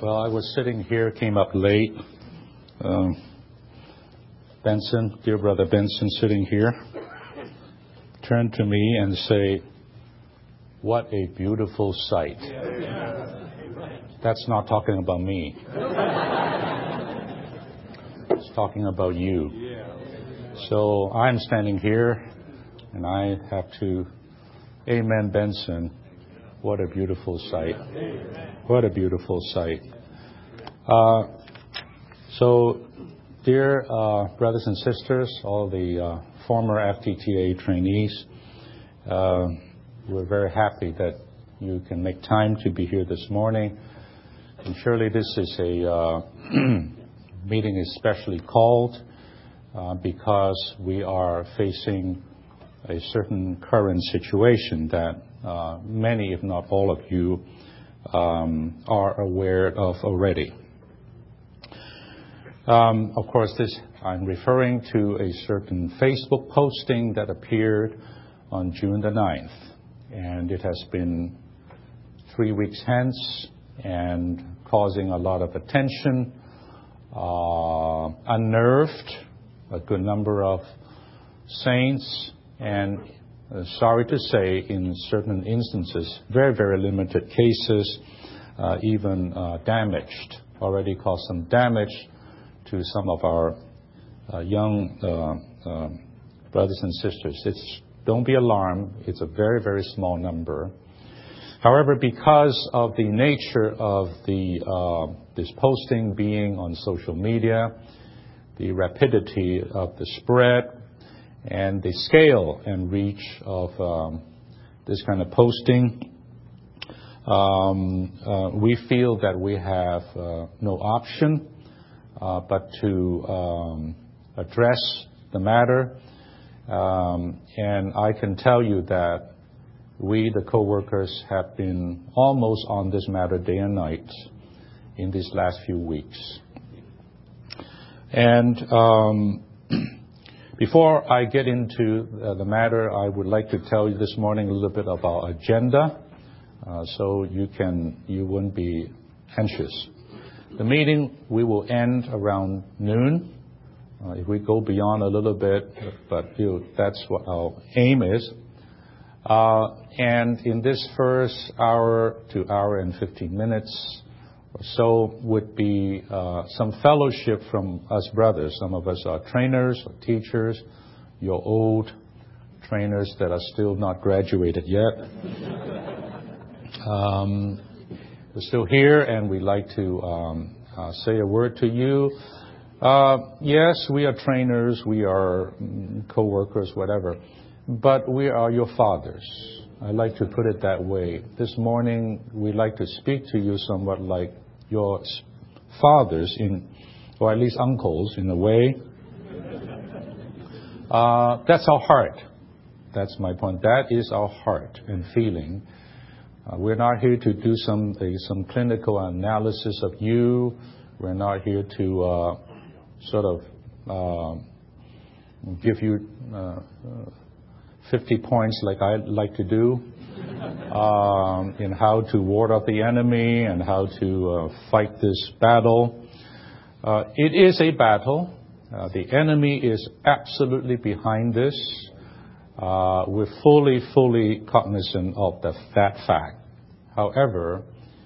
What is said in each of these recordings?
Well, I was sitting here, came up late. Benson, dear brother Benson, sitting here, turned to me and say, "What a beautiful sight." That's not talking about me. It's talking about you. So I'm standing here, and I have to, amen, Benson. What a beautiful sight. What a beautiful sight. So, dear brothers and sisters, all the former FTTA trainees, we're very happy that you can make time to be here this morning. And surely this is a meeting is specially called because we are facing a certain current situation that many, if not all of you, are aware of already. Of course, I'm referring to a certain Facebook posting that appeared on June the 9th. And it has been 3 weeks hence and causing a lot of attention, unnerved a good number of saints, and sorry to say, in certain instances, very, very limited cases, even damaged, already caused some damage to some of our young brothers and sisters. Don't be alarmed. It's a very, very small number. However, because of the nature of this posting being on social media, the rapidity of the spread, and the scale and reach of this kind of posting, we feel that we have no option but to address the matter. And I can tell you that we, the co-workers, have been almost on this matter day and night in these last few weeks. And before I get into the matter, I would like to tell you this morning a little bit about our agenda, so you wouldn't be anxious. The meeting, we will end around noon. If we go beyond a little bit, but that's what our aim is. And in this first hour to hour and 15 minutes or so would be some fellowship from us brothers. Some of us are trainers or teachers. You're old trainers that are still not graduated yet. We're still here, and we'd like to say a word to you. Yes, we are trainers, we are co-workers, whatever, but we are your fathers. I like to put it that way. This morning, we'd like to speak to you somewhat like your fathers, or at least uncles in a way. That's our heart. That's my point. That is our heart and feeling. We're not here to do some clinical analysis of you. We're not here to sort of give you 50 points like I like to do in how to ward off the enemy and how to fight this battle. It is a battle. The enemy is absolutely behind this. We're fully cognizant of that fact. However,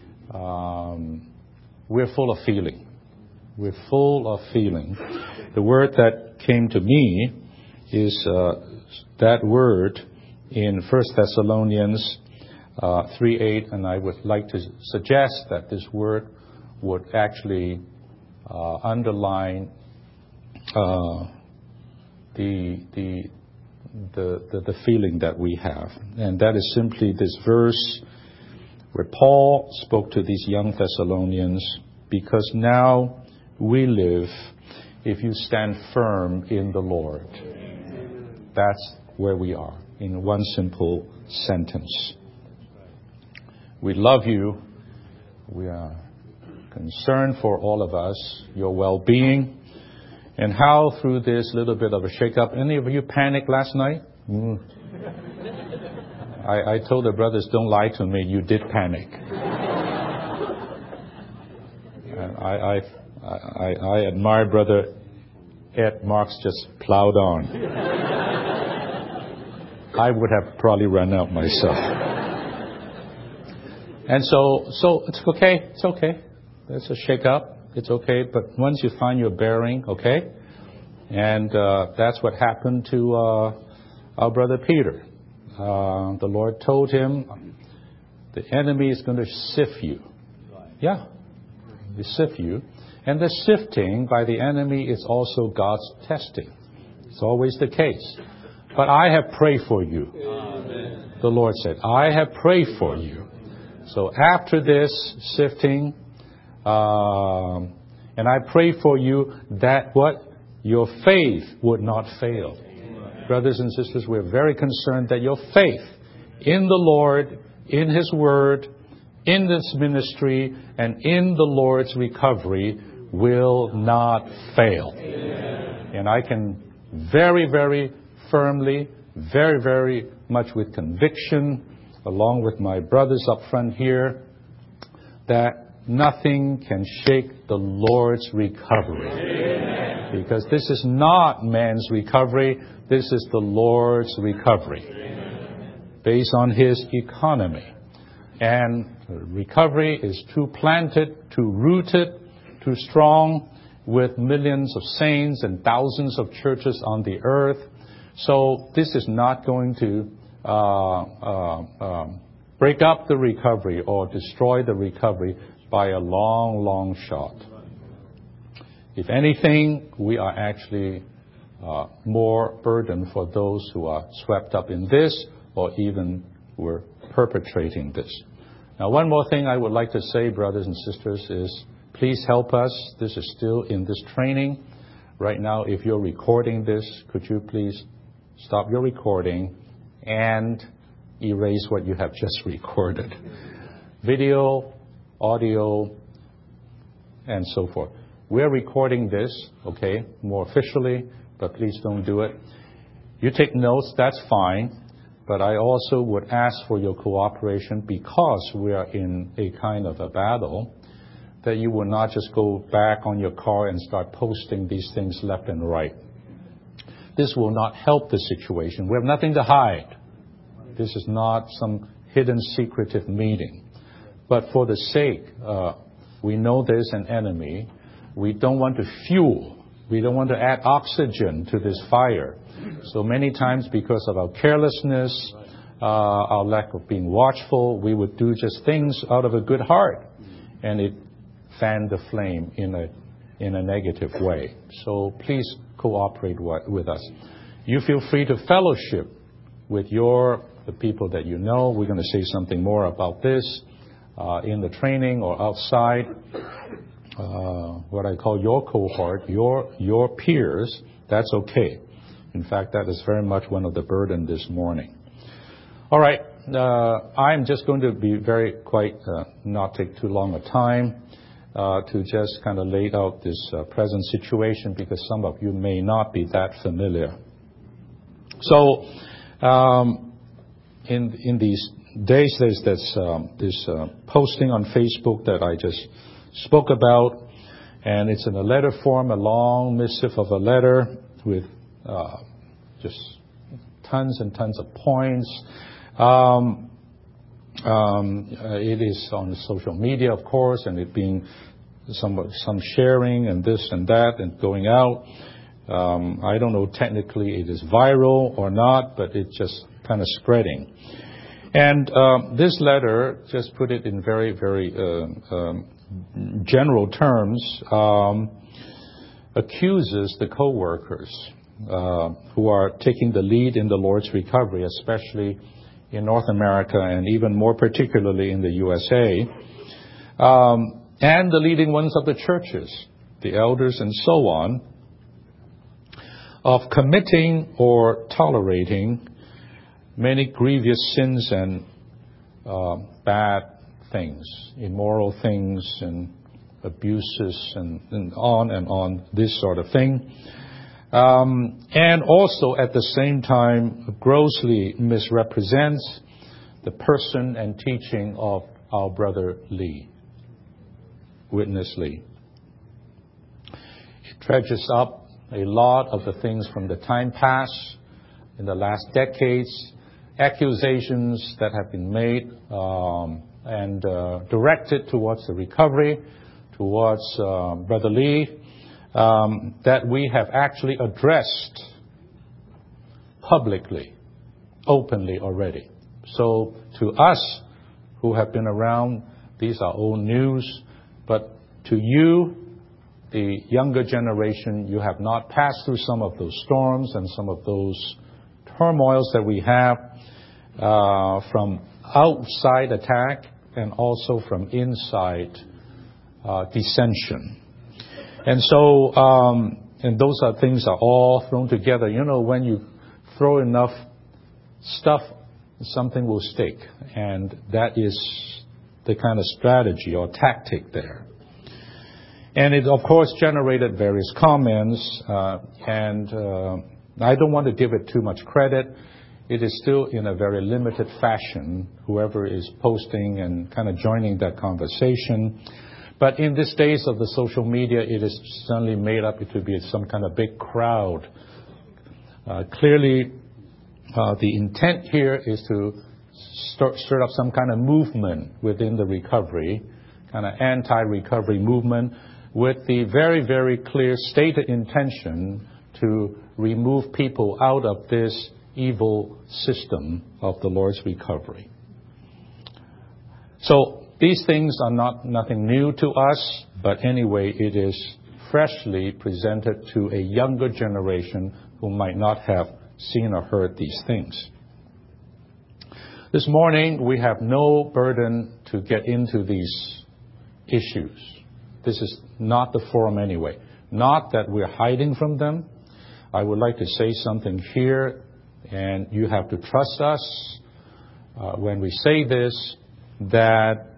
we're full of feeling. We're full of feeling. The word that came to me is that word in 1 Thessalonians 3:8, and I would like to suggest that this word would actually underline the feeling that we have. And that is simply this verse where Paul spoke to these young Thessalonians, because now we live if you stand firm in the Lord. That's where we are, in one simple sentence. We love you. We are concerned for all of us, your well-being, and how through this little bit of a shake-up. Any of you panicked last night? I told the brothers, don't lie to me, you did panic. And I admire Brother Ed Marks just plowed on. I would have probably run out myself. And so it's okay. It's okay. It's a shake up. It's okay. But once you find your bearing, okay? And that's what happened to our brother Peter. The Lord told him, the enemy is going to sift you. Yeah, they sift you. And the sifting by the enemy is also God's testing. It's always the case. But I have prayed for you. Amen. The Lord said, I have prayed for you. So after this sifting, and I pray for you that what? Your faith would not fail. Amen. Brothers and sisters, we're very concerned that your faith in the Lord, in His Word, in this ministry, and in the Lord's recovery will not fail. Amen. And I can very, very firmly, very, very much with conviction, along with my brothers up front here, that nothing can shake the Lord's recovery. Amen. Because this is not man's recovery, this is the Lord's recovery. Amen. Based on His economy. And recovery is too planted, too rooted, too strong, with millions of saints and thousands of churches on the earth. So this is not going to break up the recovery or destroy the recovery by a long, long shot. If anything, we are actually more burdened for those who are swept up in this or even were perpetrating this. Now, one more thing I would like to say, brothers and sisters, is please help us. This is still in this training. Right now, if you're recording this, could you please stop your recording and erase what you have just recorded. Video, audio, and so forth. We're recording this, okay, more officially, but please don't do it. You take notes, that's fine. But I also would ask for your cooperation because we are in a kind of a battle, that you will not just go back on your car and start posting these things left and right. This will not help the situation. We have nothing to hide. This is not some hidden secretive meeting. But for the sake, we know there's an enemy. We don't want to fuel. We don't want to add oxygen to this fire. So many times because of our carelessness, our lack of being watchful, we would do just things out of a good heart. And it fanned the flame in a negative way. So please cooperate with us. You feel free to fellowship with the people that you know. We're going to say something more about this in the training or outside. What I call your cohort, your peers, that's okay. In fact, that is very much one of the burden this morning. All right, I'm just going to be not take too long a time to just kind of lay out this present situation because some of you may not be that familiar. So, in these days, there's this posting on Facebook that I just spoke about, and it's in a letter form, a long missive of a letter with just tons and tons of points. It is on social media, of course, and it being some sharing and this and that and going out. I don't know technically it is viral or not, but it's just kind of spreading. And this letter, just put it in very, very general terms, accuses the co-workers who are taking the lead in the Lord's recovery, especially in North America and even more particularly in the USA, and the leading ones of the churches, the elders and so on, of committing or tolerating many grievous sins and bad things, immoral things and abuses and on, this sort of thing. And also at the same time grossly misrepresents the person and teaching of our brother Lee, Witness Lee. dredges up a lot of the things from the time past in the last decades, accusations that have been made and directed towards the recovery, towards Brother Lee, that we have actually addressed publicly, openly already. So to us who have been around, these are old news, but to you, the younger generation, you have not passed through some of those storms and some of those turmoils that we have from outside attack and also from inside dissension. And so, and those are things are all thrown together. You know, when you throw enough stuff, something will stick. And that is the kind of strategy or tactic there. And it, of course, generated various comments. And I don't want to give it too much credit. It is still in a very limited fashion, whoever is posting and kind of joining that conversation. But in these days of the social media, it is suddenly made up to be some kind of big crowd. Clearly, the intent here is to stir up some kind of movement within the recovery, kind of anti-recovery movement, with the very, very clear stated intention to remove people out of this evil system of the Lord's recovery. So these things are nothing new to us, but anyway, it is freshly presented to a younger generation who might not have seen or heard these things. This morning, we have no burden to get into these issues. This is not the forum anyway. Not that we're hiding from them. I would like to say something here, and you have to trust us when we say this, that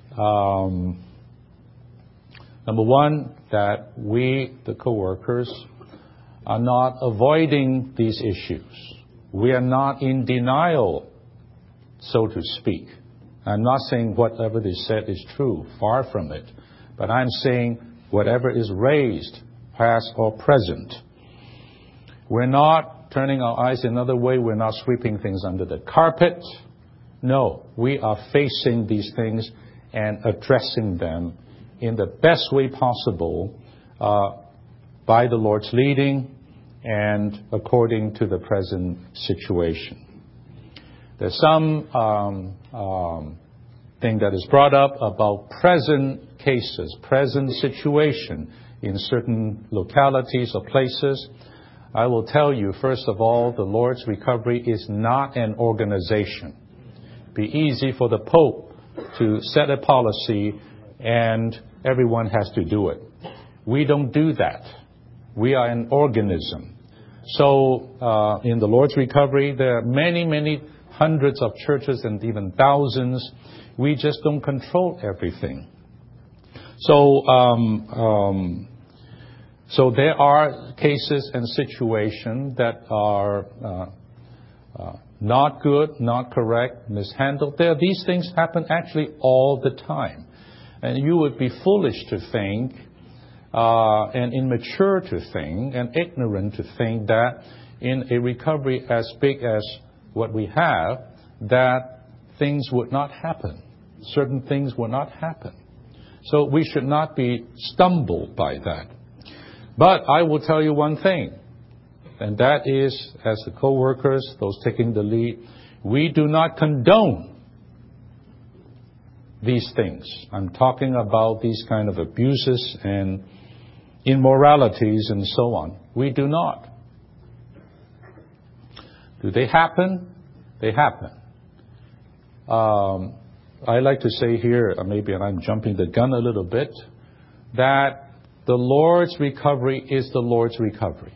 number one, that we, the co-workers, are not avoiding these issues. We are not in denial, so to speak. I'm not saying whatever they said is true, far from it. But I'm saying whatever is raised, past or present. We're not turning our eyes another way. We're not sweeping things under the carpet. No, we are facing these things and addressing them in the best way possible by the Lord's leading and according to the present situation. There's some thing that is brought up about present cases, present situation in certain localities or places. I will tell you, first of all, the Lord's recovery is not an organization. It'd be easy for the Pope to set a policy and everyone has to do it. We don't do that. We are an organism. So in the Lord's recovery, there are many, many hundreds of churches and even thousands. We just don't control everything. So there are cases and situations that are not good, not correct, mishandled. These things happen actually all the time. And you would be foolish to think, and immature to think, and ignorant to think that in a recovery as big as what we have, that things would not happen. Certain things will not happen. So we should not be stumbled by that. But I will tell you one thing, and that is, as the co-workers, those taking the lead, we do not condone these things. I'm talking about these kind of abuses and immoralities and so on. We do not. Do they happen? They happen. I like to say here, maybe I'm jumping the gun a little bit, that the Lord's recovery is the Lord's recovery.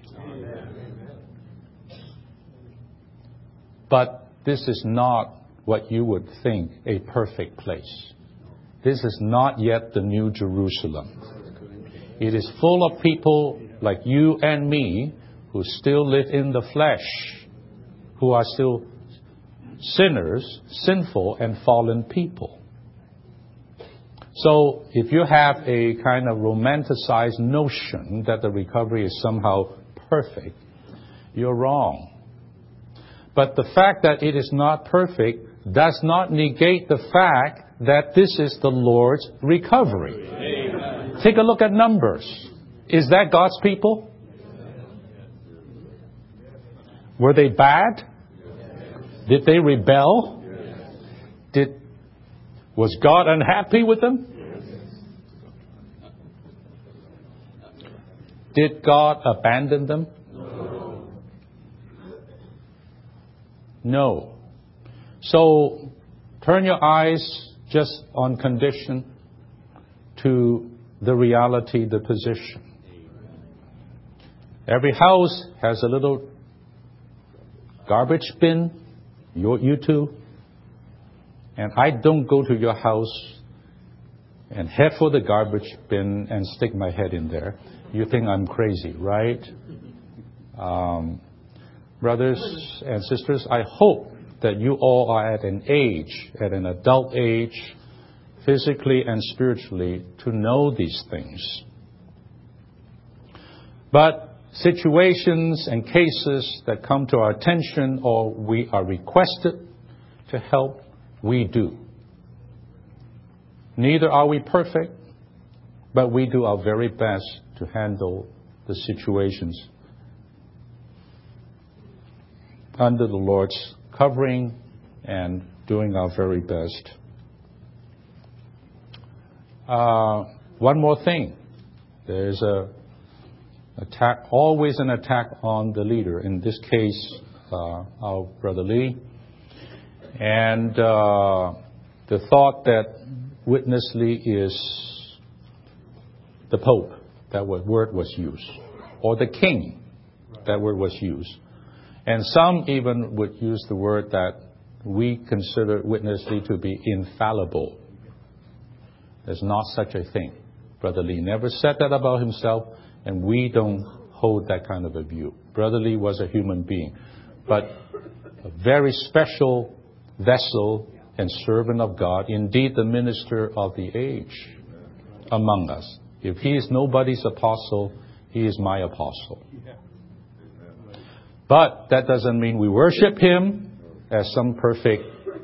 But this is not what you would think a perfect place. This is not yet the New Jerusalem. It is full of people like you and me who still live in the flesh, who are still sinners, sinful and fallen people. So if you have a kind of romanticized notion that the recovery is somehow perfect, you're wrong. But the fact that it is not perfect does not negate the fact that this is the Lord's recovery. Amen. Take a look at Numbers. Is that God's people? Were they bad? Did they rebel? Was God unhappy with them? Did God abandon them? No. So turn your eyes just on condition to the reality, the position. Every house has a little garbage bin, you too. And I don't go to your house and head for the garbage bin and stick my head in there. You think I'm crazy, right? Brothers and sisters, I hope that you all are at an adult age, physically and spiritually, to know these things. But situations and cases that come to our attention or we are requested to help, we do. Neither are we perfect, but we do our very best to handle the situations under the Lord's covering and doing our very best. One more thing. There's always an attack on the leader. In this case, our Brother Lee. And the thought that Witness Lee is the Pope, that word was used, or the King, that word was used. And some even would use the word that we consider Witness Lee to be infallible. There's not such a thing. Brother Lee never said that about himself, and we don't hold that kind of a view. Brother Lee was a human being, but a very special vessel and servant of God, indeed the minister of the age among us. If he is nobody's apostle, he is my apostle. But that doesn't mean we worship him as some perfect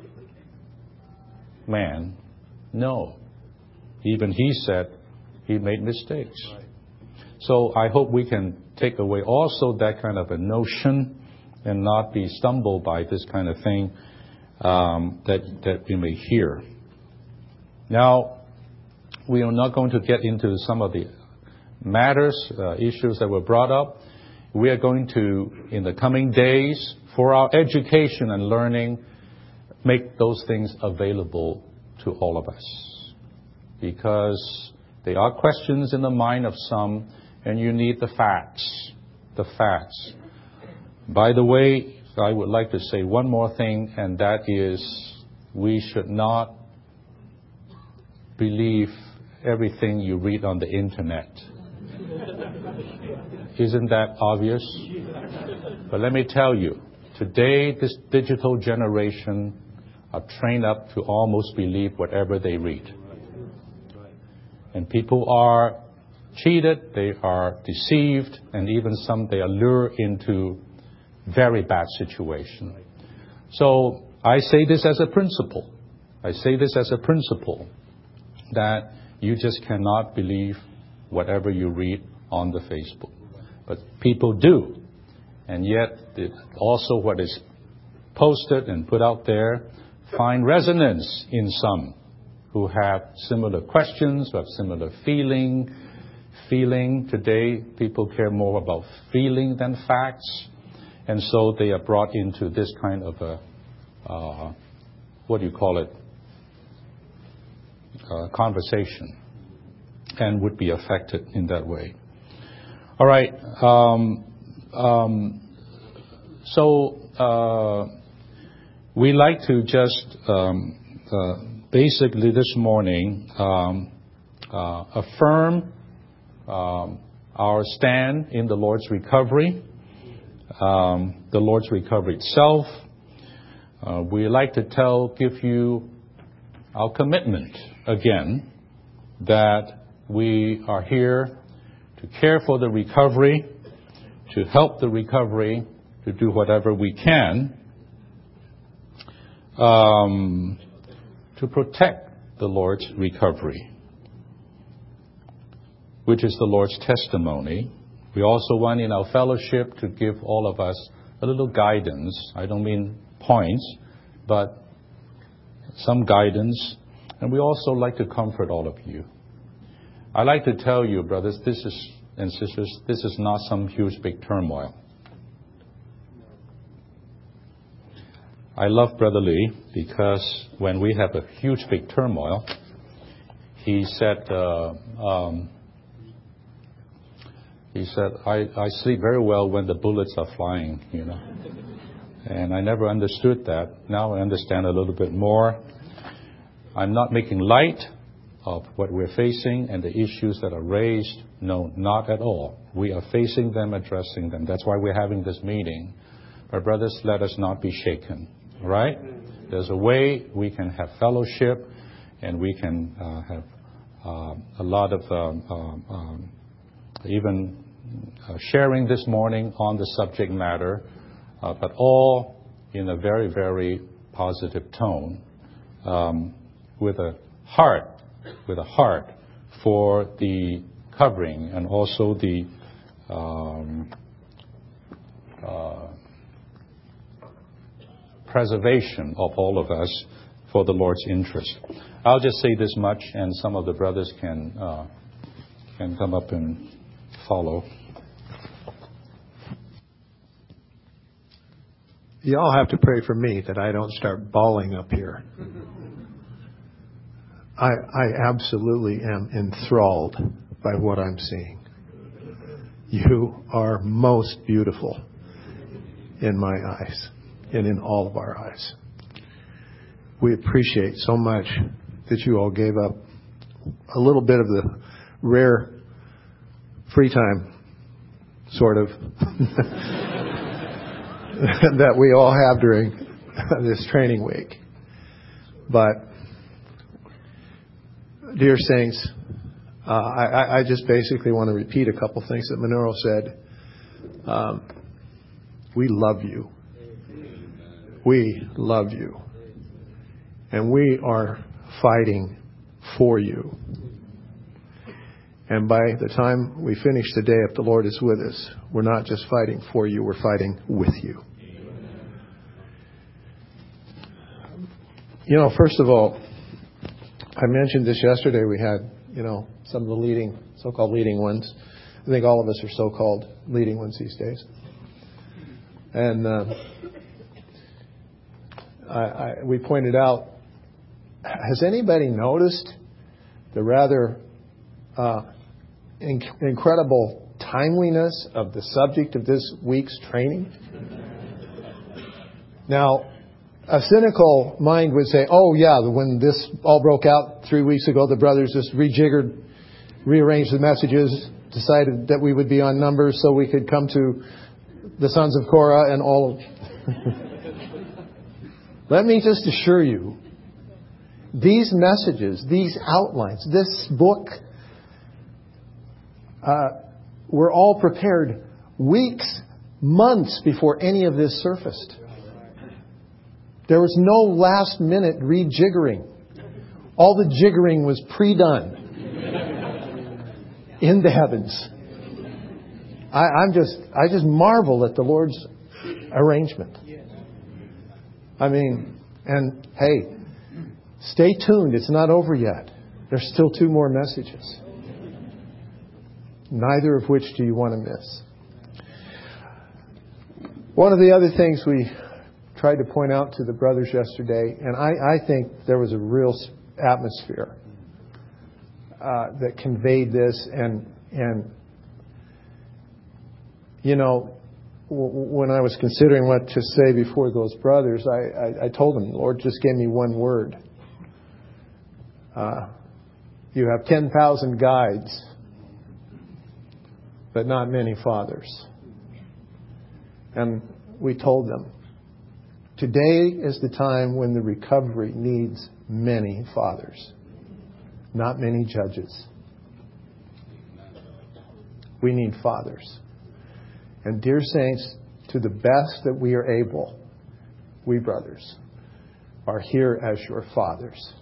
man. No. Even he said he made mistakes. So I hope we can take away also that kind of a notion and not be stumbled by this kind of thing that we may hear. Now, we are not going to get into some of the matters, issues that were brought up. We are going to, in the coming days, for our education and learning, make those things available to all of us. Because there are questions in the mind of some, and you need the facts. The facts. By the way, I would like to say one more thing, and that is we should not believe everything you read on the internet. Isn't that obvious? But let me tell you, today this digital generation are trained up to almost believe whatever they read. And people are cheated, they are deceived, and even some they are lured into very bad situation. So I say this as a principle. I say this as a principle that you just cannot believe whatever you read on the Facebook. But people do. And yet also what is posted and put out there find resonance in some who have similar questions, who have similar feeling. Today, people care more about feeling than facts. And so they are brought into this kind of a, conversation, and would be affected in that way. All right. We like to just basically this morning affirm our stand in the Lord's recovery, the Lord's recovery itself. We like to give you our commitment again that we are here to care for the recovery, to help the recovery, to do whatever we can to protect the Lord's recovery, which is the Lord's testimony. We also want in our fellowship to give all of us a little guidance. I don't mean points, but some guidance. And we also like to comfort all of you. I like to tell you, brothers and sisters, this is not some huge big turmoil. I love Brother Lee because when we have a huge big turmoil, he said, I sleep very well when the bullets are flying, you know. And I never understood that. Now I understand a little bit more. I'm not making light of what we're facing and the issues that are raised. No, not at all. We are facing them, addressing them. That's why we're having this meeting. But brothers, let us not be shaken. All right? There's a way we can have fellowship and we can have a lot of even sharing this morning on the subject matter, but all in a very, very positive tone, with a heart for the covering and also the preservation of all of us for the Lord's interest. I'll just say this much, and some of the brothers can come up and follow. You all have to pray for me that I don't start bawling up here. I absolutely am enthralled by what I'm seeing. You are most beautiful in my eyes and in all of our eyes. We appreciate so much that you all gave up a little bit of the rare free time, sort of, that we all have during this training week. But, dear saints, I just basically want to repeat a couple things that Minoru said. We love you. We love you. And we are fighting for you. And by the time we finish today, if the Lord is with us, we're not just fighting for you, we're fighting with you. You know, first of all, I mentioned this yesterday. We had, some of the so-called leading ones. I think all of us are so-called leading ones these days. And we pointed out, has anybody noticed the rather incredible timeliness of the subject of this week's training? Now, a cynical mind would say, oh, yeah, when this all broke out 3 weeks ago, the brothers just rearranged the messages, decided that we would be on Numbers so we could come to the sons of Korah and all of... Let me just assure you, these messages, these outlines, this book, were all prepared weeks, months before any of this surfaced. There was no last-minute rejiggering. All the jiggering was pre-done in the heavens. I just marvel at the Lord's arrangement. I mean, and hey, stay tuned. It's not over yet. There's still 2 more messages. Neither of which do you want to miss. One of the other things we tried to point out to the brothers yesterday, and I think there was a real atmosphere that conveyed this, and when I was considering what to say before those brothers, I told them, the Lord just gave me one word. You have 10,000 guides, but not many fathers. And we told them, today is the time when the recovery needs many fathers. not many judges. We need fathers. And dear saints, to the best that we are able, we brothers are here as your fathers.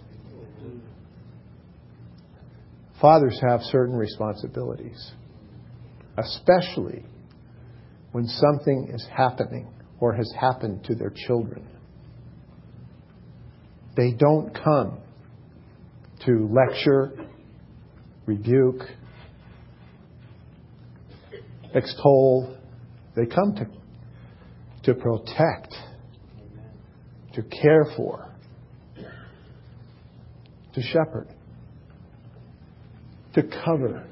Fathers have certain responsibilities, especially when something is happening or has happened to their children. They don't come to lecture, rebuke, extol. They come to protect, to care for, to shepherd, to cover.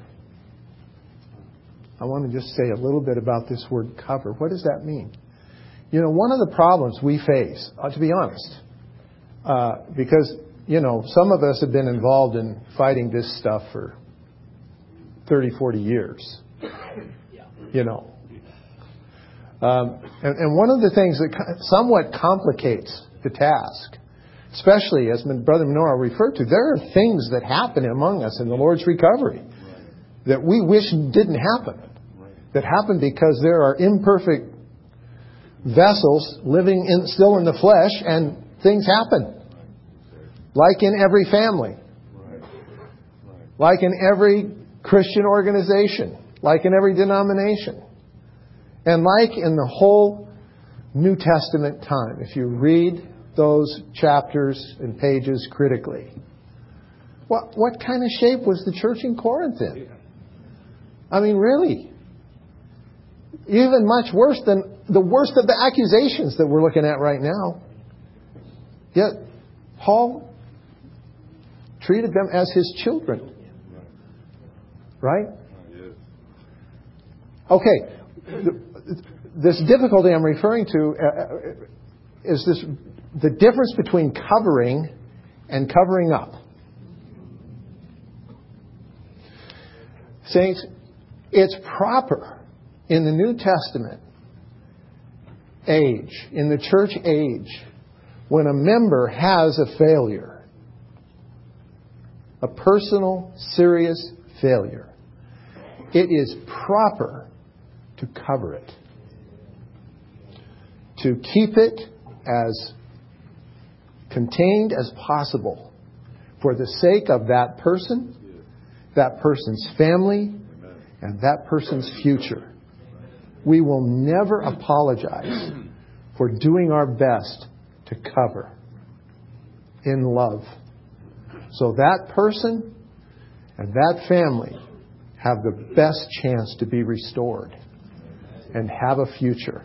I want to just say a little bit about this word cover. What does that mean? You know, one of the problems we face, to be honest, because, you know, some of us have been involved in fighting this stuff for 30, 40 years. You know. And one of the things that somewhat complicates the task, especially as Brother Minoru referred to, there are things that happen among us in the Lord's recovery that we wish didn't happen. That happen because there are imperfect vessels living still in the flesh, and things happen. Like in every family. Like in every Christian organization. Like in every denomination. And like in the whole New Testament time, if you read those chapters and pages critically, what kind of shape was the church in Corinth in? I mean, really? Even much worse than the worst of the accusations that we're looking at right now. Yet, Paul treated them as his children. Right? Okay. This difficulty I'm referring to is the difference between covering and covering up. Saints, it's proper in the New Testament age, in the church age, when a member has a failure, a personal, serious failure, it is proper to cover it. To keep it as contained as possible for the sake of that person, that person's family, and that person's future. We will never apologize for doing our best to cover in love. So that person and that family have the best chance to be restored and have a future.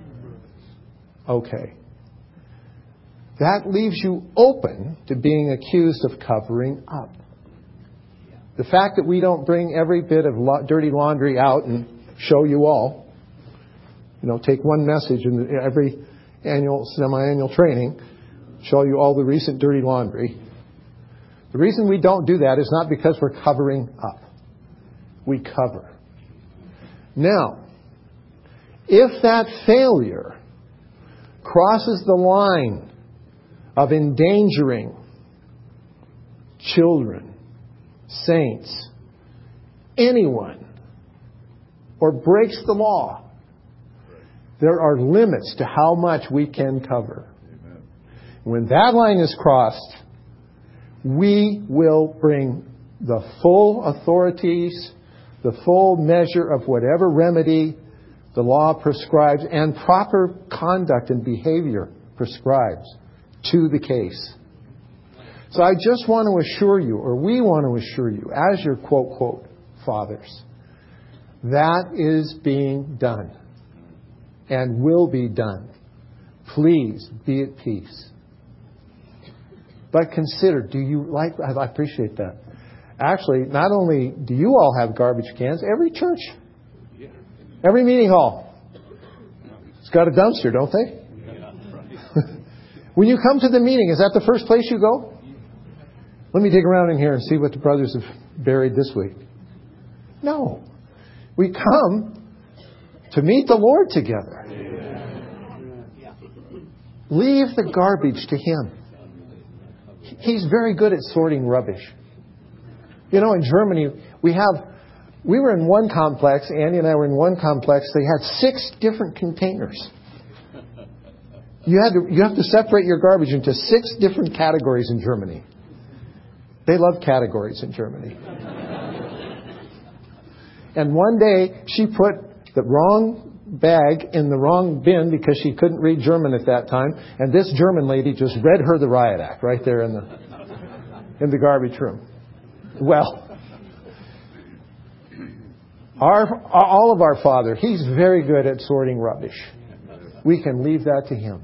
Okay. That leaves you open to being accused of covering up. The fact that we don't bring every bit of dirty laundry out and show you all, you know, take one message in every semi-annual training, show you all the recent dirty laundry. The reason we don't do that is not because we're covering up. We cover. Now, if that failure crosses the line of endangering children, saints, anyone, or breaks the law, there are limits to how much we can cover. Amen. When that line is crossed, we will bring the full authorities, the full measure of whatever remedy the law prescribes and proper conduct and behavior prescribes to the case. So I just want to assure you, or we want to assure you, as your quote, quote, fathers, that is being done and will be done. Please be at peace. But consider, do you like, I appreciate that. Actually, not only do you all have garbage cans, every church, every meeting hall, it's got a dumpster, don't they? When you come to the meeting, is that the first place you go? Let me dig around in here and see what the brothers have buried this week. No. We come to meet the Lord together. Leave the garbage to Him. He's very good at sorting rubbish. You know, in Germany, we were in one complex, Andy and I were in one complex, they had 6 different containers. You have to separate your garbage into 6 different categories in Germany. They love categories in Germany. And one day, she put the wrong bag in the wrong bin because she couldn't read German at that time. And this German lady just read her the riot act right there in the garbage room. Well, all of our Father, He's very good at sorting rubbish. We can leave that to Him.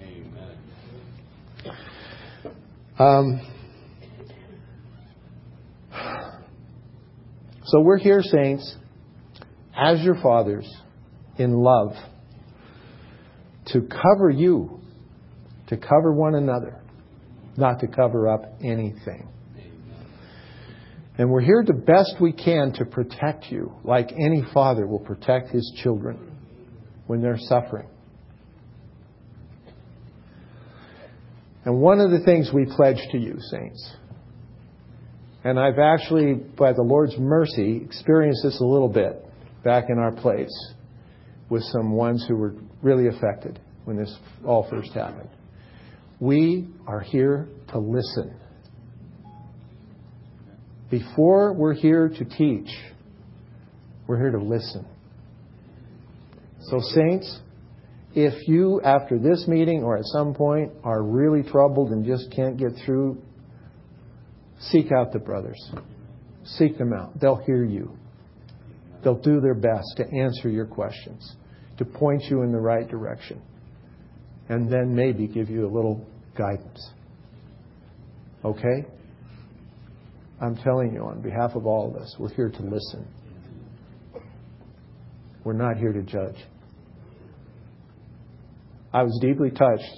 So we're here, saints, as your fathers, in love, to cover you, to cover one another, not to cover up anything. And we're here the best we can to protect you, like any father will protect his children when they're suffering. And one of the things we pledge to you, saints, and I've actually, by the Lord's mercy, experienced this a little bit back in our place with some ones who were really affected when this all first happened. We are here to listen. Before we're here to teach, we're here to listen. So, saints, if you, after this meeting or at some point, are really troubled and just can't get through, seek out the brothers. Seek them out. They'll hear you. They'll do their best to answer your questions, to point you in the right direction, and then maybe give you a little guidance. Okay? I'm telling you, on behalf of all of us, we're here to listen. We're not here to judge. I was deeply touched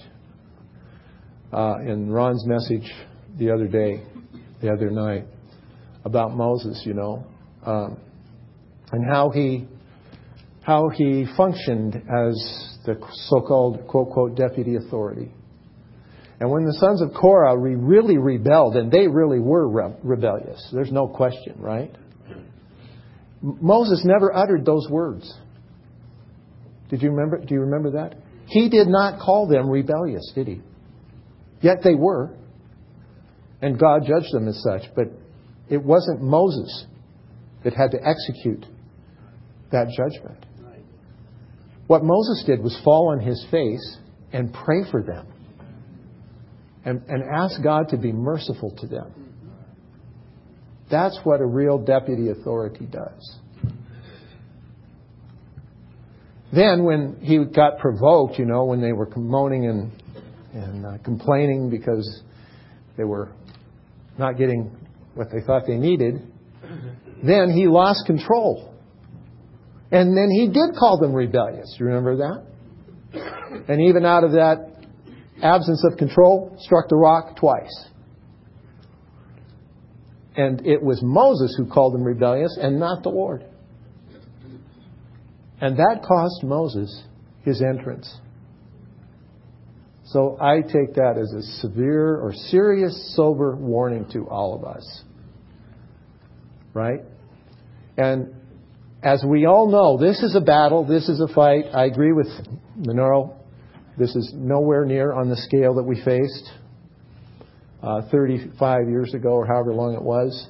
in Ron's message the other night, about Moses, you know, and how he functioned as the so-called, quote, quote, deputy authority. And when the sons of Korah really rebelled, and they really were rebellious, there's no question, right? Moses never uttered those words. Do you remember that? He did not call them rebellious, did he? Yet they were. And God judged them as such. But it wasn't Moses that had to execute that judgment. What Moses did was fall on his face and pray for them. And ask God to be merciful to them. That's what a real deputy authority does. Then when he got provoked, you know, when they were moaning and complaining because they were not getting what they thought they needed, then he lost control. And then he did call them rebellious. Do you remember that? And even out of that absence of control, struck the rock twice. And it was Moses who called them rebellious and not the Lord. And that cost Moses his entrance. So I take that as a severe or serious, sober warning to all of us. Right? And as we all know, this is a battle, this is a fight. I agree with Minoru. This is nowhere near on the scale that we faced 35 years ago or however long it was.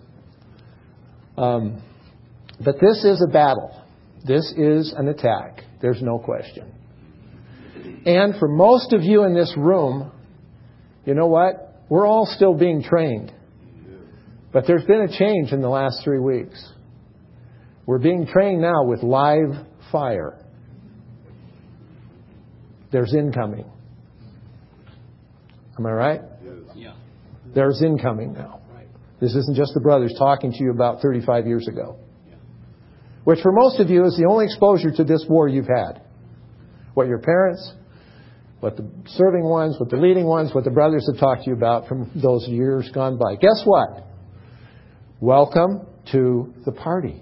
But this is a battle. This is an attack. There's no question. And for most of you in this room, you know what? We're all still being trained. But there's been a change in the last 3 weeks. We're being trained now with live fire. There's incoming. Am I right? Yeah. There's incoming now. This isn't just the brothers talking to you about 35 years ago. Which for most of you is the only exposure to this war you've had. What your parents, what the serving ones, what the leading ones, what the brothers have talked to you about from those years gone by. Guess what? Welcome to the party.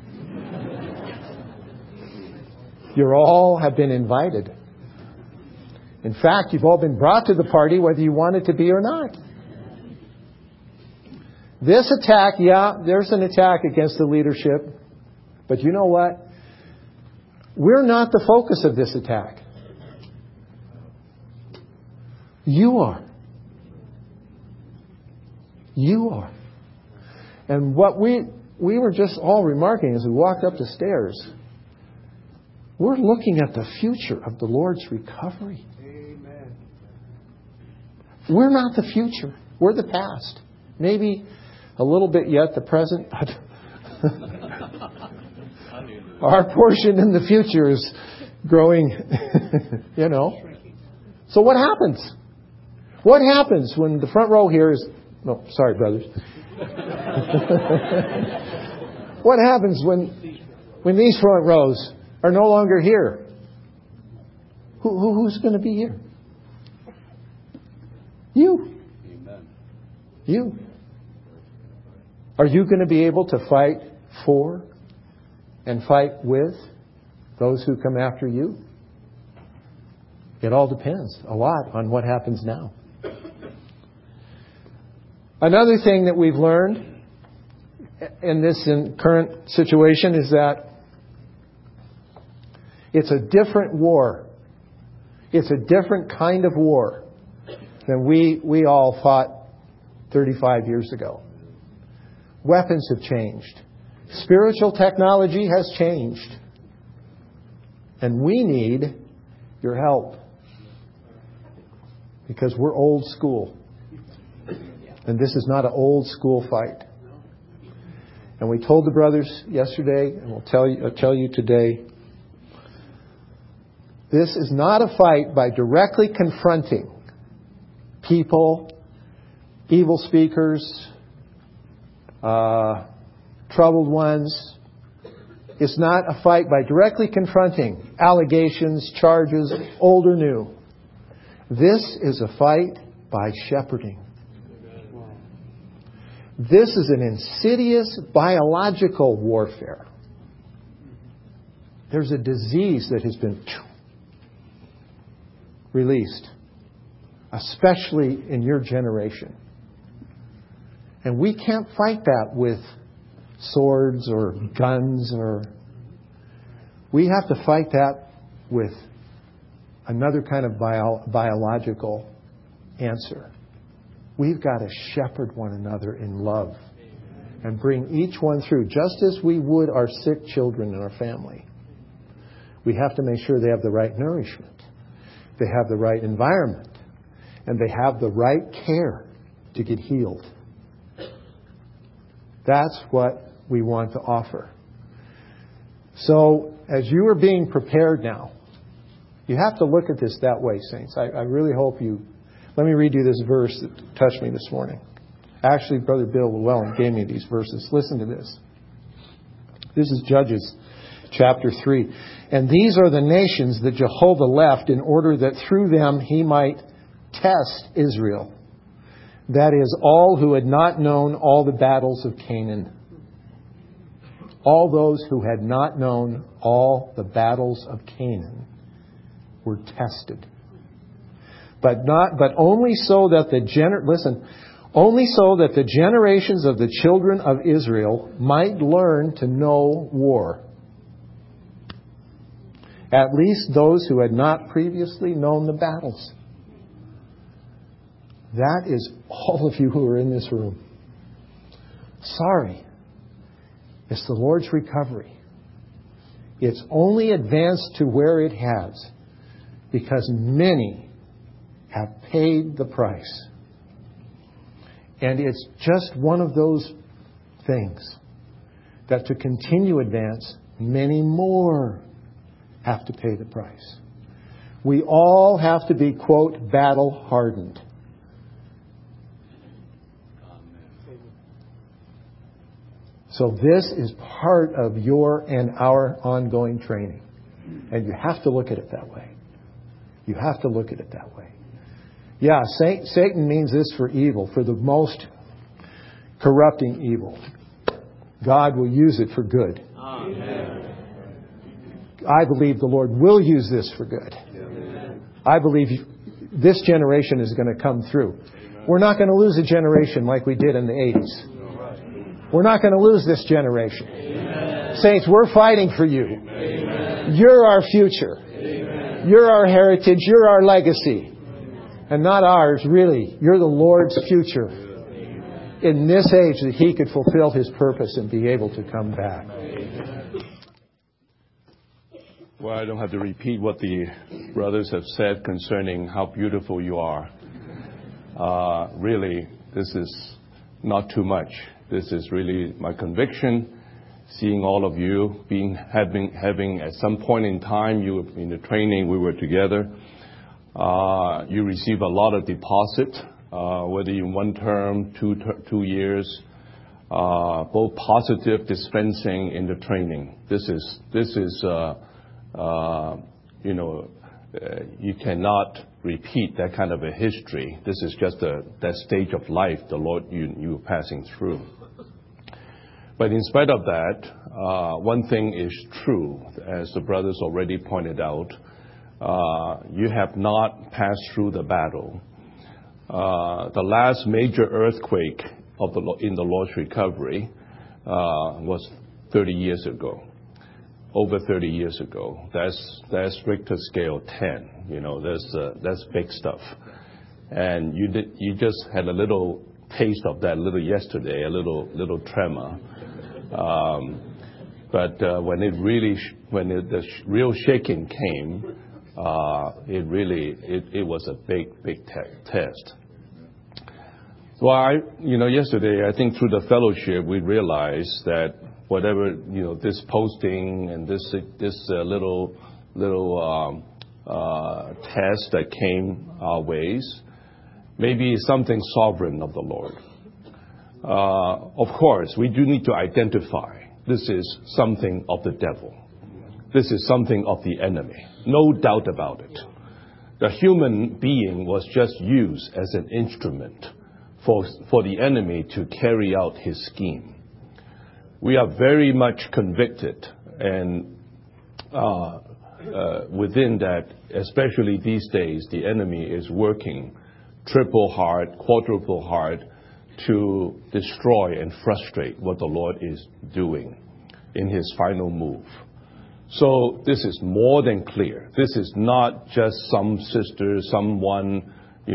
You all have been invited. In fact, you've all been brought to the party whether you wanted to be or not. This attack, there's an attack against the leadership. But you know what? We're not the focus of this attack. You are. You are. And what we were just all remarking as we walked up the stairs, we're looking at the future of the Lord's recovery. Amen. We're not the future. We're the past. Maybe a little bit yet the present. Our portion in the future is growing, So what happens? What happens when the front row here is... No, sorry, brothers. What happens when these front rows are no longer here? Who's going to be here? You. Amen. You. Are you going to be able to fight for and fight with those who come after you? It all depends a lot on what happens now. Another thing that we've learned in this current situation is that it's a different war. It's a different kind of war than we all fought 35 years ago. Weapons have changed. Spiritual technology has changed. And we need your help. Because we're old school. And this is not an old school fight. And we told the brothers yesterday, and I'll tell you today, this is not a fight by directly confronting people, evil speakers, troubled ones. It's not a fight by directly confronting allegations, charges, old or new. This is a fight by shepherding. This is an insidious biological warfare. There's a disease that has been released, especially in your generation. And we can't fight that with swords or guns we have to fight that with another kind of biological answer. We've got to shepherd one another in love and bring each one through, just as we would our sick children in our family. We have to make sure they have the right nourishment, they have the right environment, and they have the right care to get healed. That's what we want to offer. So, as you are being prepared now, you have to look at this that way, saints. I really hope you... Let me read you this verse that touched me this morning. Actually, Brother Bill Llewellyn gave me these verses. Listen to this. This is Judges chapter 3. And these are the nations that Jehovah left in order that through them he might test Israel. That is, all who had not known all the battles of Canaan. All those who had not known all the battles of Canaan were tested. But only so that only so that the generations of the children of Israel might learn to know war. At least those who had not previously known the battles. That is all of you who are in this room. Sorry. It's the Lord's recovery. It's only advanced to where it has because many have paid the price. And it's just one of those things that to continue advance, many more have to pay the price. We all have to be, quote, battle hardened. So this is part of your and our ongoing training. And you have to look at it that way. You have to look at it that way. Yeah, Satan means this for evil, for the most corrupting evil. God will use it for good. Amen. I believe the Lord will use this for good. Amen. I believe this generation is going to come through. Amen. We're not going to lose a generation like we did in the 80s. We're not going to lose this generation. Amen. Saints, we're fighting for you. Amen. You're our future. Amen. You're our heritage. You're our legacy. And not ours, really. You're the Lord's future in this age that He could fulfill His purpose and be able to come back. Well, I don't have to repeat what the brothers have said concerning how beautiful you are. Really, this is not too much. This is really my conviction. Seeing all of you having at some point in time, you were in the training, we were together. You receive a lot of deposit, whether in one term, 2 years, both positive dispensing in the training. This is you cannot repeat that kind of a history. This is just that stage of life the Lord you are passing through. But in spite of that, one thing is true, as the brothers already pointed out. You have not passed through the battle. The last major earthquake in the Lord's recovery was 30 years ago. Over 30 years ago. That's Richter scale 10. That's big stuff. And you just had a little taste of that yesterday, a little tremor. But when the real shaking came, it was a big test. Well, yesterday, I think through the fellowship, we realized that whatever, this posting and this little test that came our ways, maybe something sovereign of the Lord. Of course, we do need to identify this is something of the devil. This is something of the enemy. No doubt about it. The human being was just used as an instrument for the enemy to carry out his scheme. We are very much convicted, and within that, especially these days, the enemy is working triple hard, quadruple hard to destroy and frustrate what the Lord is doing in His final move. So this is more than clear. This is not just some sister, someone,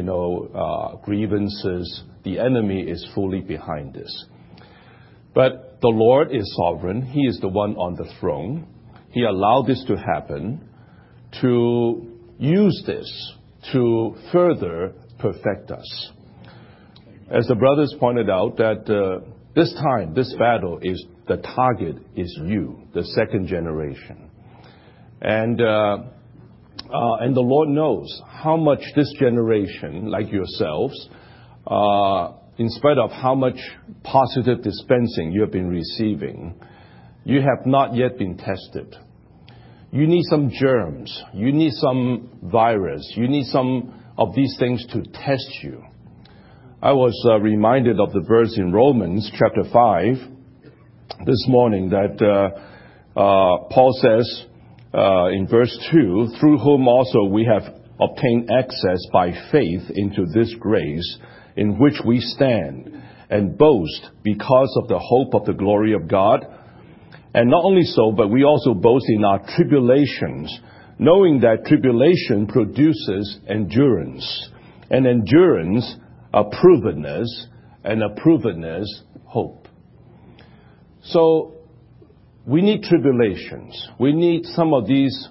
grievances. The enemy is fully behind this. But the Lord is sovereign. He is the one on the throne. He allowed this to happen to use this to further perfect us. As the brothers pointed out, that this time, this battle is, the target is you, the second generation. And the Lord knows how much this generation, like yourselves, in spite of how much positive dispensing you have been receiving, you have not yet been tested. You need some germs. You need some virus. You need some of these things to test you. I was reminded of the verse in Romans chapter 5 this morning that Paul says in verse 2, through whom also we have obtained access by faith into this grace in which we stand and boast because of the hope of the glory of God. And not only so, but we also boast in our tribulations, knowing that tribulation produces endurance, and endurance, a provenness, and a provenness, hope. So we need tribulations. We need some of these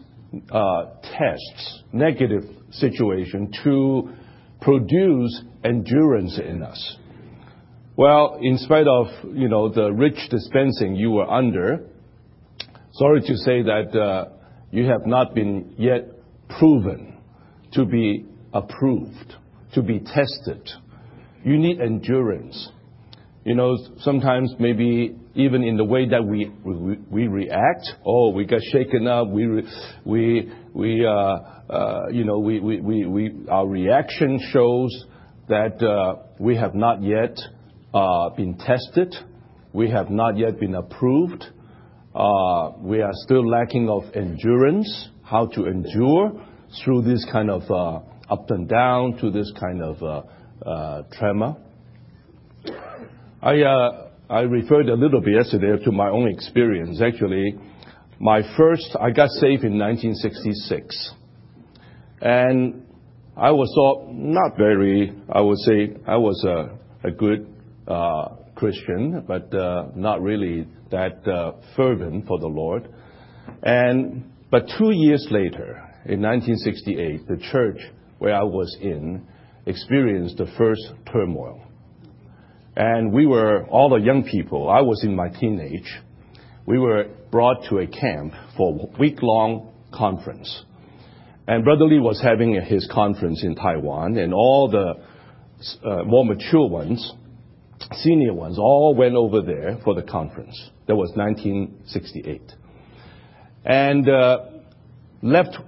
tests, negative situation, to produce endurance in us. Well, in spite of, the rich dispensing you were under, sorry to say that you have not been yet proven to be approved, to be tested. You need endurance. Sometimes maybe even in the way that we react. Oh, we got shaken up. Our reaction shows that we have not yet been tested. We have not yet been approved. We are still lacking of endurance, how to endure through this kind of up and down, to this kind of tremor. I referred a little bit yesterday to my own experience. Actually, I got saved in 1966. And I was not very, I would say, I was a good Christian, but not really that fervent for the Lord. But 2 years later, in 1968, the church where I was in experienced the first turmoil. And we were, all the young people, I was in my teenage, we were brought to a camp for a week-long conference. And Brother Lee was having his conference in Taiwan, and all the more mature ones, senior ones, all went over there for the conference. That was 1968. And left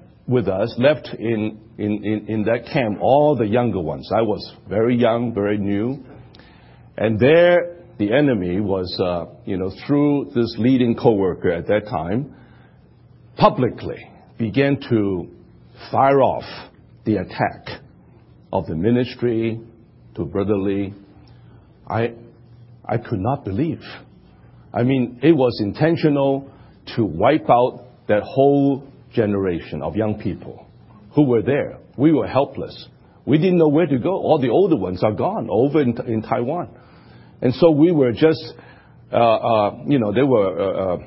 in that camp, all the younger ones. I was very young, very new. And there, the enemy was, through this leading coworker at that time, publicly began to fire off the attack of the ministry to Brother Lee. I could not believe. I mean, it was intentional to wipe out that whole generation of young people who were there. We were helpless. We didn't know where to go. All the older ones are gone over in Taiwan. And so we were just, there were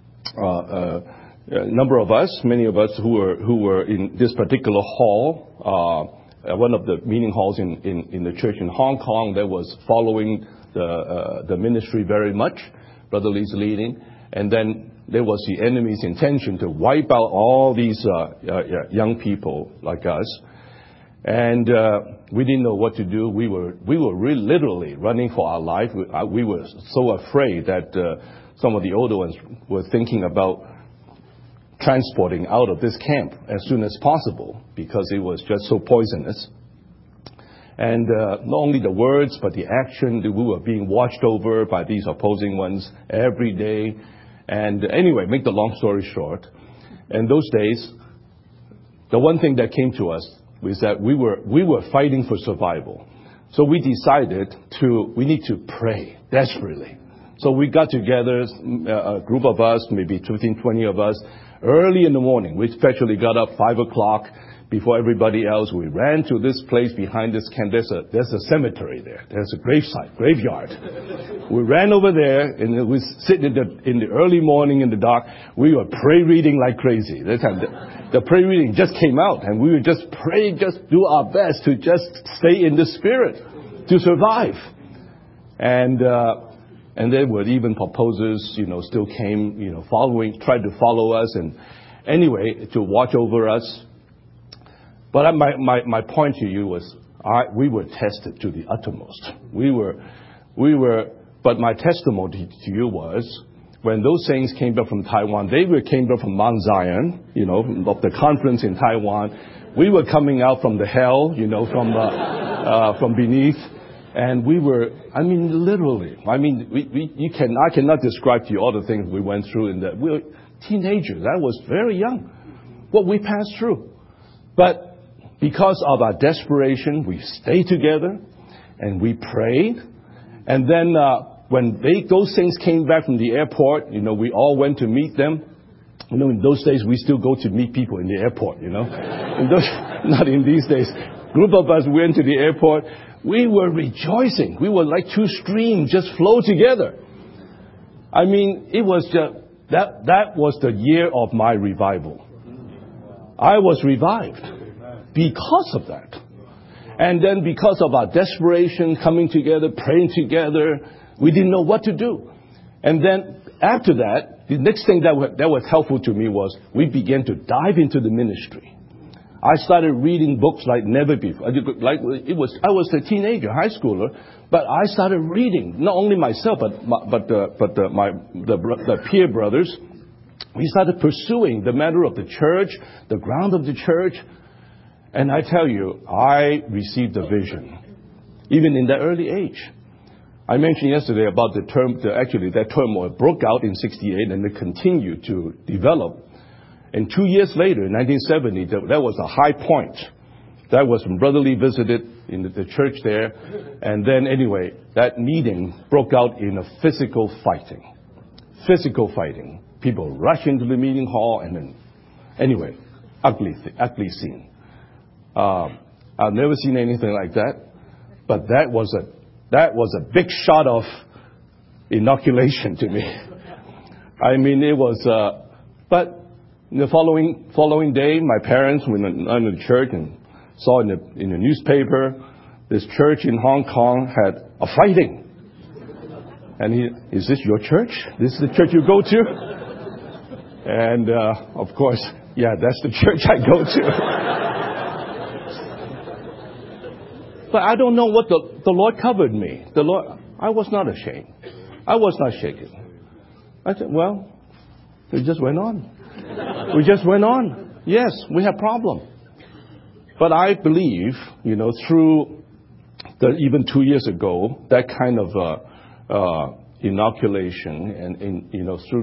a number of us, many of us who were in this particular hall, one of the meeting halls in the church in Hong Kong that was following the ministry very much, Brother Lee's leading. And then there was the enemy's intention to wipe out all these young people like us. And we didn't know what to do. We were really literally running for our life. We were so afraid that some of the older ones were thinking about transporting out of this camp as soon as possible because it was just so poisonous. And not only the words, but the action, we were being watched over by these opposing ones every day. And anyway, make the long story short, in those days, the one thing that came to us was that we were fighting for survival. So we decided we need to pray desperately. So we got together, a group of us, maybe 15, 20 of us, early in the morning. We especially got up 5 o'clock before everybody else. We ran to this place behind this camp. There's a cemetery there. There's a graveyard. We ran over there, and we sit in the early morning in the dark. We were prayer reading like crazy. That time, the prayer reading just came out, and we would just pray, just do our best to just stay in the spirit to survive. And there were even proposers, still came, tried to follow us, and anyway, to watch over us. But my point to you was, we were tested to the uttermost. But my testimony to you was, when those saints came back from Taiwan, they came back from Mount Zion, of the conference in Taiwan. We were coming out from the hell, from beneath. And we were, literally, I cannot describe to you all the things we went through in that. We were teenagers. I was very young. What we passed through. But because of our desperation, we stayed together and we prayed. And then when those things came back from the airport, we all went to meet them. In those days, we still go to meet people in the airport, not in these days. Group of us went to the airport. We were rejoicing. We were like two streams just flow together. It was just, that was the year of my revival. I was revived because of that. And then because of our desperation, coming together, praying together, we didn't know what to do. And then after that, the next thing that was helpful to me was we began to dive into the ministry. I started reading books like never before. I was a teenager, high schooler, but I started reading, not only myself, but the peer brothers. We started pursuing the matter of the church, the ground of the church. And I tell you, I received a vision, even in that early age. I mentioned yesterday about that turmoil broke out in 68 and it continued to develop. And 2 years later, in 1970, that was a high point. That was when Brother Lee visited in the church there. And then anyway, that meeting broke out in a physical fighting. Physical fighting. People rush into the meeting hall and then, anyway, ugly scene. I've never seen anything like that. But that was a big shot of inoculation to me. I mean, it was, but the following day, my parents went into the church and saw in the newspaper, this church in Hong Kong had a fighting. And is this your church? This is the church you go to? And, of course, yeah, that's the church I go to. But I don't know what the Lord covered me. I was not ashamed. I was not shaken. I said, well, we just went on. We just went on. Yes, we have problem. But I believe, through even 2 years ago, that kind of inoculation and through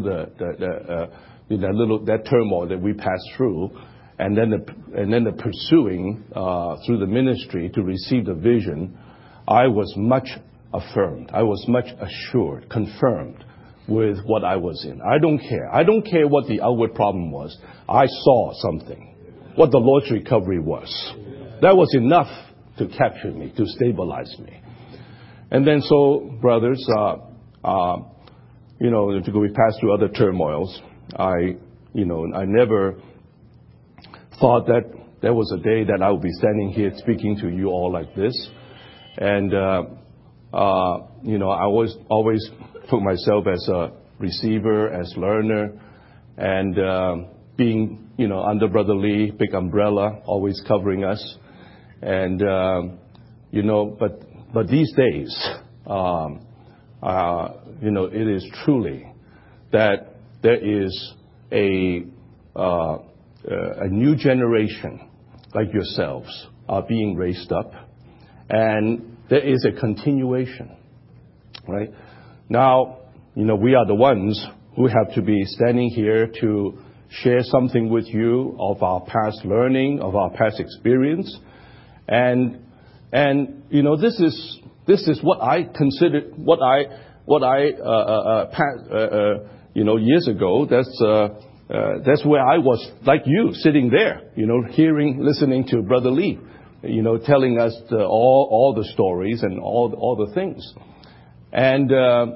that turmoil that we passed through, and then the pursuing through the ministry to receive the vision, I was much affirmed. I was much assured, confirmed with what I was in. I don't care. I don't care what the outward problem was. I saw something, what the Lord's recovery was. That was enough to capture me, to stabilize me. And then so, brothers, we passed through other turmoils. I never thought that there was a day that I would be standing here speaking to you all like this. And, I always took myself as a receiver, as learner, and being, under Brother Lee, big umbrella, always covering us. And, but these days, it is truly that there is a new generation like yourselves are being raised up, and there is a continuation, right? Now, we are the ones who have to be standing here to share something with you of our past learning, of our past experience, and this is what I considered, years ago. That's where I was like you, sitting there, listening to Brother Lee, telling us all the stories and all the things. And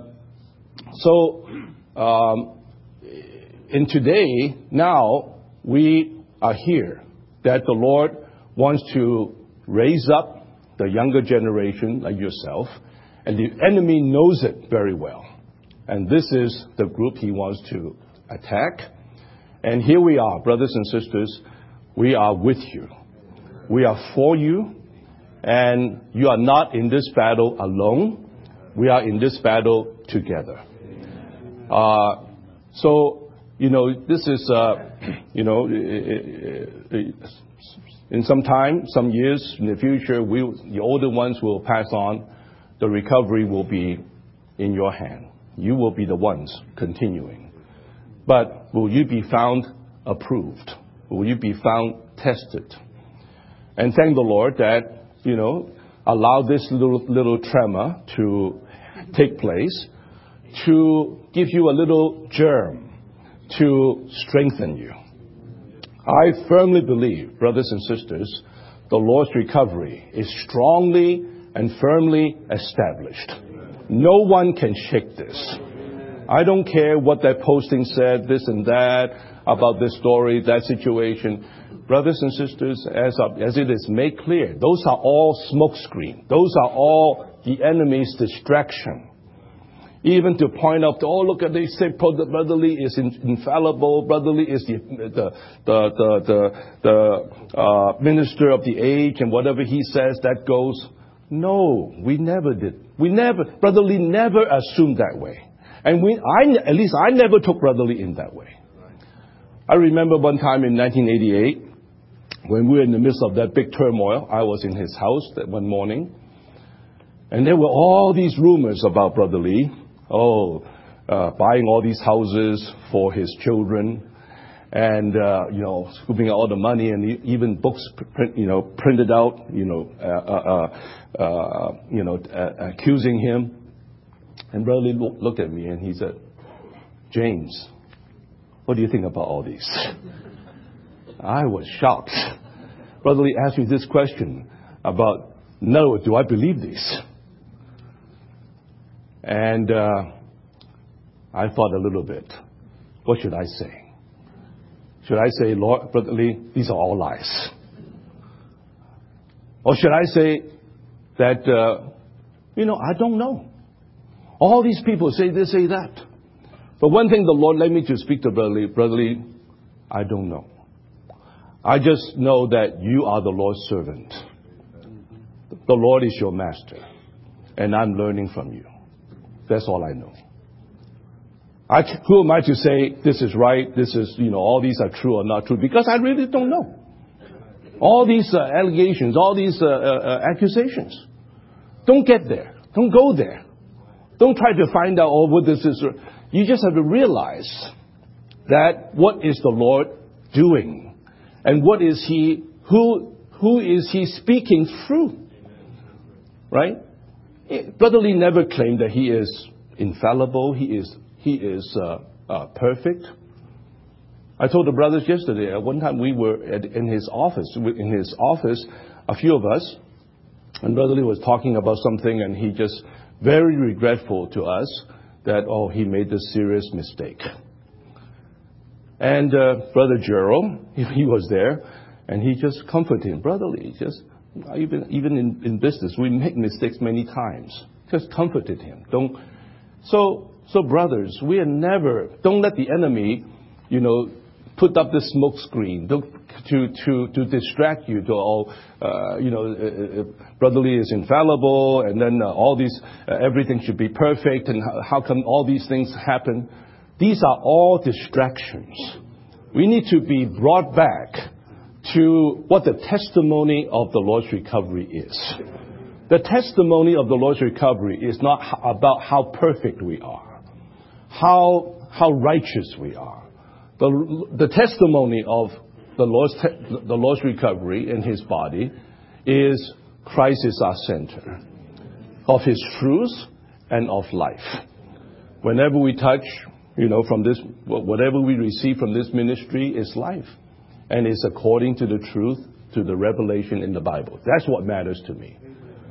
in today, now, we are here, that the Lord wants to raise up the younger generation like yourself, and the enemy knows it very well. And this is the group he wants to attack. And here we are, brothers and sisters, we are with you. We are for you, and you are not in this battle alone. We are in this battle together. This is, in some years in the future, the older ones will pass on. The recovery will be in your hand. You will be the ones continuing. But will you be found approved? Will you be found tested? And thank the Lord that, allow this little tremor to take place to give you a little germ to strengthen you. I firmly believe, brothers and sisters, the Lord's recovery is strongly and firmly established. No one can shake this. I don't care what that posting said, this and that, about this story, that situation. Brothers and sisters, as it is made clear, those are all smokescreen. Those are all the enemy's distraction. Even to point out, look at this, say Brother Lee is infallible. Brother Lee is the minister of the age, and whatever he says, that goes. No, we never did. Brother Lee never assumed that way. And at least I never took Brother Lee in that way. I remember one time in 1988, when we were in the midst of that big turmoil, I was in his house that one morning, and there were all these rumors about Brother Lee. Buying all these houses for his children, and scooping out all the money, and even books printed out, accusing him. And Brother Lee looked at me and he said, "James, what do you think about all these?" I was shocked. Brother Lee asked me this question about, "No, do I believe these?" And I thought a little bit. What should I say? Should I say, "Lord, Brother Lee, these are all lies"? Or should I say that, I don't know. All these people say this, say that. But one thing the Lord led me to speak to Brother Lee, I don't know. I just know that you are the Lord's servant. The Lord is your master. And I'm learning from you. That's all I know. Who am I to say this is right, this is, all these are true or not true? Because I really don't know. All these allegations, all these accusations. Don't get there. Don't go there. Don't try to find out what this is. You just have to realize that what is the Lord doing? And what is He, who is He speaking through? Right? Brother Lee never claimed that he is infallible. He is perfect. I told the brothers yesterday, at one time we were in his office, a few of us, and Brother Lee was talking about something, and he just very regretful to us that, he made this serious mistake. And Brother Gerald, he was there, and he just comforted him. Brother Lee, even in business, we make mistakes many times. Just comforted him. So brothers, don't let the enemy, put up the smoke screen to distract you to Brother Lee is infallible, and then all these, everything should be perfect, and how come all these things happen? These are all distractions. We need to be brought back to what the testimony of the Lord's recovery is. The testimony of the Lord's recovery is not about how perfect we are, how righteous we are. The testimony of the Lord's recovery in His body is Christ is our center of His truth and of life. Whenever we touch, from this, whatever we receive from this ministry is life, and is according to the truth, to the revelation in the Bible. That's what matters to me.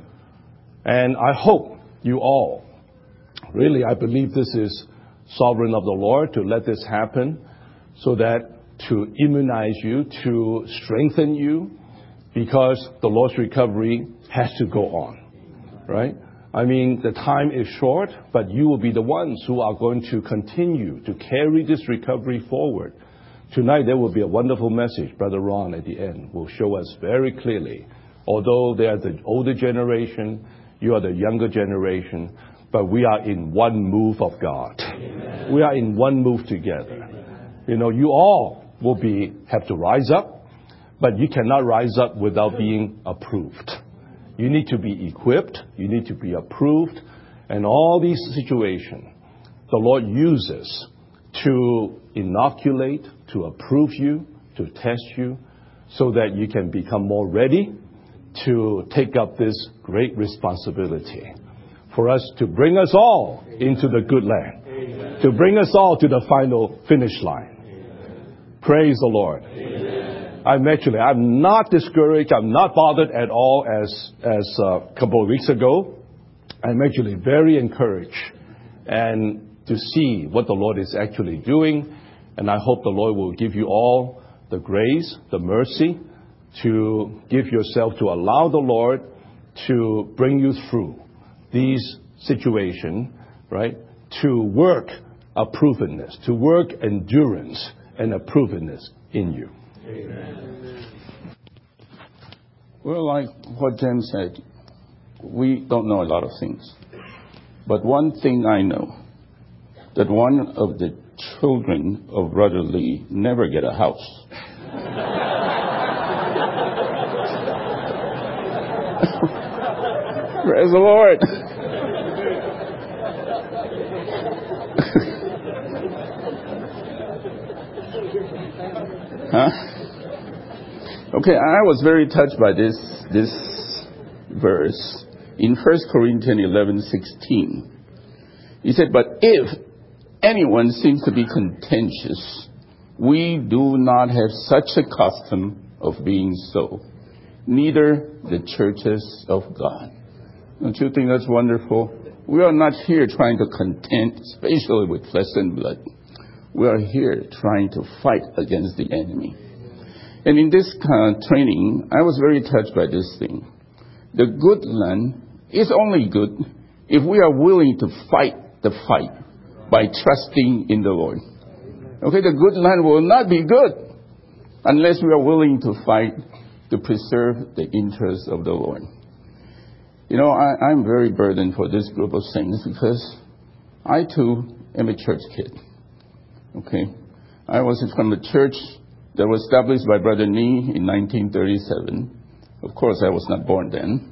And I hope you all, really, I believe this is sovereign of the Lord to let this happen, so that to immunize you, to strengthen you, because the Lord's recovery has to go on, right? I mean, the time is short, but you will be the ones who are going to continue to carry this recovery forward. Tonight there will be a wonderful message. Brother Ron at the end will show us very clearly, although they are the older generation, you are the younger generation, but we are in one move of God. Amen. We are in one move together. You all will have to rise up, but you cannot rise up without being approved. You need to be equipped, you need to be approved, and all these situations the Lord uses to inoculate, to approve you, to test you, so that you can become more ready to take up this great responsibility for us to bring us all into the good land. Amen. To bring us all to the final finish line. Amen. Praise the Lord. Amen. I'm not discouraged. I'm not bothered at all as a couple of weeks ago. I'm actually very encouraged and to see what the Lord is actually doing. And I hope the Lord will give you all the grace, the mercy to give yourself, to allow the Lord to bring you through these situations, right? To work approvenness, to work endurance and approvenness in you. Amen. Well, like what Jen said, we don't know a lot of things. But one thing I know, that one of the children of Brother Lee never get a house. Praise the Lord. Huh? Okay, I was very touched by this verse in 1 Corinthians 11:16. He said, "But if anyone seems to be contentious, we do not have such a custom of being so, neither the churches of God." Don't you think that's wonderful? We are not here trying to contend, especially with flesh and blood. We are here trying to fight against the enemy. And in this training, I was very touched by this thing. The good land is only good if we are willing to fight the fight by trusting in the Lord. Okay, the good land will not be good unless we are willing to fight to preserve the interests of the Lord. You know, I'm very burdened for this group of saints because I too am a church kid. Okay, I was from a church that was established by Brother Nee in 1937. Of course, I was not born then.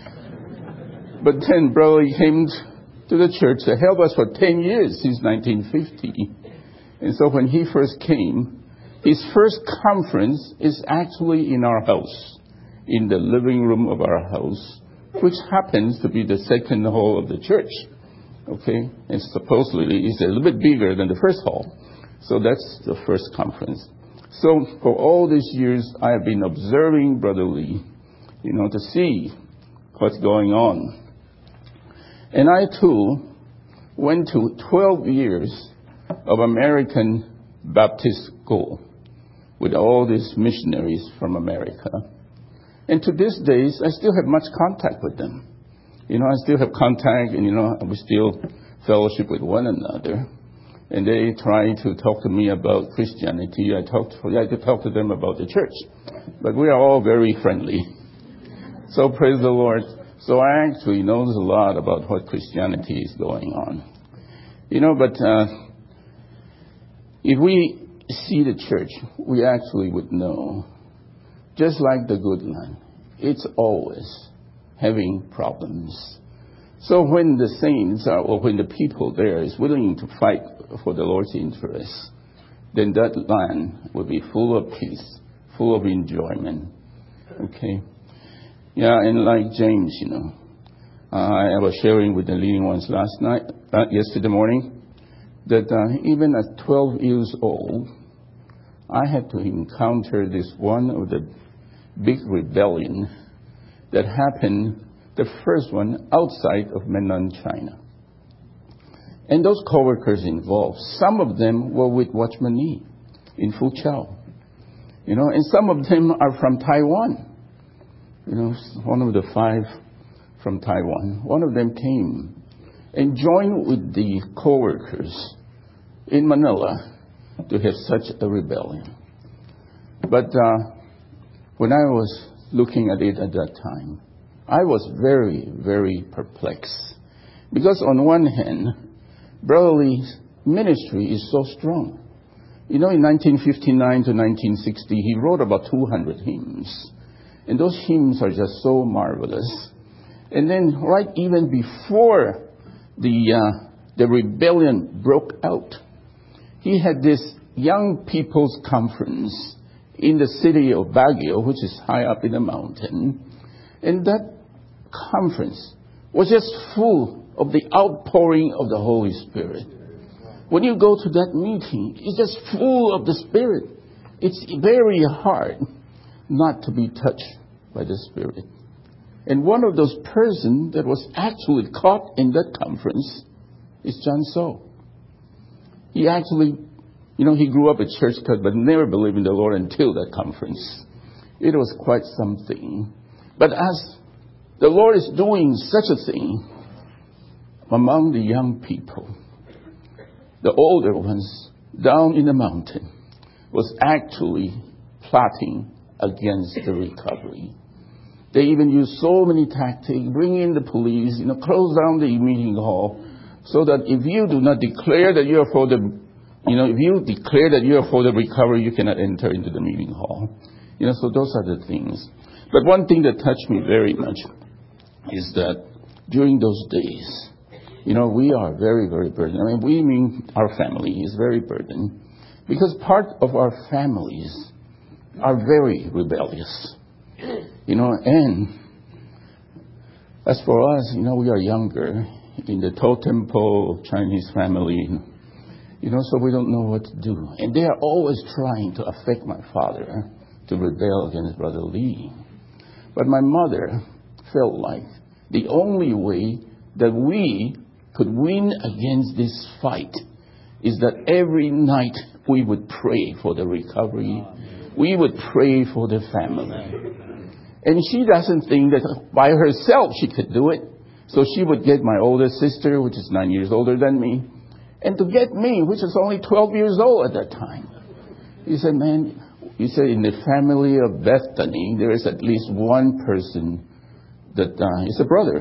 But then Brother Lee came to the church that helped us for 10 years since 1950. And so when he first came, his first conference is actually in our house, in the living room of our house, which happens to be the second hall of the church. Okay? And supposedly it's a little bit bigger than the first hall. So that's the first conference. So for all these years, I have been observing Brother Lee, to see what's going on. And I too went to 12 years of American Baptist school with all these missionaries from America. And to this day, I still have much contact with them. I still have contact and, we still fellowship with one another. And they try to talk to me about Christianity. I could talk to them about the church. But we are all very friendly. So praise the Lord. So I actually knows a lot about what Christianity is going on. But if we see the church, we actually would know, just like the good land, it's always having problems. So when the saints or when the people there is willing to fight for the Lord's interests, then that land will be full of peace, full of enjoyment. Okay? Yeah, and like James, I was sharing with the leading ones yesterday morning, that even at 12 years old, I had to encounter this one of the big rebellion that happened, the first one outside of Mainland China. And those co-workers involved, some of them were with Watchman Nee in Fuzhou. And some of them are from Taiwan. One of the 5 from Taiwan. One of them came and joined with the co-workers in Manila to have such a rebellion. But when I was looking at it at that time, I was very, very perplexed. Because on one hand, Brother Lee's ministry is so strong. In 1959 to 1960, he wrote about 200 hymns. And those hymns are just so marvelous. And then right even before the rebellion broke out, he had this young people's conference in the city of Baguio, which is high up in the mountain. And that conference was just full of the outpouring of the Holy Spirit. When you go to that meeting, it's just full of the Spirit. It's very hard not to be touched by the Spirit. And one of those persons that was actually caught in that conference is John So. He actually, he grew up a church cut, but never believed in the Lord until that conference. It was quite something. But as the Lord is doing such a thing among the young people, the older ones down in the mountain was actually plotting against the recovery. They even used so many tactics, bring in the police, close down the meeting hall, so that if you do not declare that you are for the, if you declare that you are for the recovery, you cannot enter into the meeting hall. So those are the things. But one thing that touched me very much is that during those days, we are very, very burdened. We mean our family is very burdened Because part of our families are very rebellious. And as for us, we are younger in the totem pole of Chinese family, so we don't know what to do. And they are always trying to affect my father to rebel against Brother Lee. But my mother felt like the only way that we could win against this fight is that every night we would pray for the recovery. We would pray for the family. And she doesn't think that by herself she could do it. So she would get my older sister, which is 9 years older than me, and to get me, which is only 12 years old at that time. He said, man, in the family of Bethany, there is at least one person that is a brother.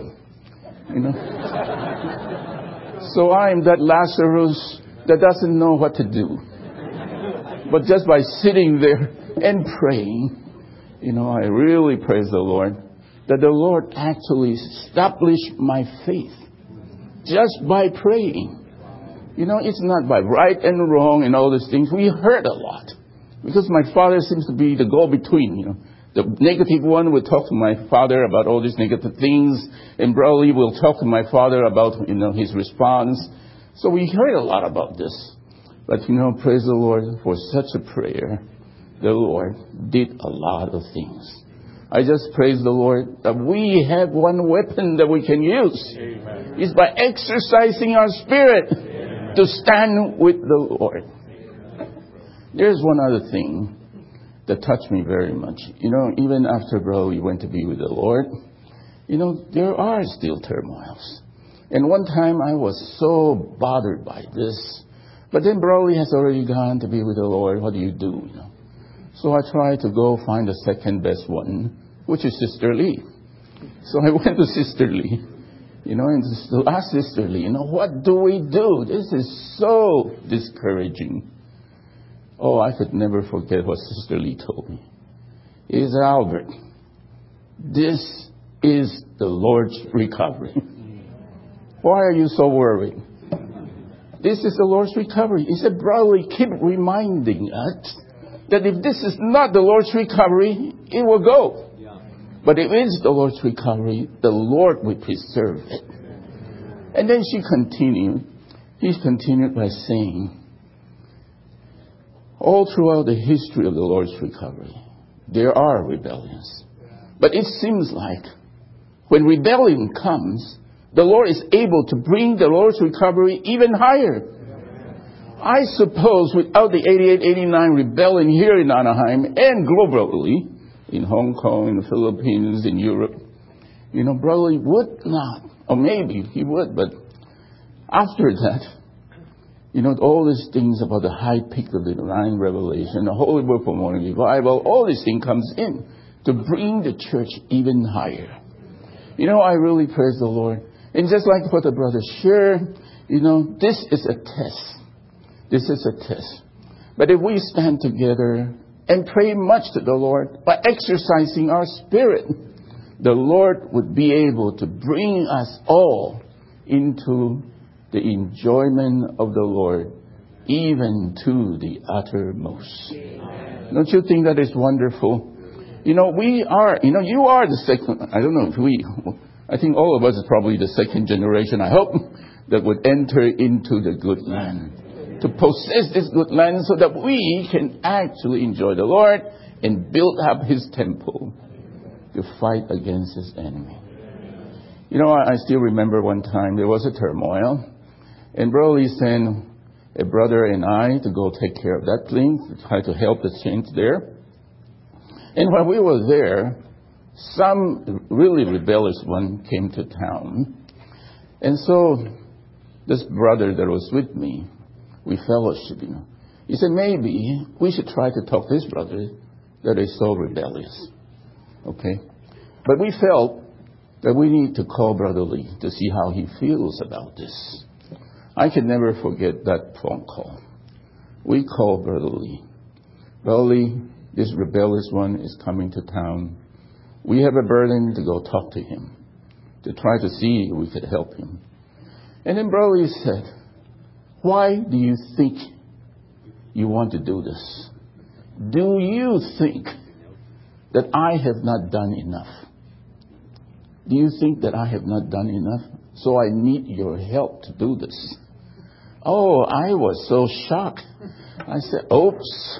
So I am that Lazarus that doesn't know what to do. But just by sitting there and praying, I really praise the Lord that the Lord actually established my faith just by praying. It's not by right and wrong and all these things. We heard a lot because my father seems to be the go-between. The negative one will talk to my father about all these negative things, and Brother Lee will talk to my father about his response. So we heard a lot about this. But praise the Lord for such a prayer. The Lord did a lot of things. I just praise the Lord that we have one weapon that we can use. Amen. It's by exercising our spirit. Amen. To stand with the Lord. There's one other thing that touched me very much. Even after Brother Lee went to be with the Lord, there are still turmoils. And one time I was so bothered by this. But then Brother Lee has already gone to be with the Lord. What do you do? So I tried to go find the second best one, which is Sister Lee. So I went to Sister Lee, and to ask Sister Lee, what do we do? This is so discouraging. Oh, I could never forget what Sister Lee told me. He said, Albert, this is the Lord's recovery. Why are you so worried? This is the Lord's recovery. He said, Brother Lee, keep reminding us that if this is not the Lord's recovery, it will go. But if it is the Lord's recovery, the Lord will preserve it. And then he continued by saying, all throughout the history of the Lord's recovery, there are rebellions. But it seems like when rebellion comes, the Lord is able to bring the Lord's recovery even higher. I suppose without the 88-89 rebellion here in Anaheim and globally, in Hong Kong, in the Philippines, in Europe, Brother Lee would not, or maybe he would, but after that, all these things about the high peak of the divine revelation, the Holy Book for Morning Revival, all these things comes in to bring the church even higher. I really praise the Lord. And just like what the brother shared, this is a test. This is a test. But if we stand together and pray much to the Lord by exercising our spirit, the Lord would be able to bring us all into the enjoyment of the Lord, even to the uttermost. Don't you think that is wonderful? We are, you are the second, I don't know if I think all of us is probably the second generation, I hope, that would enter into the good land. To possess this good land so that we can actually enjoy the Lord and build up His temple to fight against His enemy. I still remember one time there was a turmoil, and Brother Lee sent a brother and I to go take care of that thing, to try to help the saints there. And when we were there, some really rebellious one came to town. And so this brother that was with me, we fellowship, He said, maybe we should try to talk to this brother that is so rebellious. Okay? But we felt that we need to call Brother Lee to see how he feels about this. I can never forget that phone call. We called Brother Lee. Brother Lee, this rebellious one is coming to town. We have a burden to go talk to him, to try to see if we could help him. And then Brother Lee said, why do you think you want to do this? Do you think that I have not done enough? Do you think that I have not done enough? So I need your help to do this. Oh, I was so shocked. I said, oops.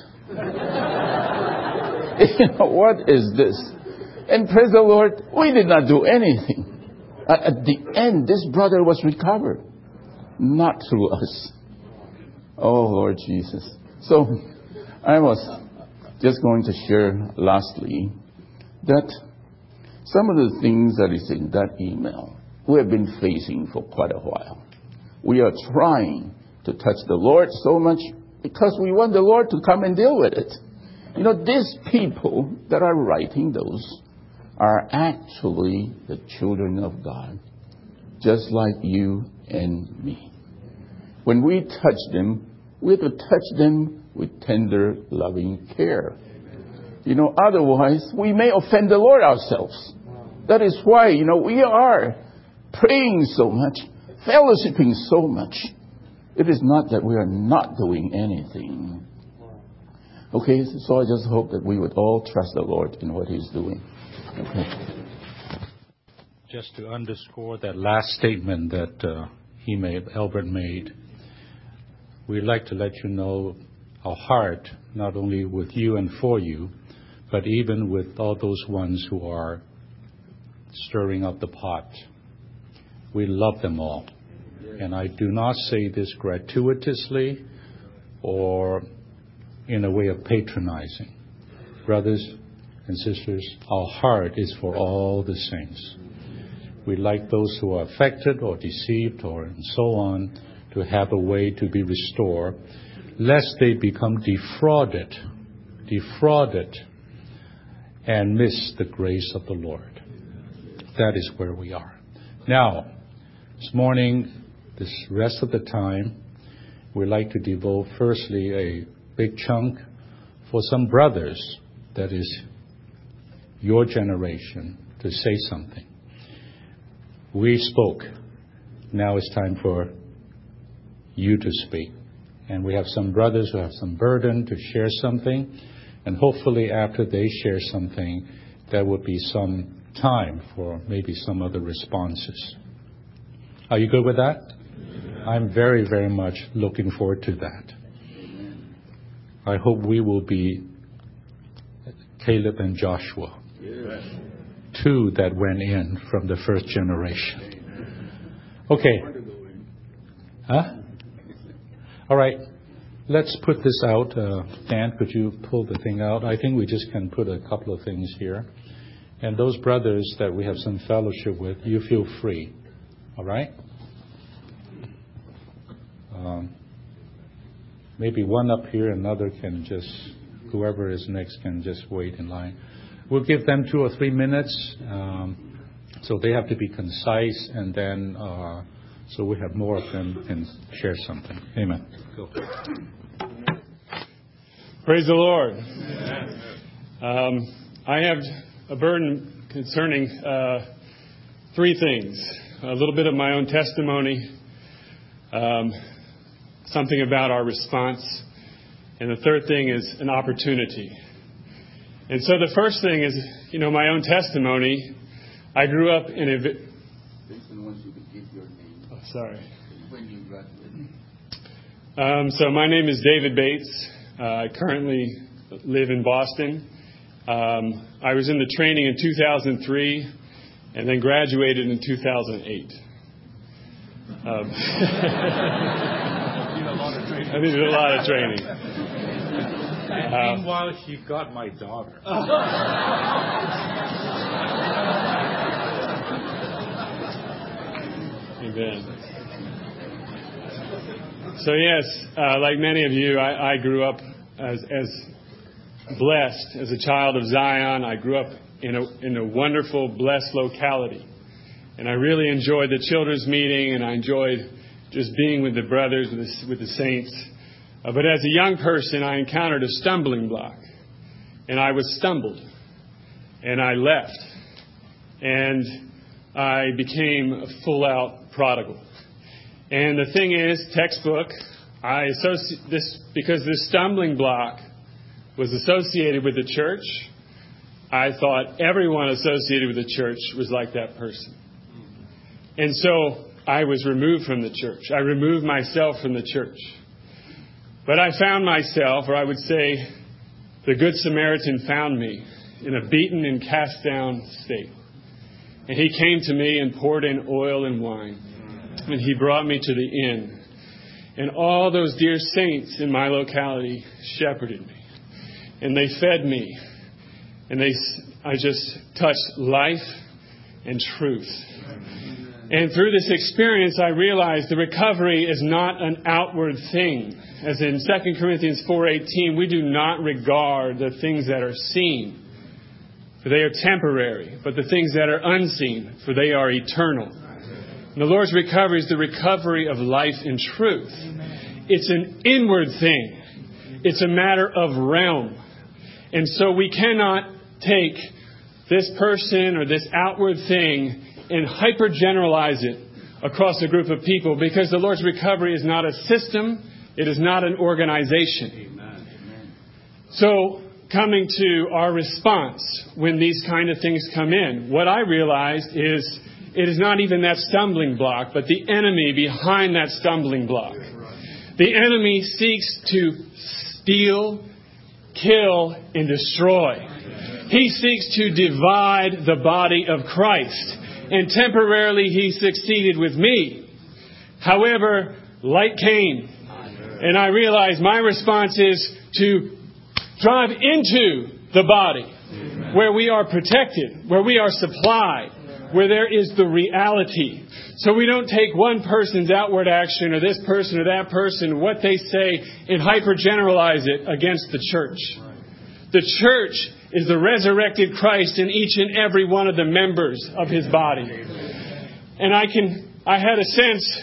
What is this? And praise the Lord, we did not do anything. At the end, this brother was recovered. Not through us. Oh, Lord Jesus. So, I was just going to share lastly that some of the things that is in that email, we have been facing for quite a while. We are trying to touch the Lord so much because we want the Lord to come and deal with it. These people that are writing those are actually the children of God, just like you and me. When we touch them, we have to touch them with tender, loving care. Otherwise, we may offend the Lord ourselves. That is why, we are praying so much, fellowshipping so much. It is not that we are not doing anything. Okay, so I just hope that we would all trust the Lord in what He's doing. Okay. Just to underscore that last statement that Albert made, we'd like to let you know our heart, not only with you and for you, but even with all those ones who are stirring up the pot. We love them all. And I do not say this gratuitously or in a way of patronizing. Brothers and sisters, our heart is for all the saints. We like those who are affected or deceived or and so on to have a way to be restored, lest they become defrauded and miss the grace of the Lord. That is where we are. Now, this morning, this rest of the time, we'd like to devote firstly a big chunk for some brothers, that is your generation, to say something. We spoke. Now it's time for you to speak. And we have some brothers who have some burden to share something. And hopefully after they share something, there will be some time for maybe some other responses. Are you good with that? I'm very, very much looking forward to that. I hope we will be Caleb and Joshua, two that went in from the first generation. Okay. Huh? All right. Let's put this out. Dan, could you pull the thing out? I think we just can put a couple of things here. And those brothers that we have some fellowship with, you feel free. All right? Maybe one up here, another can just, whoever is next can just wait in line. We'll give them 2 or 3 minutes. So they have to be concise, and then so we have more of them can share something. Amen. Go. Praise the Lord. I have a burden concerning 3 things. A little bit of my own testimony, something about our response, and the third thing is an opportunity. And so the first thing is, my own testimony. I grew up in a... Oh, sorry. So my name is David Bates. I currently live in Boston. I was in the training in 2003 and then graduated in 2008. I needed a lot of training. Meanwhile, she got my daughter. Amen. So yes, like many of you, I grew up as blessed as a child of Zion. I grew up in a wonderful, blessed locality. And I really enjoyed the children's meeting, and I enjoyed just being with the brothers, with the saints. But as a young person, I encountered a stumbling block. And I was stumbled. And I left. And I became a full-out prodigal. And the thing is, textbook, because this stumbling block was associated with the church, I thought everyone associated with the church was like that person. And so I was removed from the church. I removed myself from the church. But I found myself, or I would say, the Good Samaritan found me in a beaten and cast down state. And he came to me and poured in oil and wine. And he brought me to the inn. And all those dear saints in my locality shepherded me. And they fed me. And I just touched life and truth. And through this experience, I realized the recovery is not an outward thing. As in 2 Corinthians 4:18, we do not regard the things that are seen, for they are temporary, but the things that are unseen, for they are eternal. And the Lord's recovery is the recovery of life and truth. It's an inward thing. It's a matter of realm. And so we cannot take this person or this outward thing and hyper-generalize it across a group of people, because the Lord's recovery is not a system. It is not an organization. Amen. So, coming to our response when these kind of things come in, what I realized is it is not even that stumbling block, but the enemy behind that stumbling block. The enemy seeks to steal, kill, and destroy. He seeks to divide the body of Christ. And temporarily he succeeded with me. However, light came. And I realized my response is to drive into the body, where we are protected, where we are supplied, where there is the reality. So we don't take one person's outward action or this person or that person, what they say, and hyper-generalize it against the church. The church is the resurrected Christ in each and every one of the members of His body. And I had a sense,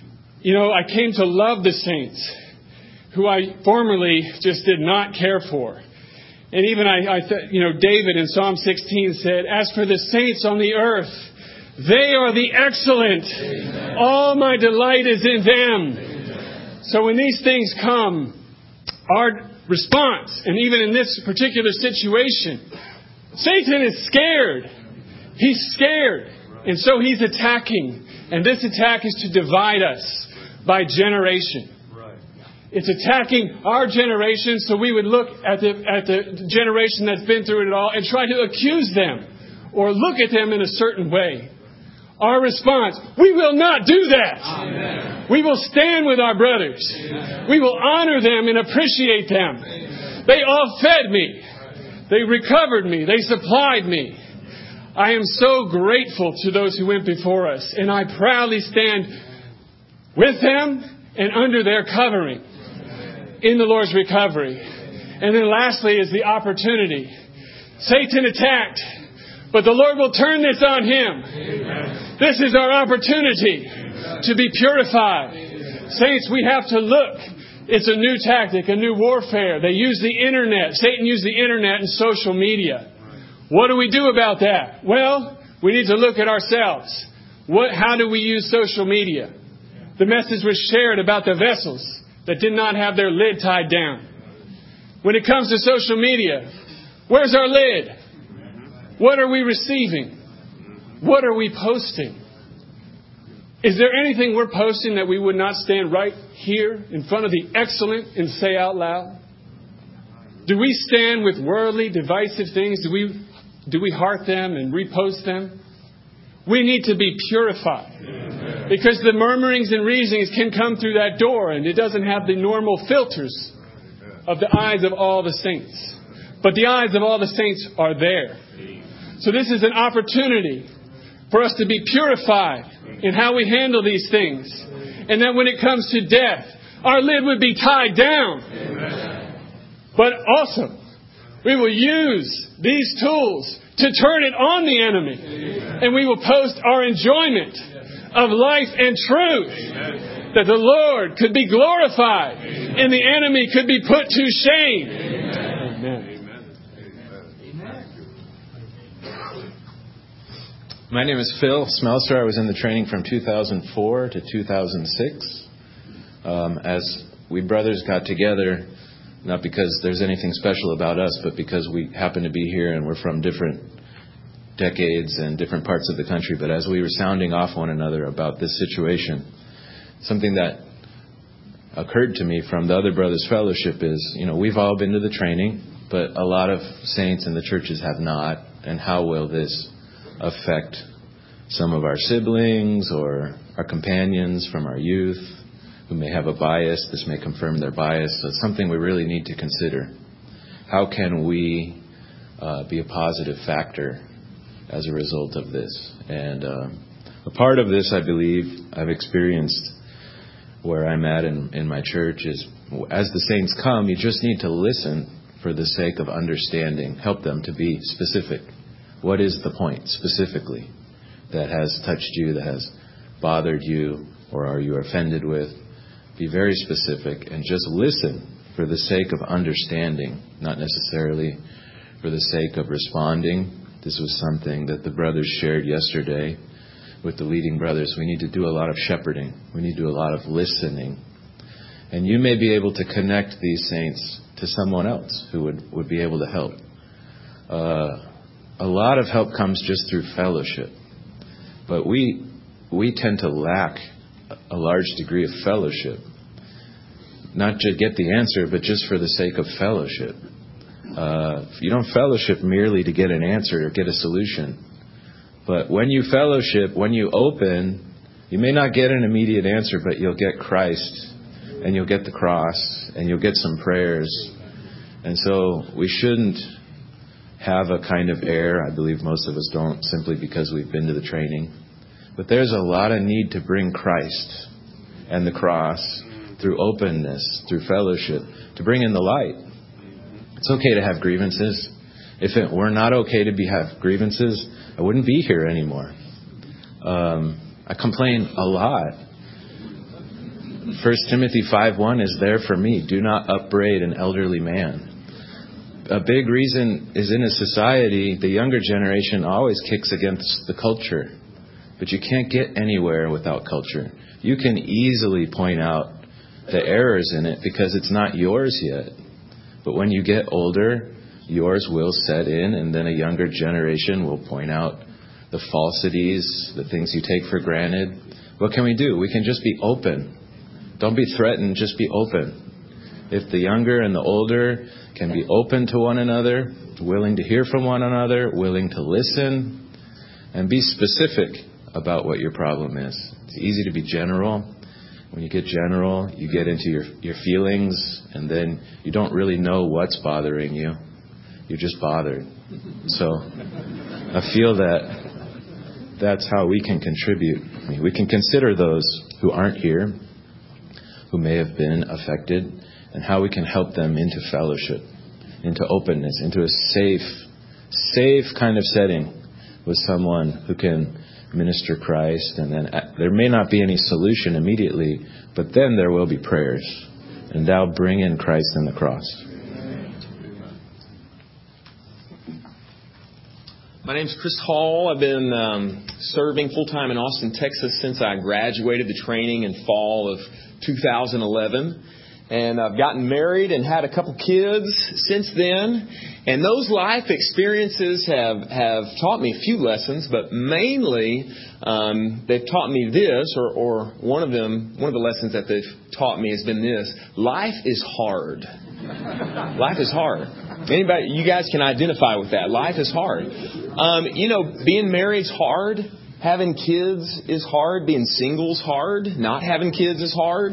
I came to love the saints who I formerly just did not care for. And even David in Psalm 16 said, "As for the saints on the earth, they are the excellent. Amen. All my delight is in them." Amen. So when these things come, our response, and even in this particular situation, Satan is scared. He's scared. And so he's attacking. And this attack is to divide us by generation. It's attacking our generation, so we would look at the generation that's been through it all and try to accuse them or look at them in a certain way. Our response, we will not do that. Amen. We will stand with our brothers. Amen. We will honor them and appreciate them. Amen. They all fed me. They recovered me. They supplied me. I am so grateful to those who went before us, and I proudly stand with them and under their covering in the Lord's recovery. And then lastly is the opportunity. Satan attacked, but the Lord will turn this on him. Amen. This is our opportunity to be purified. Saints, we have to look. It's a new tactic, a new warfare. They use the internet. Satan used the internet and social media. What do we do about that? Well, we need to look at ourselves. How do we use social media? The message was shared about the vessels that did not have their lid tied down. When it comes to social media, where's our lid? What are we receiving? What are we posting? Is there anything we're posting that we would not stand right here in front of the excellent and say out loud? Do we stand with worldly, divisive things? Do we heart them and repost them? We need to be purified. Amen. Because the murmurings and reasonings can come through that door, and it doesn't have the normal filters of the eyes of all the saints. But the eyes of all the saints are there. So this is an opportunity for us to be purified in how we handle these things. And that when it comes to death, our lid would be tied down. Amen. But also, we will use these tools to turn it on the enemy. Amen. And we will post our enjoyment of life and truth. Amen. That the Lord could be glorified. Amen. And the enemy could be put to shame. Amen. My name is Phil Smelser. I was in the training from 2004 to 2006. As we brothers got together, not because there's anything special about us, but because we happen to be here and we're from different decades and different parts of the country. But as we were sounding off one another about this situation, something that occurred to me from the other brothers' fellowship is, we've all been to the training, but a lot of saints in the churches have not. And how will this affect some of our siblings or our companions from our youth who may have a bias? This may confirm their bias. So it's something we really need to consider. How can we be a positive factor as a result of this? And a part of this, I believe, I've experienced where I'm at in my church is, as the saints come, you just need to listen for the sake of understanding. Help them to be specific. What is the point specifically that has touched you, that has bothered you, or are you offended with? Be very specific and just listen for the sake of understanding, not necessarily for the sake of responding. This was something that the brothers shared yesterday with the leading brothers. We need to do a lot of shepherding. We need to do a lot of listening. And you may be able to connect these saints to someone else who would be able to help. A lot of help comes just through fellowship. But we tend to lack a large degree of fellowship. Not to get the answer, but just for the sake of fellowship. You don't fellowship merely to get an answer or get a solution. But when you fellowship, when you open, you may not get an immediate answer, but you'll get Christ, and you'll get the cross, and you'll get some prayers. And so we shouldn't have a kind of air. I believe most of us don't, simply because we've been to the training. But there's a lot of need to bring Christ and the cross through openness, through fellowship, to bring in the light. It's okay to have grievances. If it were not okay to have grievances, I wouldn't be here anymore. I complain a lot. 1 Timothy 5:1 is there for me. Do not upbraid an elderly man. A big reason is in a society, the younger generation always kicks against the culture. But you can't get anywhere without culture. You can easily point out the errors in it because it's not yours yet. But when you get older, yours will set in, and then a younger generation will point out the falsities, the things you take for granted. What can we do? We can just be open. Don't be threatened, just be open. If the younger and the older can be open to one another, willing to hear from one another, willing to listen, and be specific about what your problem is. It's easy to be general. When you get general, you get into your feelings, and then you don't really know what's bothering you. You're just bothered. So I feel that's how we can contribute. I mean, we can consider those who aren't here, who may have been affected, and how we can help them into fellowship, into openness, into a safe kind of setting with someone who can minister Christ. And then there may not be any solution immediately, but then there will be prayers, and that'll bring in Christ and the cross. My name's Chris Hall. I've been serving full-time in Austin, Texas since I graduated the training in fall of 2011. And I've gotten married and had a couple kids since then. And those life experiences have taught me a few lessons, but mainly they've taught me this, or one of the lessons that they've taught me has been this: life is hard. Life is hard. Anybody, you guys can identify with that. Life is hard. Being married's hard. Having kids is hard. Being single's hard. Not having kids is hard.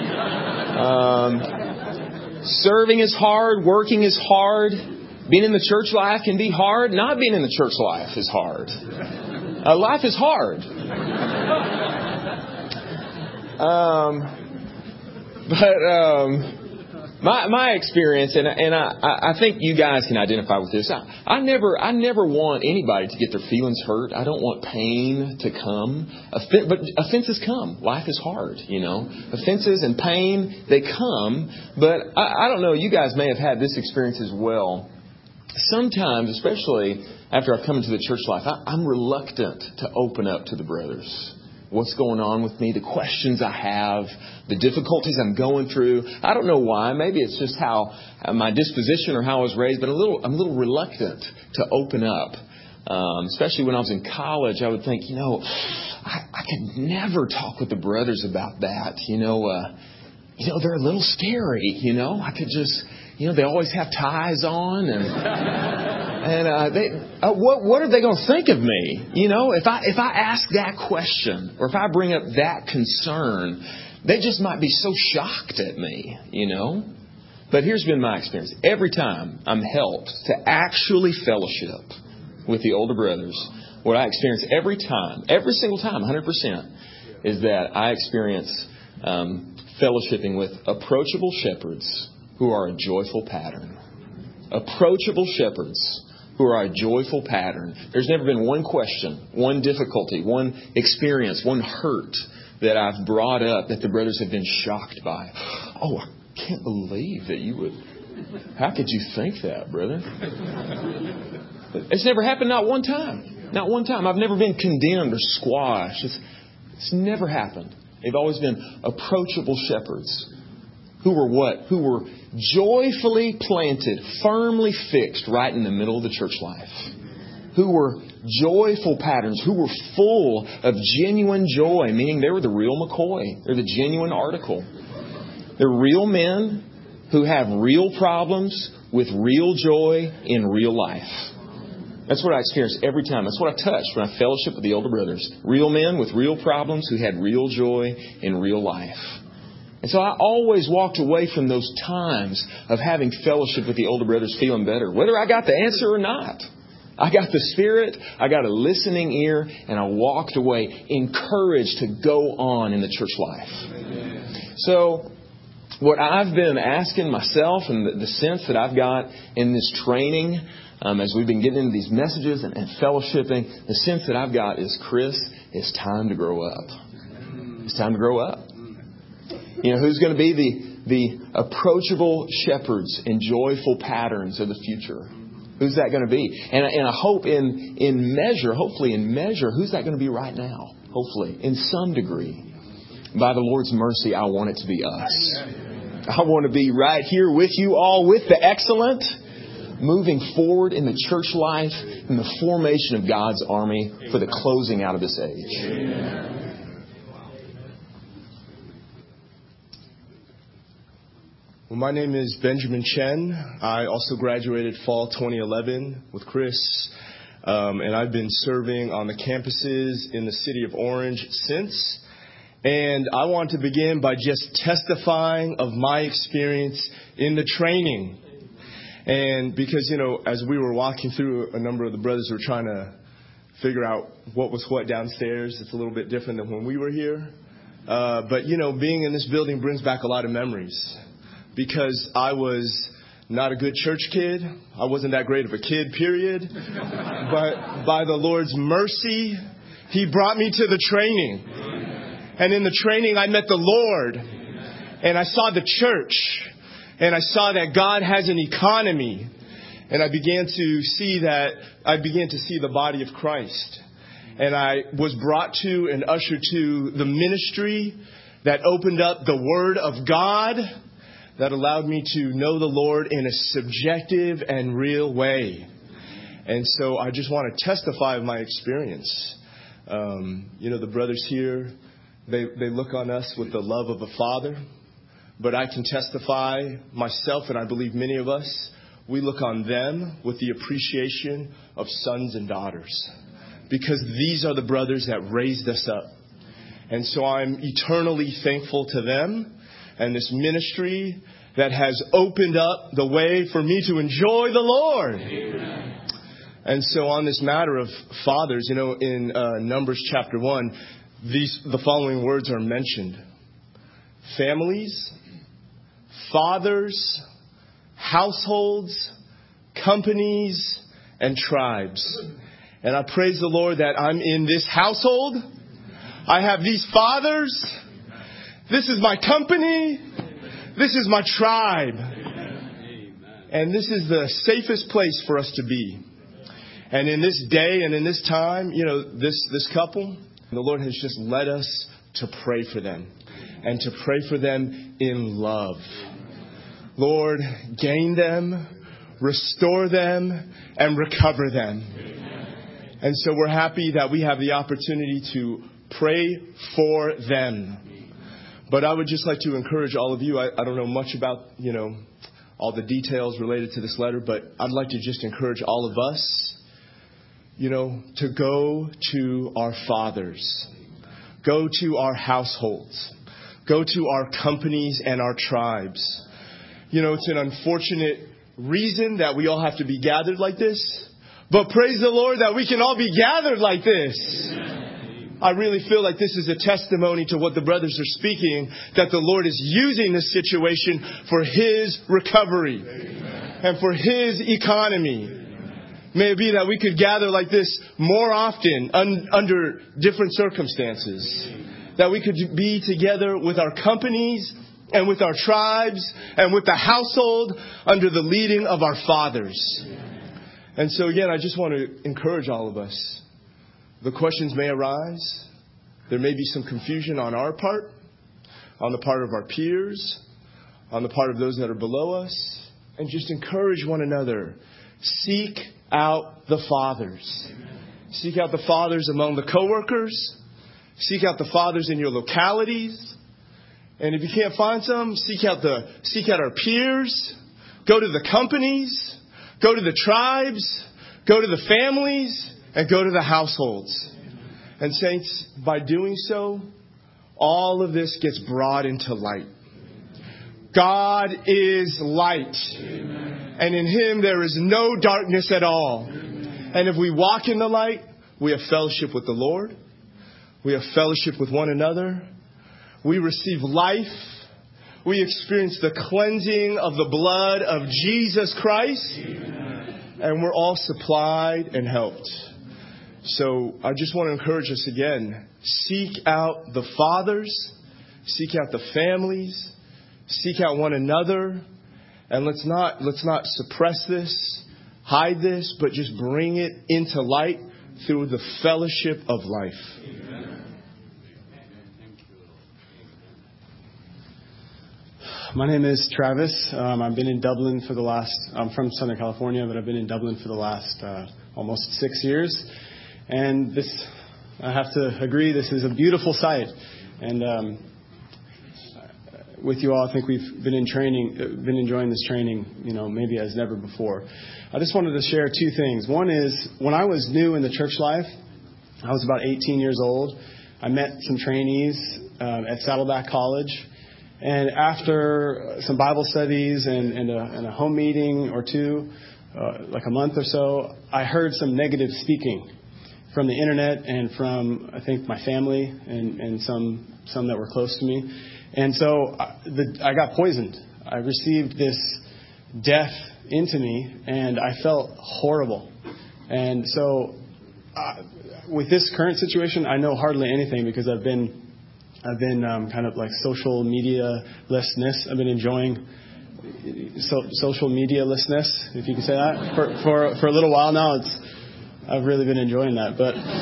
Serving is hard. Working is hard. Being in the church life can be hard. Not being in the church life is hard. Life is hard. My experience, and I think you guys can identify with this. I never want anybody to get their feelings hurt. I don't want pain to come. But offenses come. Life is hard, Offenses and pain, they come. But I don't know. You guys may have had this experience as well. Sometimes, especially after I've come into the church life, I'm reluctant to open up to the brothers. what's going on with me, the questions I have, the difficulties I'm going through. I don't know why. Maybe it's just how my disposition or how I was raised, but I'm a little reluctant to open up. Especially when I was in college, I would think, I could never talk with the brothers about that. They're a little scary. I could just, they always have ties on, and they, what are they going to think of me? If I ask that question, or if I bring up that concern, they just might be so shocked at me. But here's been my experience: every time I'm helped to actually fellowship with the older brothers, what I experience every single time, 100%, is that I experience fellowshipping with approachable shepherds who are a joyful pattern. Approachable shepherds who are a joyful pattern. There's never been one question, one difficulty, one experience, one hurt that I've brought up that the brothers have been shocked by. Oh, I can't believe that you would... How could you think that, brother? It's never happened, not one time. Not one time. I've never been condemned or squashed. It's never happened. They've always been approachable shepherds. Who were what? Who were joyfully planted, firmly fixed right in the middle of the church life. Who were joyful patterns. Who were full of genuine joy, meaning they were the real McCoy. They're the genuine article. They're real men who have real problems with real joy in real life. That's what I experience every time. That's what I touch when I fellowship with the older brothers. Real men with real problems who had real joy in real life. And so I always walked away from those times of having fellowship with the older brothers feeling better, whether I got the answer or not. I got the Spirit, I got a listening ear, and I walked away encouraged to go on in the church life. So what I've been asking myself, and the sense that I've got in this training, as we've been getting into these messages and fellowshipping, the sense that I've got is, Chris, it's time to grow up. It's time to grow up. Who's going to be the approachable shepherds and joyful patterns of the future? Who's that going to be? And I hope hopefully in measure, who's that going to be right now? Hopefully, in some degree. By the Lord's mercy, I want it to be us. I want to be right here with you all with the excellent, moving forward in the church life, in the formation of God's army for the closing out of this age. Amen. Well, my name is Benjamin Chen. I also graduated fall 2011 with Chris. And I've been serving on the campuses in the city of Orange since. And I want to begin by just testifying of my experience in the training. And because, as we were walking through, a number of the brothers were trying to figure out what was what downstairs. It's a little bit different than when we were here. But being in this building brings back a lot of memories. Because I was not a good church kid. I wasn't that great of a kid, period. But by the Lord's mercy, He brought me to the training. And in the training, I met the Lord. And I saw the church. And I saw that God has an economy. And I began to see the body of Christ. And I was brought to and ushered to the ministry that opened up the Word of God, that allowed me to know the Lord in a subjective and real way. And so I just want to testify of my experience. The brothers here, they look on us with the love of a father. But I can testify myself, and I believe many of us, we look on them with the appreciation of sons and daughters. Because these are the brothers that raised us up. And so I'm eternally thankful to them and this ministry that has opened up the way for me to enjoy the Lord. Amen. And so on this matter of fathers, in Numbers chapter 1, the following words are mentioned. Families, fathers, households, companies, and tribes. And I praise the Lord that I'm in this household. I have these fathers. This is my company. This is my tribe. And this is the safest place for us to be. And in this day and in this time, this couple, And the Lord has just led us to pray for them, and to pray for them in love. Lord, gain them, restore them, and recover them. And so we're happy that we have the opportunity to pray for them. But I would just like to encourage all of you. I don't know much about, all the details related to this letter, but I'd like to just encourage all of us, to go to our fathers, go to our households, go to our companies and our tribes. It's an unfortunate reason that we all have to be gathered like this, but praise the Lord that we can all be gathered like this. I really feel like this is a testimony to what the brothers are speaking, that the Lord is using this situation for His recovery and for His economy. May it be that we could gather like this more often under different circumstances. That we could be together with our companies and with our tribes and with the household under the leading of our fathers. And so again, I just want to encourage all of us. The questions may arise. There may be some confusion on our part, on the part of our peers, on the part of those that are below us. And just encourage one another. Seek out the fathers. Seek out the fathers among the coworkers. Seek out the fathers in your localities. And if you can't find some, seek out our peers. Go to the companies. Go to the tribes. Go to the families. And go to the households. And saints, by doing so, all of this gets brought into light. God is light. Amen. And in Him there is no darkness at all. Amen. And if we walk in the light, we have fellowship with the Lord. We have fellowship with one another. We receive life. We experience the cleansing of the blood of Jesus Christ. Amen. And we're all supplied and helped. So I just want to encourage us again. Seek out the fathers. Seek out the families. Seek out one another. And let's not suppress this, hide this, but just bring it into light through the fellowship of life. Amen. My name is Travis. I've been in Dublin I'm from Southern California, but I've been in Dublin for the last almost 6 years. And I have to agree, this is a beautiful sight. And with you all, I think we've been enjoying this training, maybe as never before. I just wanted to share two things. One is, when I was new in the church life, I was about 18 years old. I met some trainees at Saddleback College. And after some Bible studies and a home meeting or two, like a month or so, I heard some negative speaking from the internet and from, I think, my family and some that were close to me. And so I got poisoned. I received this death into me, and I felt horrible. And so with this current situation, I know hardly anything because I've been kind of like social media-lessness. I've been enjoying social media-lessness, if you can say that, for a little while now. I've really been enjoying that,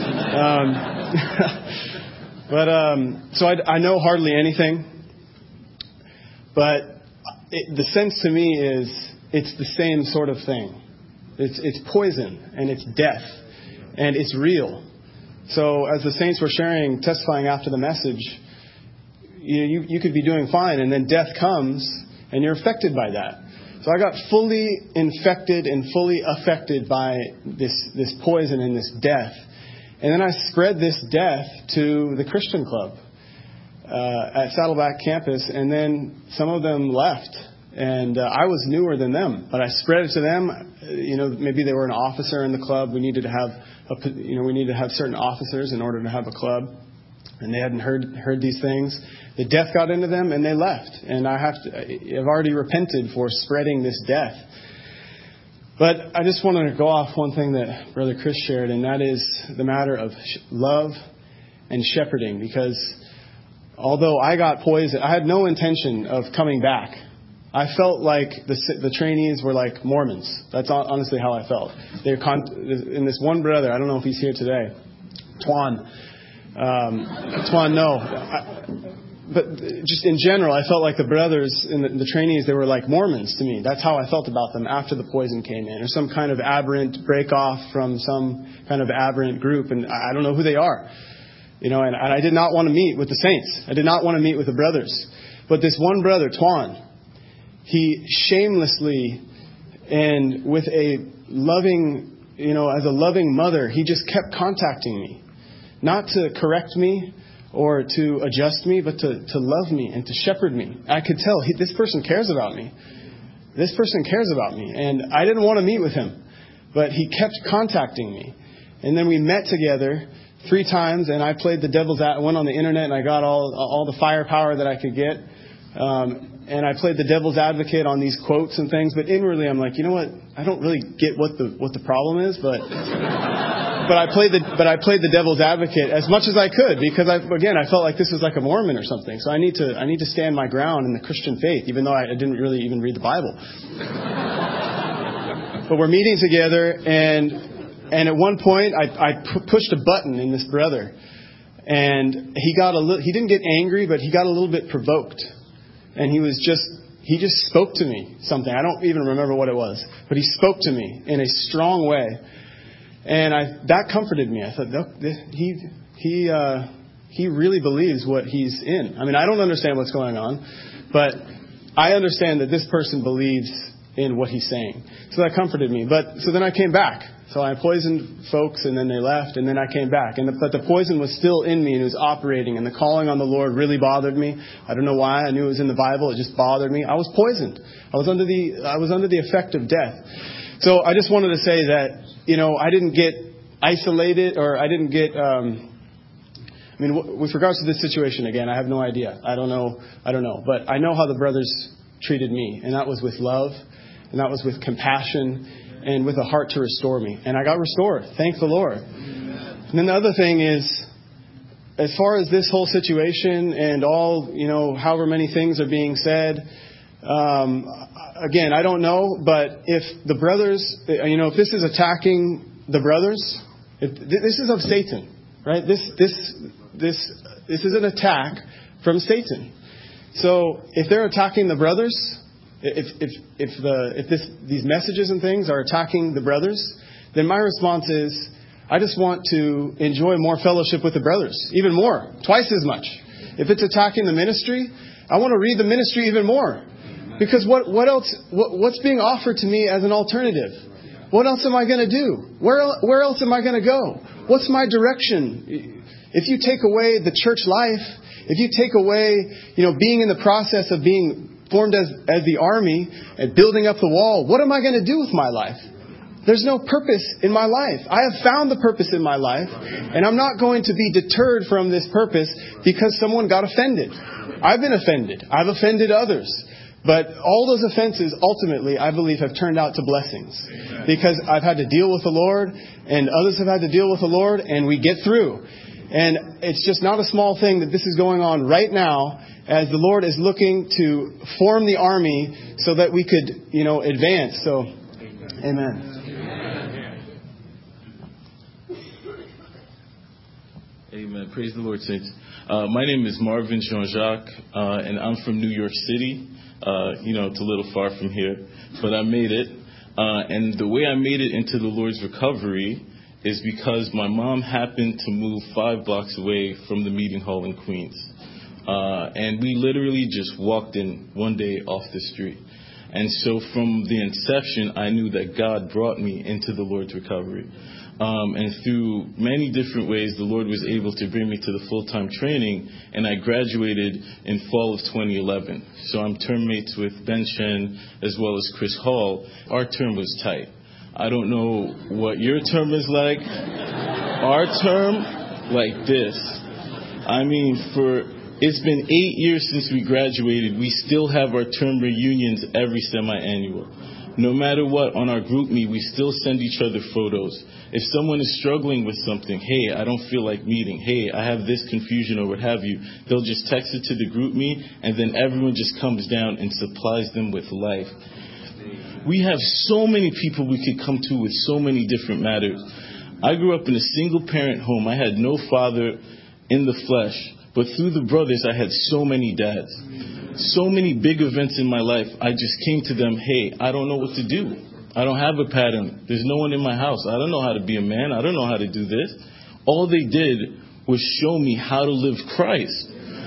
so I know hardly anything. But the sense to me is it's the same sort of thing. It's poison and it's death and it's real. So as the saints were sharing, testifying after the message, you could be doing fine, and then death comes and you're affected by that. So I got fully infected and fully affected by this poison and this death. And then I spread this death to the Christian club at Saddleback campus, and then some of them left. And I was newer than them, but I spread it to them. Maybe they were an officer in the club. We needed to have certain officers in order to have a club. And they hadn't heard these things. The death got into them, and they left. And I've already repented for spreading this death. But I just wanted to go off one thing that Brother Chris shared, and that is the matter of love and shepherding. Because although I got poisoned, I had no intention of coming back. I felt like the trainees were like Mormons. That's honestly how I felt. And this one brother, I don't know if he's here today, Tuan. Tuan, no. But just in general, I felt like the brothers in the trainees, they were like Mormons to me. That's how I felt about them after the poison came in, or some kind of aberrant break off from some kind of aberrant group, and I don't know who they are. And I did not want to meet with the saints. I did not want to meet with the brothers. But this one brother, Tuan, he shamelessly and with a loving, as a loving mother, he just kept contacting me. Not to correct me or to adjust me, but to love me and to shepherd me. I could tell this person cares about me. This person cares about me. And I didn't want to meet with him, but he kept contacting me. And then we met together 3 times, and I played the devil's advocate. Went on the internet, and I got all the firepower that I could get. And I played the devil's advocate on these quotes and things. But inwardly, I'm like, you know what? I don't really get what the problem is, but I played the devil's advocate as much as I could, because I felt like this was like a Mormon or something. So I need to stand my ground in the Christian faith, even though I didn't really even read the Bible. But we're meeting together, and at one point I pushed a button in this brother, and he didn't get angry, but he got a little bit provoked, and he just spoke to me something. I don't even remember what it was, but he spoke to me in a strong way. And that comforted me. I thought, he really believes what he's in. I mean, I don't understand what's going on, but I understand that this person believes in what he's saying. So that comforted me. So then I came back. So I poisoned folks, and then they left, and then I came back. But the poison was still in me, and it was operating, and the calling on the Lord really bothered me. I don't know why. I knew it was in the Bible. It just bothered me. I was poisoned. I was under the effect of death. So I just wanted to say that, I didn't get isolated, or I didn't get, with regards to this situation, again, I have no idea. I don't know. But I know how the brothers treated me, and that was with love, and that was with compassion, and with a heart to restore me. And I got restored. Thank the Lord. And then the other thing is, as far as this whole situation and all, however many things are being said, again, I don't know, but if the brothers, if this is attacking the brothers, if this is of Satan, right? This is an attack from Satan. So if they're attacking the brothers, if these messages and things are attacking the brothers, then my response is, I just want to enjoy more fellowship with the brothers, even more, twice as much. If it's attacking the ministry, I want to read the ministry even more. Because what else? What's being offered to me as an alternative? What else am I going to do? Where else am I going to go? What's my direction? If you take away the church life, if you take away, being in the process of being formed as the army and building up the wall, what am I going to do with my life? There's no purpose in my life. I have found the purpose in my life, and I'm not going to be deterred from this purpose because someone got offended. I've been offended. I've offended others. But all those offenses, ultimately, I believe, have turned out to blessings. Because I've had to deal with the Lord, and others have had to deal with the Lord, and we get through. And it's just not a small thing that this is going on right now, as the Lord is looking to form the army so that we could, advance. So, amen. Amen. Praise the Lord, saints. My name is Marvin Jean-Jacques, and I'm from New York City. It's a little far from here, but I made it. And the way I made it into the Lord's recovery is because my mom happened to move 5 blocks away from the meeting hall in Queens. And we literally just walked in one day off the street. And so from the inception, I knew that God brought me into the Lord's recovery. And through many different ways, the Lord was able to bring me to the full-time training, and I graduated in fall of 2011. So I'm term mates with Ben Chen as well as Chris Hall. Our term was tight. I don't know what your term is like. Our term, like this. It's been 8 years since we graduated. We still have our term reunions every semi-annual. No matter what, on our group meet, we still send each other photos. If someone is struggling with something, hey, I don't feel like meeting, hey, I have this confusion or what have you, they'll just text it to the group meet, and then everyone just comes down and supplies them with life. We have so many people we could come to with so many different matters. I grew up in a single-parent home. I had no father in the flesh. But through the brothers, I had so many dads. So many big events in my life, I just came to them, hey, I don't know what to do. I don't have a pattern. There's no one in my house. I don't know how to be a man. I don't know how to do this. All they did was show me how to live Christ.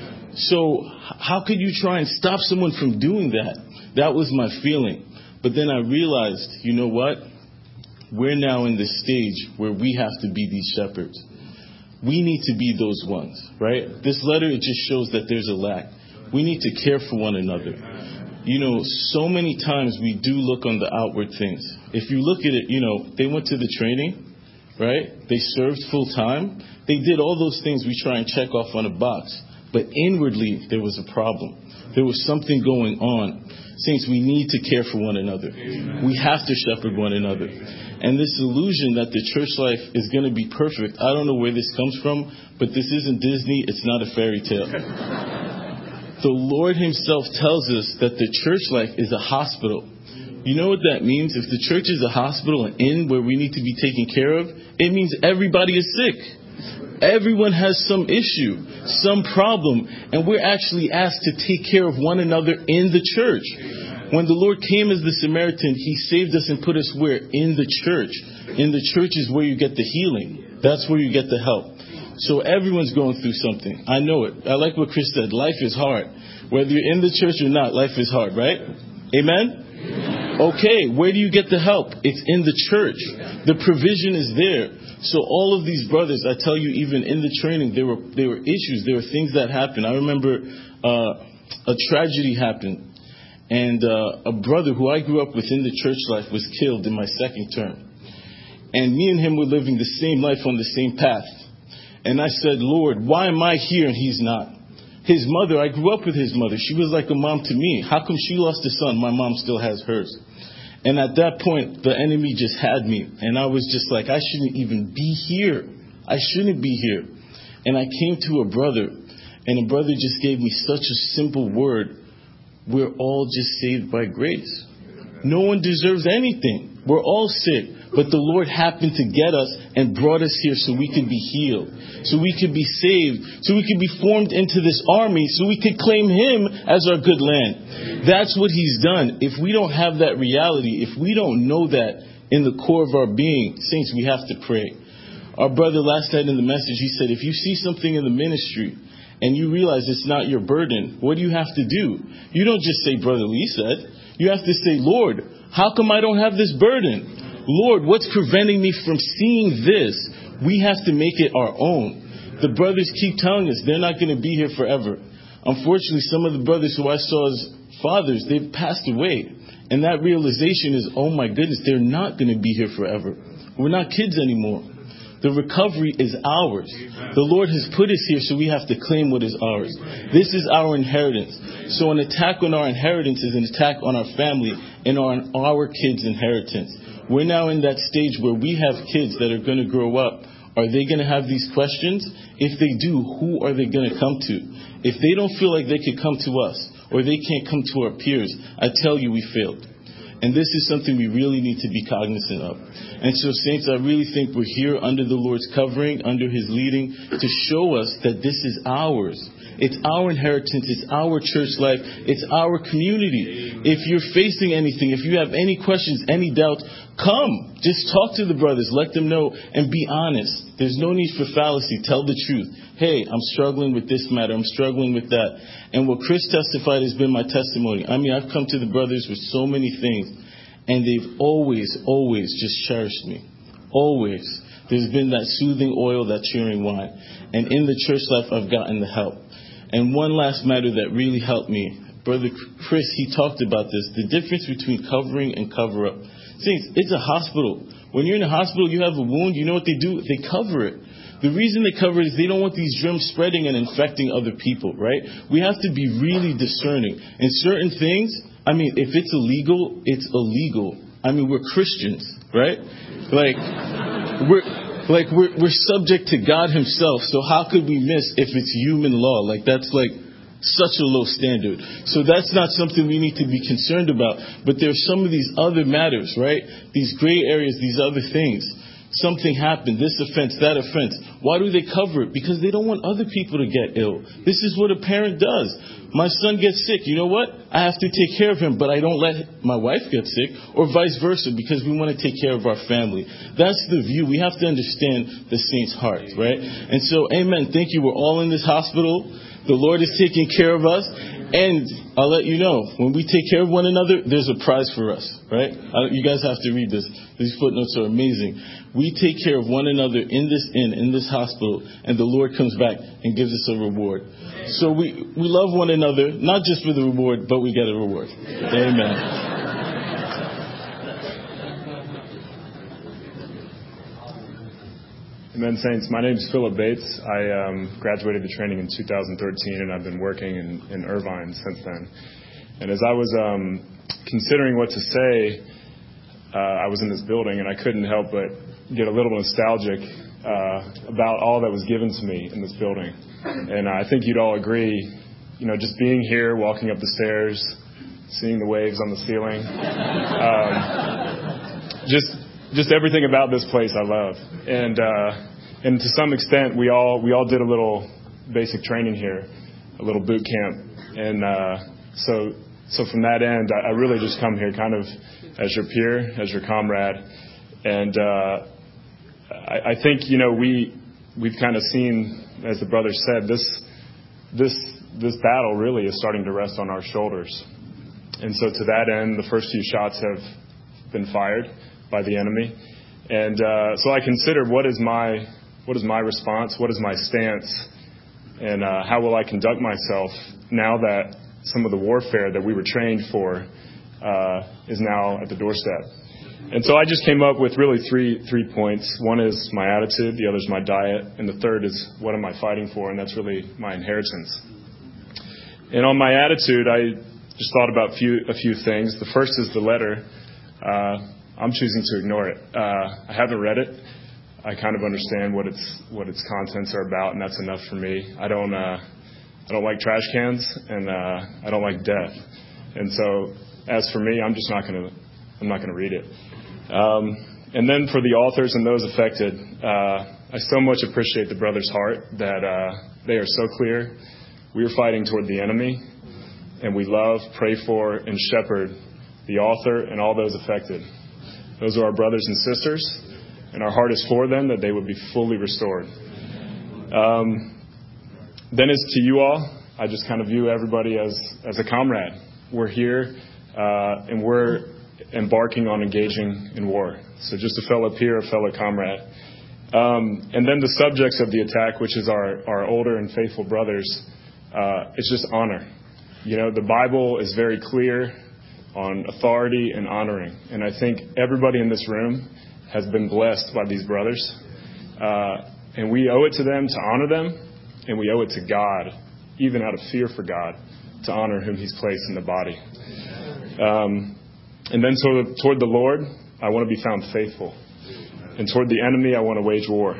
So how could you try and stop someone from doing that? That was my feeling. But then I realized, you know what? We're now in the stage where we have to be these shepherds. We need to be those ones, right? This letter, it just shows that there's a lack. We need to care for one another. You know, so many times we do look on the outward things. If you look at it, you know, they went to the training, right? They served full time. They did all those things we try and check off on a box. But inwardly, there was a problem. There was something going on. Saints, we need to care for one another. We have to shepherd one another. And this illusion that the church life is going to be perfect, I don't know where this comes from, but this isn't Disney. It's not a fairy tale. The Lord himself tells us that the church life is a hospital. You know what that means? If the church is a hospital, an inn where we need to be taken care of, it means everybody is sick. Everyone has some issue, some problem, and we're actually asked to take care of one another in the church. When the Lord came as the Samaritan, he saved us and put us where? In the church. In the church is where you get the healing. That's where you get the help. So everyone's going through something. I know it. I like what Chris said. Life is hard. Whether you're in the church or not, life is hard, right? Amen? Okay, where do you get the help? It's in the church. The provision is there. So all of these brothers, I tell you, even in the training, there were issues. There were things that happened. I remember a tragedy happened. And a brother who I grew up with in the church life was killed in my second term. And me and him were living the same life on the same path. And I said, Lord, why am I here and he's not? His mother, I grew up with his mother. She was like a mom to me. How come she lost a son? My mom still has hers. And at that point, the enemy just had me. And I was just like, I shouldn't even be here. I shouldn't be here. And I came to a brother, and a brother just gave me such a simple word. We're all just saved by grace. No one deserves anything. We're all sick. But the Lord happened to get us and brought us here so we could be healed, so we could be saved, so we could be formed into this army, so we could claim him as our good land. That's what he's done. If we don't have that reality, if we don't know that in the core of our being, saints, we have to pray. Our brother last night in the message, he said, if you see something in the ministry and you realize it's not your burden, what do you have to do? You don't just say, Brother Lee said. You have to say, Lord, how come I don't have this burden? Lord, what's preventing me from seeing this? We have to make it our own. The brothers keep telling us they're not going to be here forever. Unfortunately, some of the brothers who I saw as fathers, they've passed away. And that realization is, oh my goodness, they're not going to be here forever. We're not kids anymore. The recovery is ours. The Lord has put us here, so we have to claim what is ours. This is our inheritance. So an attack on our inheritance is an attack on our family and on our kids' inheritance. We're now in that stage where we have kids that are going to grow up. Are they going to have these questions? If they do, who are they going to come to? If they don't feel like they could come to us, or they can't come to our peers, I tell you we failed. And this is something we really need to be cognizant of. And so, saints, I really think we're here under the Lord's covering, under his leading, to show us that this is ours. It's our inheritance. It's our church life. It's our community. If you're facing anything, if you have any questions, any doubts, come. Just talk to the brothers. Let them know and be honest. There's no need for fallacy. Tell the truth. Hey, I'm struggling with this matter. I'm struggling with that. And what Chris testified has been my testimony. I mean, I've come to the brothers with so many things, and they've always just cherished me. Always. There's been that soothing oil, that cheering wine. And in the church life, I've gotten the help. And one last matter that really helped me. Brother Chris, he talked about this. The difference between covering and cover-up. Saints, it's a hospital. When you're in a hospital, you have a wound, you know what they do? They cover it. The reason they cover it is they don't want these germs spreading and infecting other people, right? We have to be really discerning. And certain things, I mean, if it's illegal, it's illegal. I mean, we're Christians, right? We're subject to God himself. So how could we miss if it's human law? That's such a low standard. So that's not something we need to be concerned about. But there's some of these other matters, right? These gray areas, these other things. something happened, this offense, that offense. Why do they cover it? Because they don't want other people to get ill. This is what a parent does. My son gets sick. You know what? I have to take care of him, but I don't let my wife get sick, or vice versa, because we want to take care of our family. That's the view. We have to understand the saint's heart, right? And so, amen. Thank you. We're all in this hospital. The Lord is taking care of us. And I'll let you know, when we take care of one another, there's a prize for us, right? You guys have to read this. These footnotes are amazing. We take care of one another in this inn, in this hospital, and the Lord comes back and gives us a reward. So we love one another, not just for the reward, but we get a reward. Amen. Amen, Saints. My name is Philip Bates. I graduated the training in 2013, and I've been working in Irvine since then. And as I was considering what to say, I was in this building, and I couldn't help but get a little nostalgic about all that was given to me in this building. And I think you'd all agree, just being here, walking up the stairs, seeing the waves on the ceiling, just everything about this place I love. And to some extent, we all did a little basic training here, a little boot camp. And so from that end, I really just come here kind of as your peer, as your comrade. And I think, we've kind of seen, as the brother said, this battle really is starting to rest on our shoulders. And so to that end, the first few shots have been fired by the enemy. And so I considered what is my response, what is my stance, and how will I conduct myself now that some of the warfare that we were trained for is now at the doorstep. And so I just came up with really three points. One is my attitude, the other is my diet, and the third is what am I fighting for, and that's really my inheritance. And on my attitude, I just thought about a few things. The first is the letter. I'm choosing to ignore it. I haven't read it. I kind of understand what its contents are about, and that's enough for me. I don't like trash cans, and I don't like death. And so, as for me, I'm not going to read it. And then for the authors and those affected, I so much appreciate the brother's heart that they are so clear. We are fighting toward the enemy, and we love, pray for, and shepherd the author and all those affected. Those are our brothers and sisters, and our heart is for them, that they would be fully restored. Then as to you all, I just kind of view everybody as a comrade. We're here, and we're embarking on engaging in war. So just a fellow peer, a fellow comrade. And then the subjects of the attack, which is our older and faithful brothers, it's just honor. The Bible is very clear on authority and honoring. And I think everybody in this room has been blessed by these brothers. And we owe it to them to honor them, and we owe it to God, even out of fear for God, to honor whom He's placed in the body. And then toward the Lord, I want to be found faithful. And toward the enemy, I want to wage war.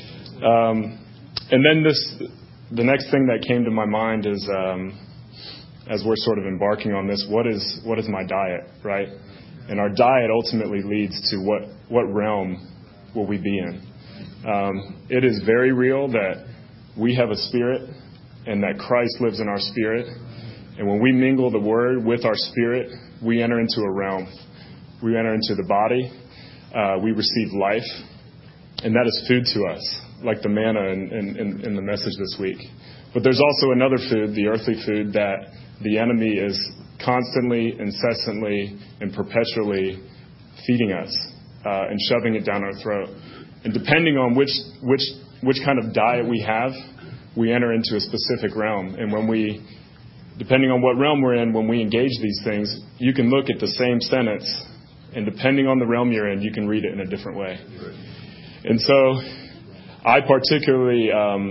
And then the next thing that came to my mind is, as we're sort of embarking on this, what is my diet, right? And our diet ultimately leads to what realm will we be in. It is very real that we have a spirit and that Christ lives in our spirit. And when we mingle the word with our spirit, we enter into a realm. We enter into the body. We receive life. And that is food to us, like the manna in the message this week. But there's also another food, the earthly food, that the enemy is constantly, incessantly, and perpetually feeding us and shoving it down our throat. And depending on which kind of diet we have, we enter into a specific realm. And depending on what realm we're in, when we engage these things, you can look at the same sentence, and depending on the realm you're in, you can read it in a different way. And so I particularly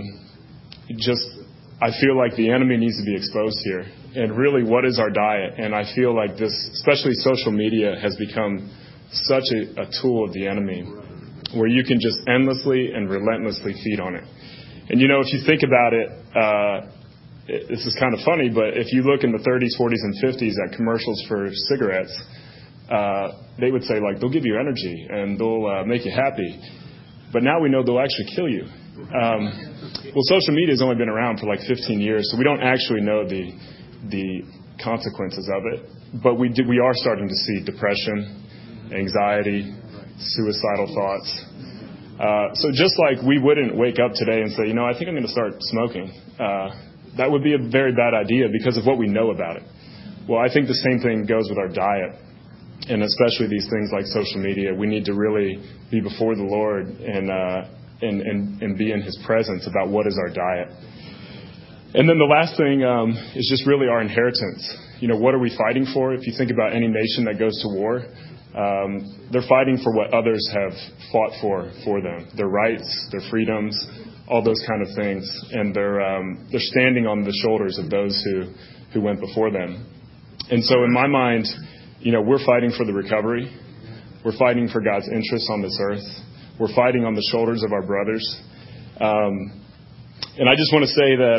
I feel like the enemy needs to be exposed here. And really, what is our diet? And I feel like this, especially social media, has become such a tool of the enemy, where you can just endlessly and relentlessly feed on it. And if you think about it, this is kind of funny, but if you look in the 30s, 40s, and 50s at commercials for cigarettes, they would say, they'll give you energy and they'll make you happy. but now we know they'll actually kill you. Well, social media has only been around for like 15 years, so we don't actually know the consequences of it. But we are starting to see depression, anxiety, suicidal thoughts. So just like we wouldn't wake up today and say, I think I'm going to start smoking. That would be a very bad idea because of what we know about it. Well, I think the same thing goes with our diet, and especially these things like social media. We need to really be before the Lord and be in His presence about what is our diet. And then the last thing is just really our inheritance. What are we fighting for? If you think about any nation that goes to war, they're fighting for what others have fought for them, their rights, their freedoms, all those kind of things. And they're standing on the shoulders of those who went before them. And so in my mind, we're fighting for the recovery. We're fighting for God's interests on this earth. We're fighting on the shoulders of our brothers. And I just want to say that,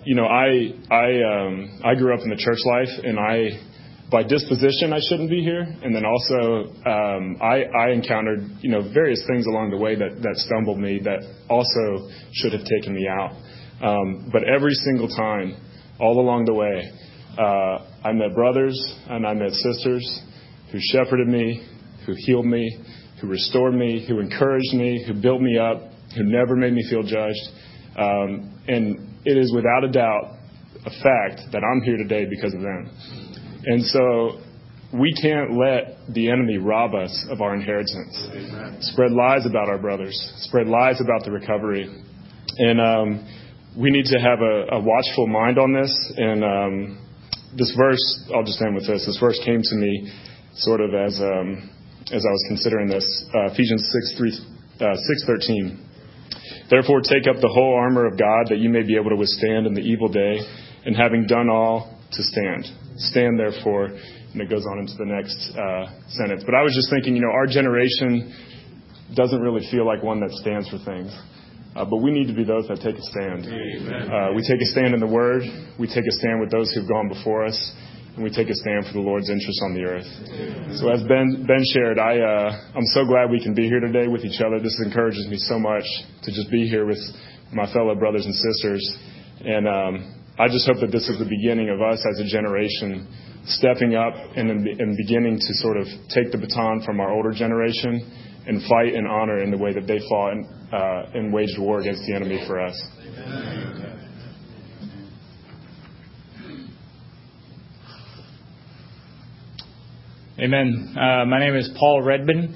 I grew up in the church life, and by disposition, I shouldn't be here. And then also, I encountered, various things along the way that stumbled me that also should have taken me out. But every single time, all along the way, I met brothers and I met sisters who shepherded me, who healed me, who restored me, who encouraged me, who built me up, who never made me feel judged. And it is without a doubt a fact that I'm here today because of them. And so we can't let the enemy rob us of our inheritance. Amen. Spread lies about our brothers. Spread lies about the recovery. And we need to have a watchful mind on this. And this verse, I'll just end with this. This verse came to me sort of as I was considering this. Ephesians 6:13. Therefore, take up the whole armor of God, that you may be able to withstand in the evil day, and having done all, to stand. Stand, therefore, and it goes on into the next sentence. But I was just thinking, our generation doesn't really feel like one that stands for things. But we need to be those that take a stand. We take a stand in the Word. We take a stand with those who've gone before us. And we take a stand for the Lord's interests on the earth. So as Ben shared, I'm so glad we can be here today with each other. This encourages me so much to just be here with my fellow brothers and sisters. And I just hope that this is the beginning of us as a generation stepping up and beginning to sort of take the baton from our older generation and fight and honor in the way that they fought and waged war against the enemy for us. Amen. My name is Paul Redbin,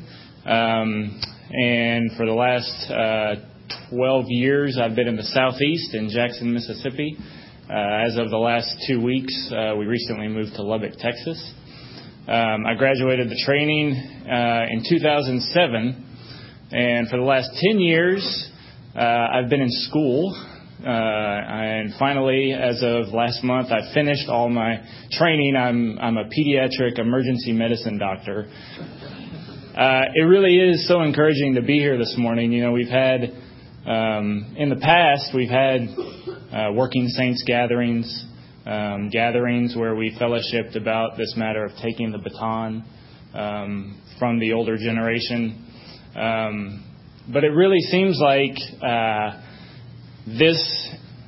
and for the last 12 years I've been in the Southeast in Jackson, Mississippi. As of the last 2 weeks, we recently moved to Lubbock, Texas. I graduated the training in 2007, and for the last 10 years I've been in school. And finally, as of last month, I finished all my training. I'm a pediatric emergency medicine doctor. It really is so encouraging to be here this morning. We've had, in the past, we've had working saints gatherings, gatherings where we fellowshipped about this matter of taking the baton from the older generation. But it really seems like this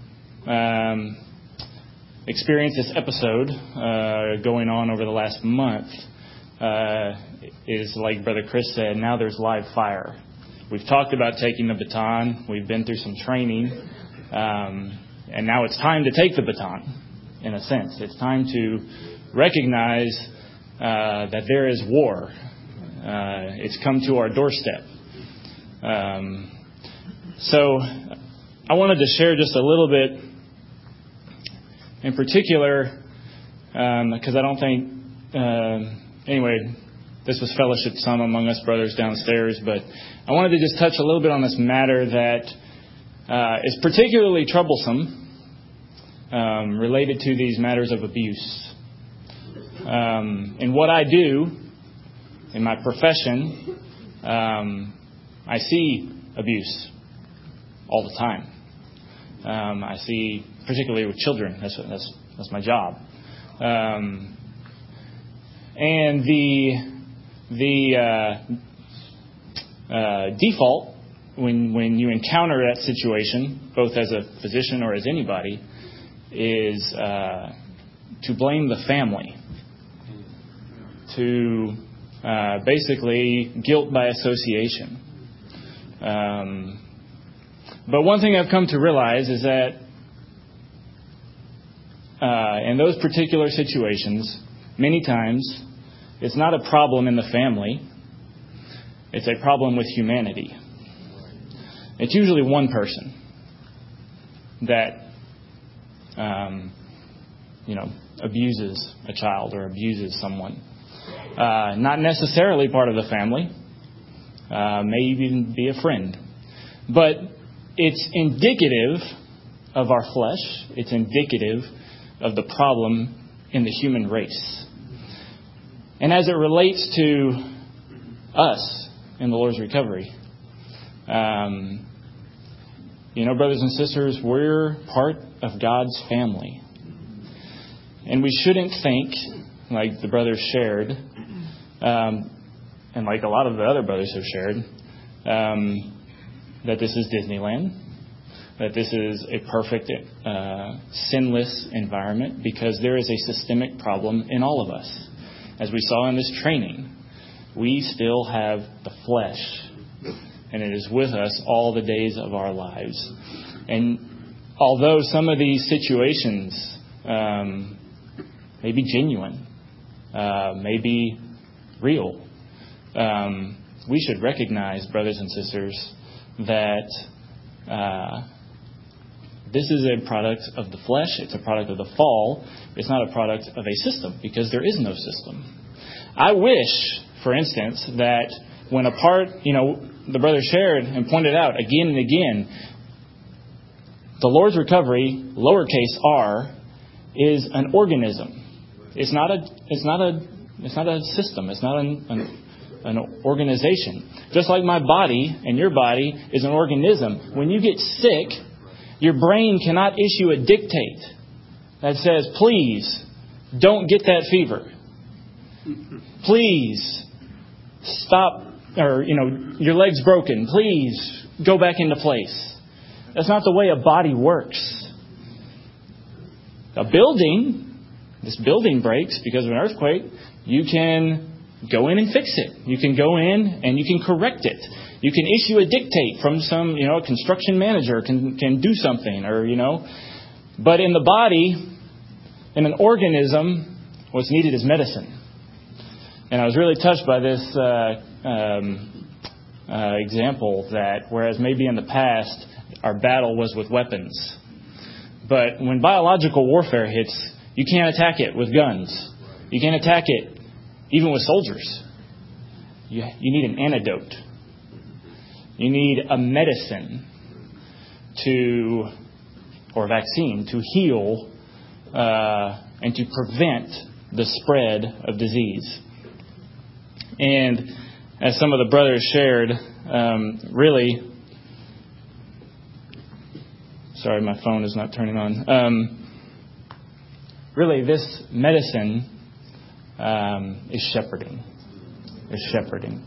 experience, this episode going on over the last month is, like Brother Chris said, now there's live fire. We've talked about taking the baton. We've been through some training. And now it's time to take the baton, in a sense. It's time to recognize that there is war. It's come to our doorstep. So I wanted to share just a little bit, in particular, because I don't think, anyway, this was fellowship some among us brothers downstairs, but I wanted to just touch a little bit on this matter that is particularly troublesome, related to these matters of abuse. In what I do, in my profession, I see abuse all the time. I see, particularly with children. That's my job. And the default when you encounter that situation, both as a physician or as anybody, is to blame the family, to basically guilt by association. But one thing I've come to realize is that in those particular situations, many times, it's not a problem in the family. It's a problem with humanity. It's usually one person that, abuses a child or abuses someone. Not necessarily part of the family. May even be a friend. But it's indicative of our flesh. It's indicative of the problem in the human race. And as it relates to us in the Lord's recovery, brothers and sisters, we're part of God's family. And we shouldn't think, like the brothers shared, and like a lot of the other brothers have shared, that this is Disneyland, that this is a perfect, sinless environment, because there is a systemic problem in all of us. As we saw in this training, we still have the flesh, and it is with us all the days of our lives. And although some of these situations may be genuine, may be real, we should recognize, brothers and sisters, that this is a product of the flesh. It's a product of the fall. It's not a product of a system, because there is no system. I wish, for instance, that when the brother shared and pointed out again and again, the Lord's recovery, lowercase r, is an organism. It's not a system. It's not an organization. Just like my body and your body is an organism. When you get sick, your brain cannot issue a dictate that says, please, don't get that fever. Please, stop, or, your leg's broken. Please, go back into place. That's not the way a body works. This building breaks because of an earthquake, you can go in and fix it. You can go in and you can correct it. You can issue a dictate from a construction manager can do something, But in the body, in an organism, what's needed is medicine. And I was really touched by this example that whereas maybe in the past our battle was with weapons, but when biological warfare hits, you can't attack it with guns. You can't attack it even with soldiers. You need an antidote. You need a medicine or a vaccine to heal and to prevent the spread of disease. And as some of the brothers shared, really, sorry, my phone is not turning on. Really, this medicine is shepherding. It's shepherding.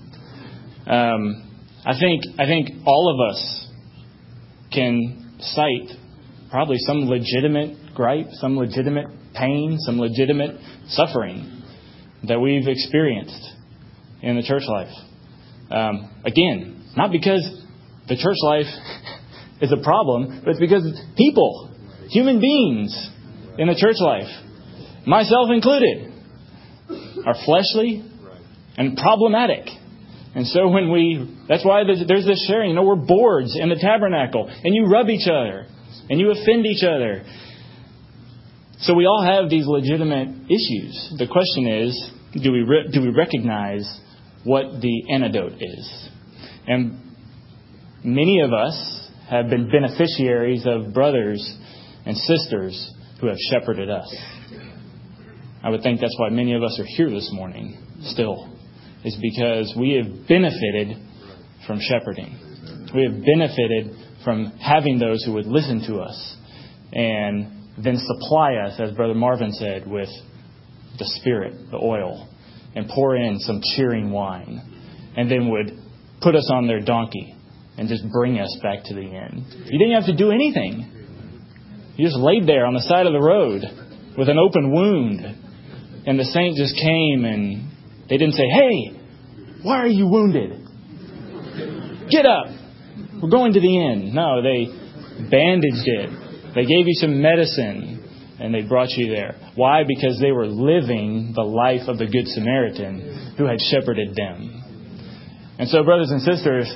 I think all of us can cite probably some legitimate gripe, some legitimate pain, some legitimate suffering that we've experienced in the church life. Again, not because the church life is a problem, but it's because people, human beings in the church life, myself included, are fleshly and problematic. And so that's why there's this sharing. We're boards in the tabernacle, and you rub each other, and you offend each other. So we all have these legitimate issues. The question is, do we recognize what the antidote is? And many of us have been beneficiaries of brothers and sisters who have shepherded us. I would think that's why many of us are here this morning still, is because we have benefited from shepherding. We have benefited from having those who would listen to us and then supply us, as Brother Marvin said, with the Spirit, the oil, and pour in some cheering wine, and then would put us on their donkey and just bring us back to the end. You didn't have to do anything. You just laid there on the side of the road with an open wound. And the saint just came and they didn't say, "Hey, why are you wounded? Get up. We're going to the end." No, they bandaged it. They gave you some medicine and they brought you there. Why? Because they were living the life of the Good Samaritan who had shepherded them. And so, brothers and sisters,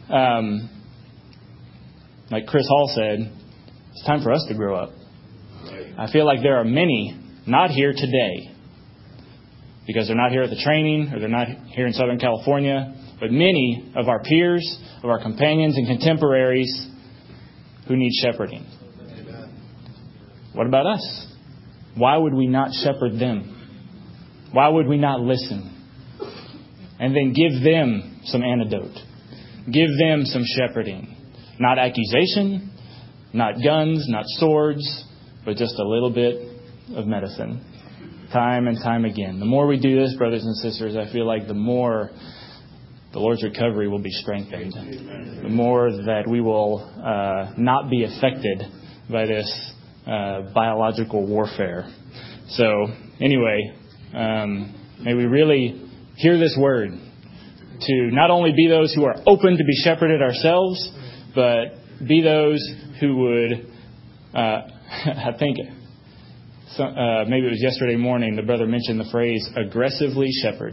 like Chris Hall said, it's time for us to grow up. I feel like there are many not here today because they're not here at the training or they're not here in Southern California, but many of our peers, of our companions and contemporaries who need shepherding. What about us? Why would we not shepherd them? Why would we not listen? And then give them some antidote. Give them some shepherding. Not accusation, not guns, not swords, but just a little bit of medicine. Time and time again. The more we do this, brothers and sisters, I feel like the more the Lord's recovery will be strengthened. The more that we will not be affected by this biological warfare. So, anyway, may we really hear this word to not only be those who are open to be shepherded ourselves, but be those who would, I think, maybe it was yesterday morning, the brother mentioned the phrase, aggressively shepherd.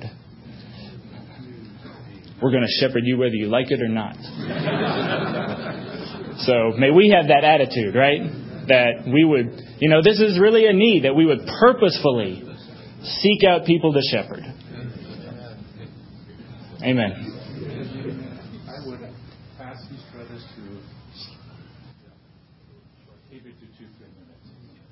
We're going to shepherd you whether you like it or not. So may we have that attitude, right? That we would, this is really a need, that we would purposefully seek out people to shepherd. Amen. I would ask these brothers to keep it to 2-3 minutes.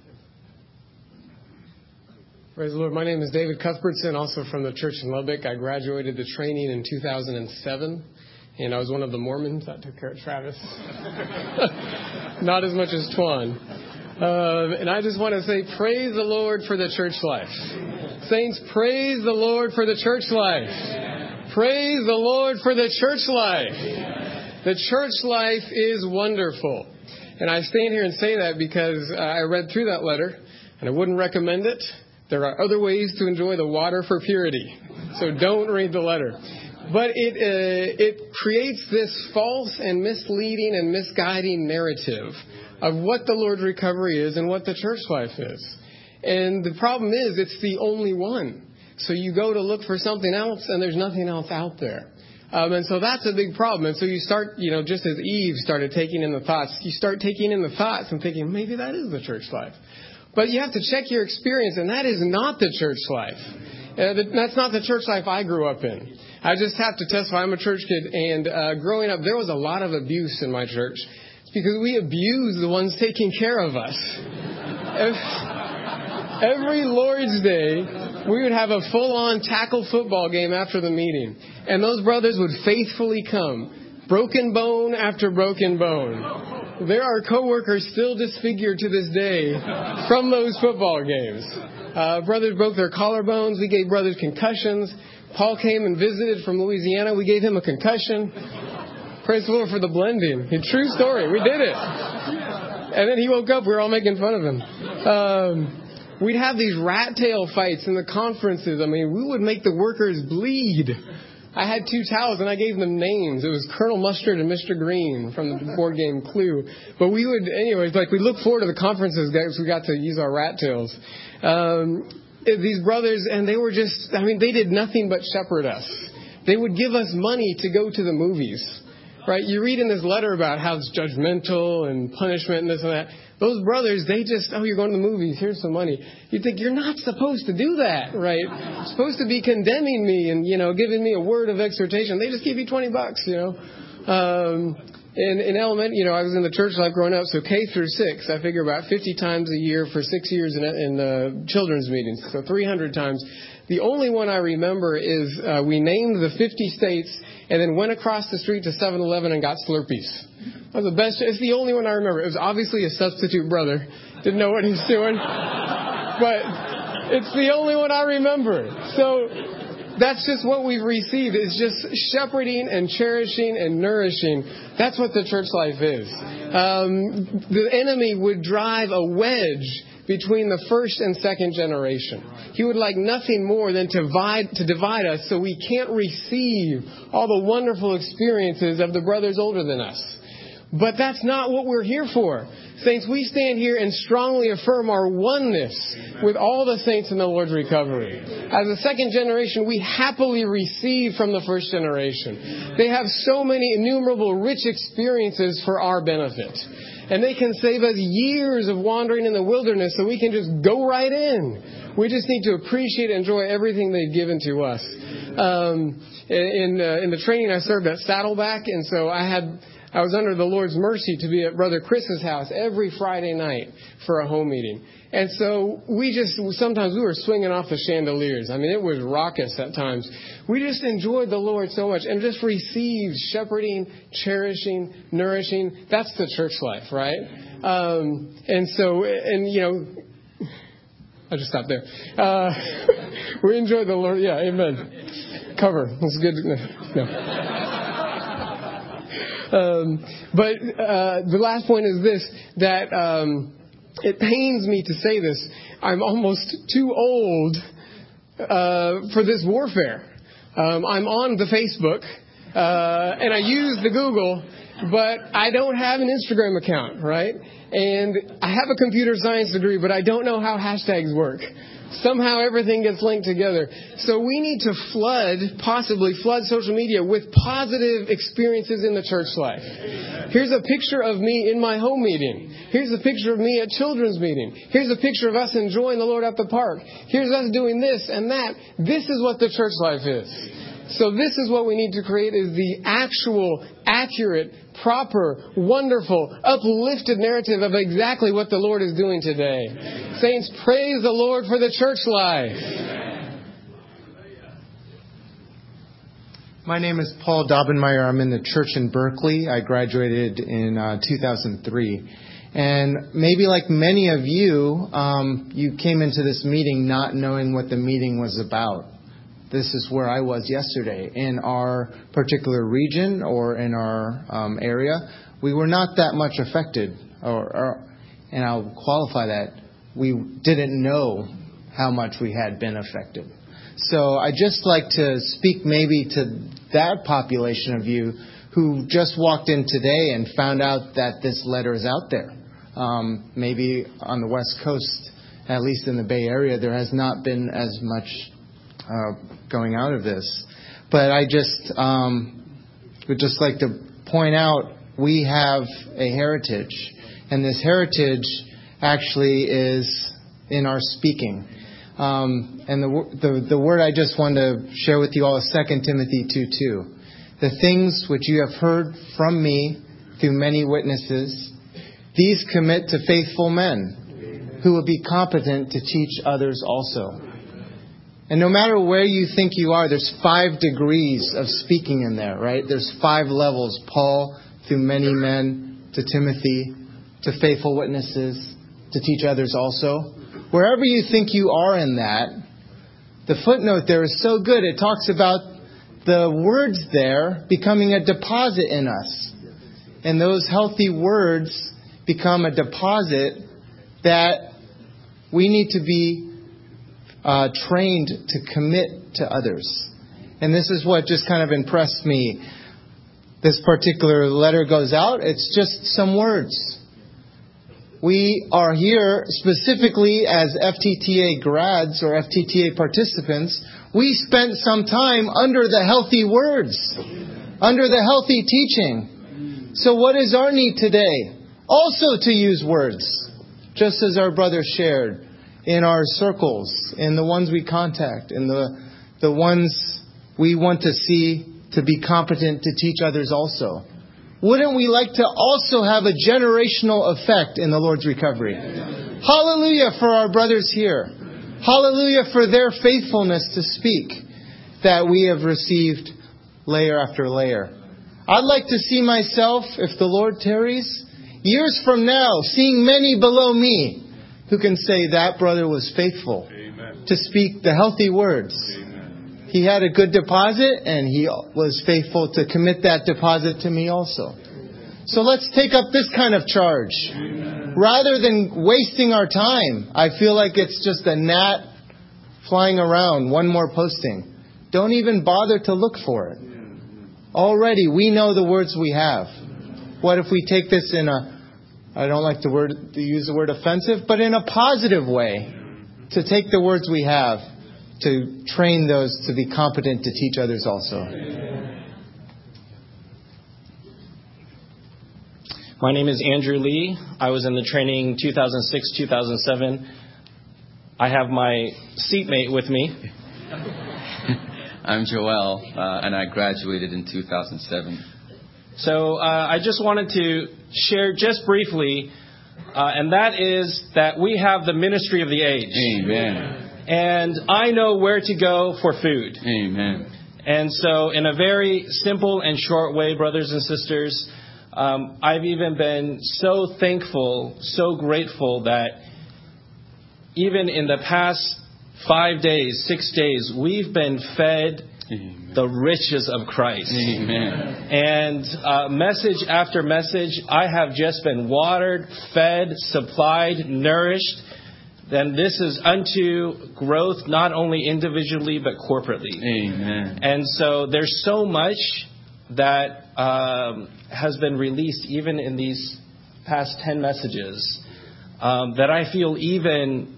Praise the Lord. My name is David Cuthbertson, also from the church in Lubbock. I graduated the training in 2007, and I was one of the Mormons. That took care of Travis. Not as much as Twan. And I just want to say, praise the Lord for the church life. Saints, praise the Lord for the church life. Praise the Lord for the church life. The church life is wonderful. And I stand here and say that because I read through that letter, and I wouldn't recommend it. There are other ways to enjoy the water for purity. So don't read the letter. But it creates this false and misleading and misguiding narrative of what the Lord's recovery is and what the church life is. And the problem is it's the only one. So you go to look for something else and there's nothing else out there. And so that's a big problem. And so you start, just as Eve started taking in the thoughts, you start taking in the thoughts and thinking, maybe that is the church life. But you have to check your experience, and that is not the church life. That's not the church life I grew up in. I just have to testify. I'm a church kid, and growing up, there was a lot of abuse in my church. It's because we abused the ones taking care of us. Every Lord's Day, we would have a full-on tackle football game after the meeting. And those brothers would faithfully come, broken bone after broken bone. There are coworkers still disfigured to this day from those football games. Brothers broke their collarbones. We gave brothers concussions. Paul came and visited from Louisiana. We gave him a concussion. Praise the Lord for the blending. A true story. We did it. And then he woke up. We were all making fun of him. We'd have these rat tail fights in the conferences. I mean, we would make the workers bleed. I had 2 towels and I gave them names. It was Colonel Mustard and Mr. Green from the board game Clue. But we would, anyways, we look forward to the conferences because we got to use our rat tails. These brothers, and they were just, they did nothing but shepherd us. They would give us money to go to the movies. Right? You read in this letter about how it's judgmental and punishment and this and that. Those brothers, they just, you're going to the movies, here's some money. You think, you're not supposed to do that, right? You're supposed to be condemning me and, giving me a word of exhortation. They just give you $20, In elementary, I was in the church life growing up, so K through 6, I figure about 50 times a year for 6 years in children's meetings, so 300 times. The only one I remember is we named the 50 states and then went across the street to 7-Eleven and got Slurpees. That was the best. It's the only one I remember. It was obviously a substitute brother. Didn't know what he was doing. But it's the only one I remember. So That's just what we've received. It's just shepherding and cherishing and nourishing. That's what the church life is. The enemy would drive a wedge between the first and second generation. He would like nothing more than to divide us so we can't receive all the wonderful experiences of the brothers older than us. But that's not what we're here for. Saints, we stand here and strongly affirm our oneness with all the saints in the Lord's recovery. As a second generation, we happily receive from the first generation. They have so many innumerable rich experiences for our benefit. And they can save us years of wandering in the wilderness so we can just go right in. We just need to appreciate and enjoy everything they've given to us. In the training, I served at Saddleback, and so I was under the Lord's mercy to be at Brother Chris's house every Friday night for a home meeting. And so sometimes we were swinging off the chandeliers. I mean, it was raucous at times. We just enjoyed the Lord so much and just received shepherding, cherishing, nourishing. That's the church life, right? I'll just stop there. We enjoyed the Lord. Yeah, amen. Cover. That's good. No. But the last point is this, that it pains me to say this. I'm almost too old for this warfare. I'm on the Facebook, and I use the Google, but I don't have an Instagram account, right? And I have a computer science degree, but I don't know how hashtags work. Somehow everything gets linked together. So we need to possibly flood social media with positive experiences in the church life. Here's a picture of me in my home meeting. Here's a picture of me at children's meeting. Here's a picture of us enjoying the Lord at the park. Here's us doing this and that. This is what the church life is. So this is what we need to create, is the actual, accurate, proper, wonderful, uplifted narrative of exactly what the Lord is doing today. Saints, praise the Lord for the church life. My name is Paul Dobbenmeyer. I'm in the church in Berkeley. I graduated in 2003. And maybe like many of you, you came into this meeting not knowing what the meeting was about. This is where I was yesterday. In our particular region or in our area, we were not that much affected. And I'll qualify that. We didn't know how much we had been affected. So I just like to speak maybe to that population of you who just walked in today and found out that this letter is out there. Maybe on the West Coast, at least in the Bay Area, there has not been as much going out of this. But I would just like to point out, we have a heritage. And this heritage actually is in our speaking. And the word I just want to share with you all is 2 Timothy 2:2. The things which you have heard from me through many witnesses, these commit to faithful men who will be competent to teach others also. And no matter where you think you are, there's 5 degrees of speaking in there, right? There's 5 levels. Paul, through many men, to Timothy, to faithful witnesses, to teach others also. Wherever you think you are in that, the footnote there is so good. It talks about the words there becoming a deposit in us. And those healthy words become a deposit that we need to be trained to commit to others. And this is what just kind of impressed me. This particular letter goes out. It's just some words. We are here specifically as FTTA grads or FTTA participants. We spent some time under the healthy words, under the healthy teaching. So what is our need today? Also to use words, just as our brother shared. In our circles, in the ones we contact, in the ones we want to see to be competent to teach others also. Wouldn't we like to also have a generational effect in the Lord's recovery? Hallelujah for our brothers here. Hallelujah for their faithfulness to speak that we have received layer after layer. I'd like to see myself, if the Lord tarries, years from now, seeing many below me who can say that brother was faithful to speak the healthy words. Amen. He had a good deposit, and He was faithful to commit that deposit to me also. So let's take up this kind of charge. Rather than wasting our time, I feel like it's just a gnat flying around, one more posting. Don't even bother to look for it. Already, we know the words we have. What if we take this in I don't like to use the word offensive, but in a positive way, to take the words we have, to train those to be competent to teach others also. My name is Andrew Lee. I was in the training 2006-2007. I have my seatmate with me. I'm Joel, and I graduated in 2007. So I just wanted to share just briefly, and that is that we have the ministry of the age. Amen. And I know where to go for food. Amen. And so in a very simple and short way, brothers and sisters, I've even been so thankful, so grateful that even in the past 5 days, 6 days, we've been fed the riches of Christ. Amen. And message after message, I have just been watered, fed, supplied, nourished. Then this is unto growth, not only individually, but corporately. Amen. And so there's so much that has been released even in these past 10 messages that I feel even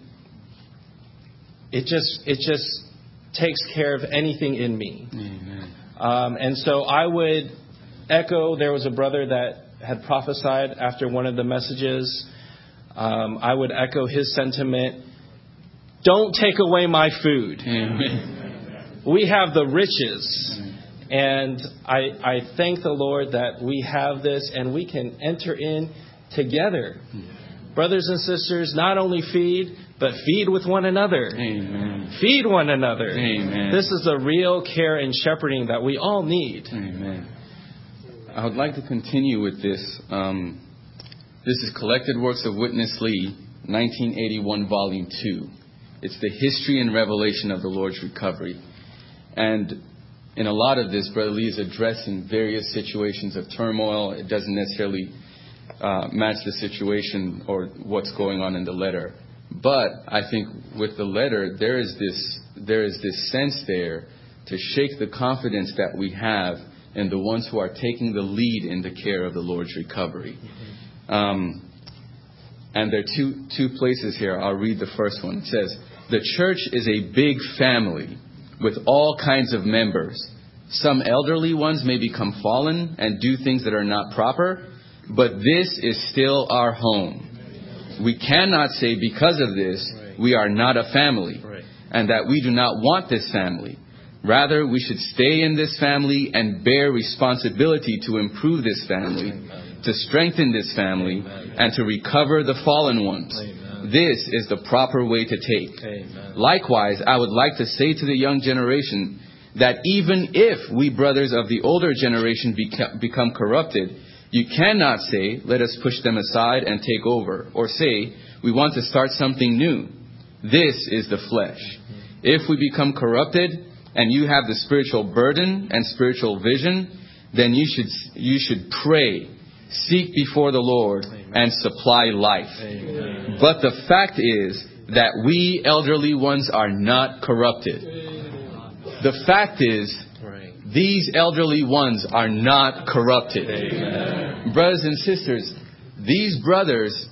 it just takes care of anything in me. Amen. And so I would echo, there was a brother that had prophesied after one of the messages. I would echo his sentiment. Don't take away my food. Amen. We have the riches. And I thank the Lord that we have this and we can enter in together. Brothers and sisters, not only feed, but feed with one another. Amen. Feed one another. Amen. This is a real care and shepherding that we all need. Amen. I would like to continue with this. This is Collected Works of Witness Lee, 1981, Volume 2. It's the history and revelation of the Lord's recovery. And in a lot of this, Brother Lee is addressing various situations of turmoil. It doesn't necessarily match the situation or what's going on in the letter. But I think with the letter, there is this sense there to shake the confidence that we have in the ones who are taking the lead in the care of the Lord's recovery. And there are two places here. I'll read the first one. It says, "The church is a big family with all kinds of members. Some elderly ones may become fallen and do things that are not proper, but this is still our home. We cannot say because of this we are not a family, and that we do not want this family. Rather, we should stay in this family and bear responsibility to improve this family, to strengthen this family, and to recover the fallen ones. This is the proper way to take. Likewise, I would like to say to the young generation that even if we brothers of the older generation become corrupted, you cannot say, let us push them aside and take over, or say, we want to start something new. This is the flesh. If we become corrupted and you have the spiritual burden and spiritual vision, then you should pray, seek before the Lord, and supply life. Amen. But the fact is that we elderly ones are not corrupted. The fact is, these elderly ones are not corrupted. Amen. Brothers and sisters, these brothers,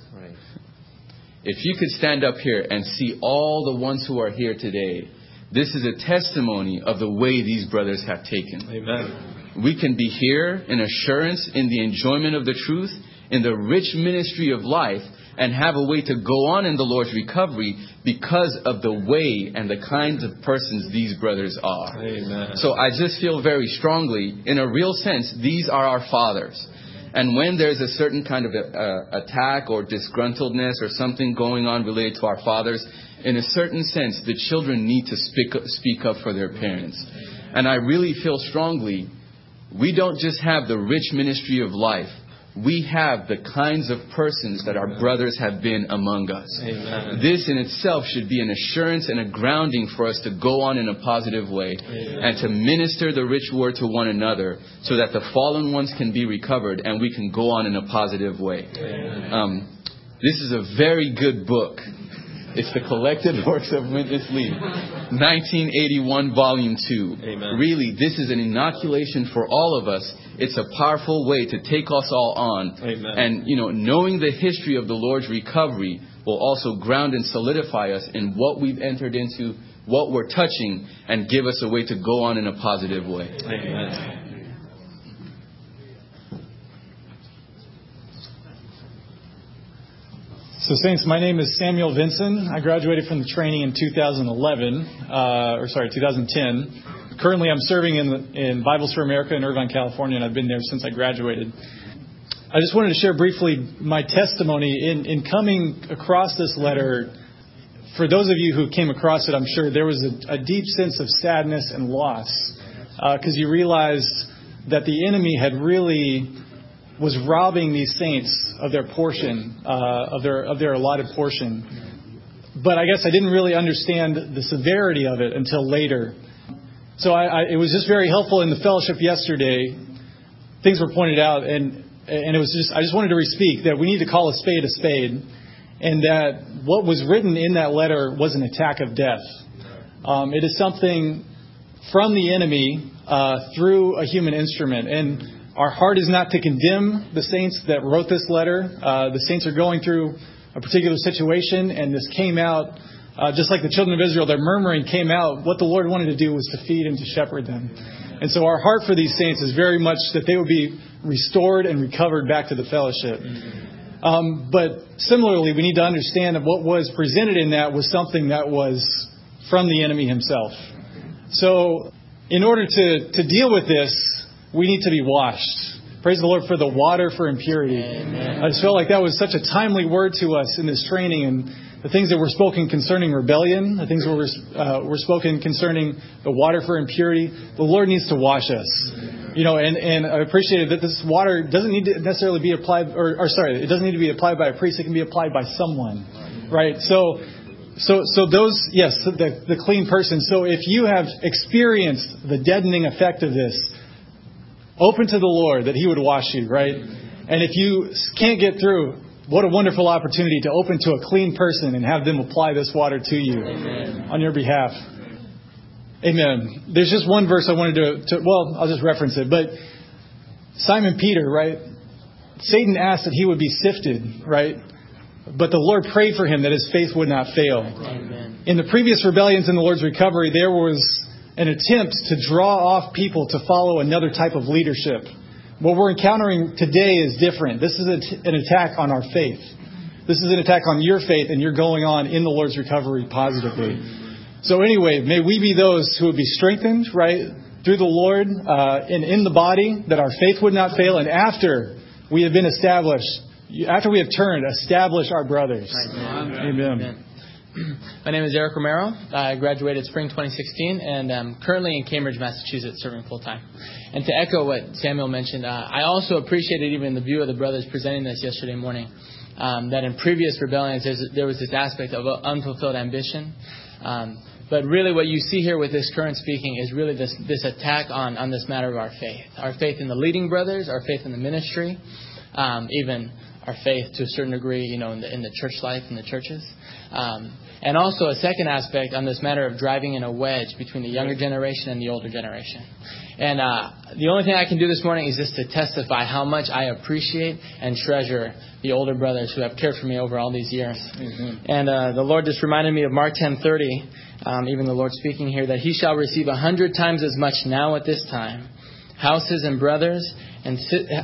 if you could stand up here and see all the ones who are here today, this is a testimony of the way these brothers have taken. Amen. We can be here in assurance, in the enjoyment of the truth, in the rich ministry of life, and have a way to go on in the Lord's recovery because of the way and the kinds of persons these brothers are. Amen. So I just feel very strongly, in a real sense, these are our fathers. And when there's a certain kind of attack or disgruntledness or something going on related to our fathers, in a certain sense, the children need to speak up for their parents. And I really feel strongly, we don't just have the rich ministry of life, we have the kinds of persons that our brothers have been among us. Amen. This in itself should be an assurance and a grounding for us to go on in a positive way. Amen. And to minister the rich word to one another so that the fallen ones can be recovered and we can go on in a positive way. This is a very good book. It's the Collected Works of Witness Lee, 1981, Volume 2. Amen. Really, this is an inoculation for all of us. It's a powerful way to take us all on. Amen. And, knowing the history of the Lord's recovery will also ground and solidify us in what we've entered into, what we're touching, and give us a way to go on in a positive way. Amen. So, Saints, my name is Samuel Vinson. I graduated from the training in 2010. Currently, I'm serving in Bibles for America in Irvine, California, and I've been there since I graduated. I just wanted to share briefly my testimony in coming across this letter. For those of you who came across it, I'm sure there was a deep sense of sadness and loss because you realized that the enemy had really was robbing these saints of their portion, of their allotted portion. But I guess I didn't really understand the severity of it until later. So it was just very helpful in the fellowship yesterday. Things were pointed out, and it was just I just wanted to re-speak that we need to call a spade, and that what was written in that letter was an attack of death. It is something from the enemy through a human instrument, and our heart is not to condemn the saints that wrote this letter. The saints are going through a particular situation, and this came out just like the children of Israel. Their murmuring came out. What the Lord wanted to do was to feed and to shepherd them. And so our heart for these saints is very much that they would be restored and recovered back to the fellowship. But similarly, we need to understand that what was presented in that was something that was from the enemy himself. So in order to deal with this, we need to be washed. Praise the Lord for the water for impurity. Amen. I just felt like that was such a timely word to us in this training, and the things that were spoken concerning rebellion, the things that were spoken concerning the water for impurity. The Lord needs to wash us. And I appreciated that this water doesn't need to necessarily be applied, it doesn't need to be applied by a priest. It can be applied by someone, right? So those, yes, the clean person. So if you have experienced the deadening effect of this, open to the Lord that He would wash you, right? And if you can't get through, what a wonderful opportunity to open to a clean person and have them apply this water to you. Amen. On your behalf. Amen. There's just one verse I wanted I'll just reference it. But Simon Peter, right? Satan asked that he would be sifted, right? But the Lord prayed for him that his faith would not fail. Amen. In the previous rebellions in the Lord's recovery, there was an attempt to draw off people to follow another type of leadership. What we're encountering today is different. This is an attack on our faith. This is an attack on your faith, and you're going on in the Lord's recovery positively. So anyway, may we be those who would be strengthened, right, through the Lord and in the body, that our faith would not fail. And after we have been established, after we have turned, establish our brothers. Amen. Amen. My name is Eric Romero. I graduated spring 2016 and I'm currently in Cambridge, Massachusetts, serving full-time. And to echo what Samuel mentioned, I also appreciated even the view of the brothers presenting this yesterday morning, that in previous rebellions there was this aspect of unfulfilled ambition. But really what you see here with this current speaking is really this attack on this matter of our faith in the leading brothers, our faith in the ministry, even our faith to a certain degree, in the church life, in the churches. And also a second aspect on this matter of driving in a wedge between the younger generation and the older generation. And the only thing I can do this morning is just to testify how much I appreciate and treasure the older brothers who have cared for me over all these years. Mm-hmm. And the Lord just reminded me of Mark 10:30, even the Lord speaking here, that He shall receive 100 times as much now at this time, houses and brothers and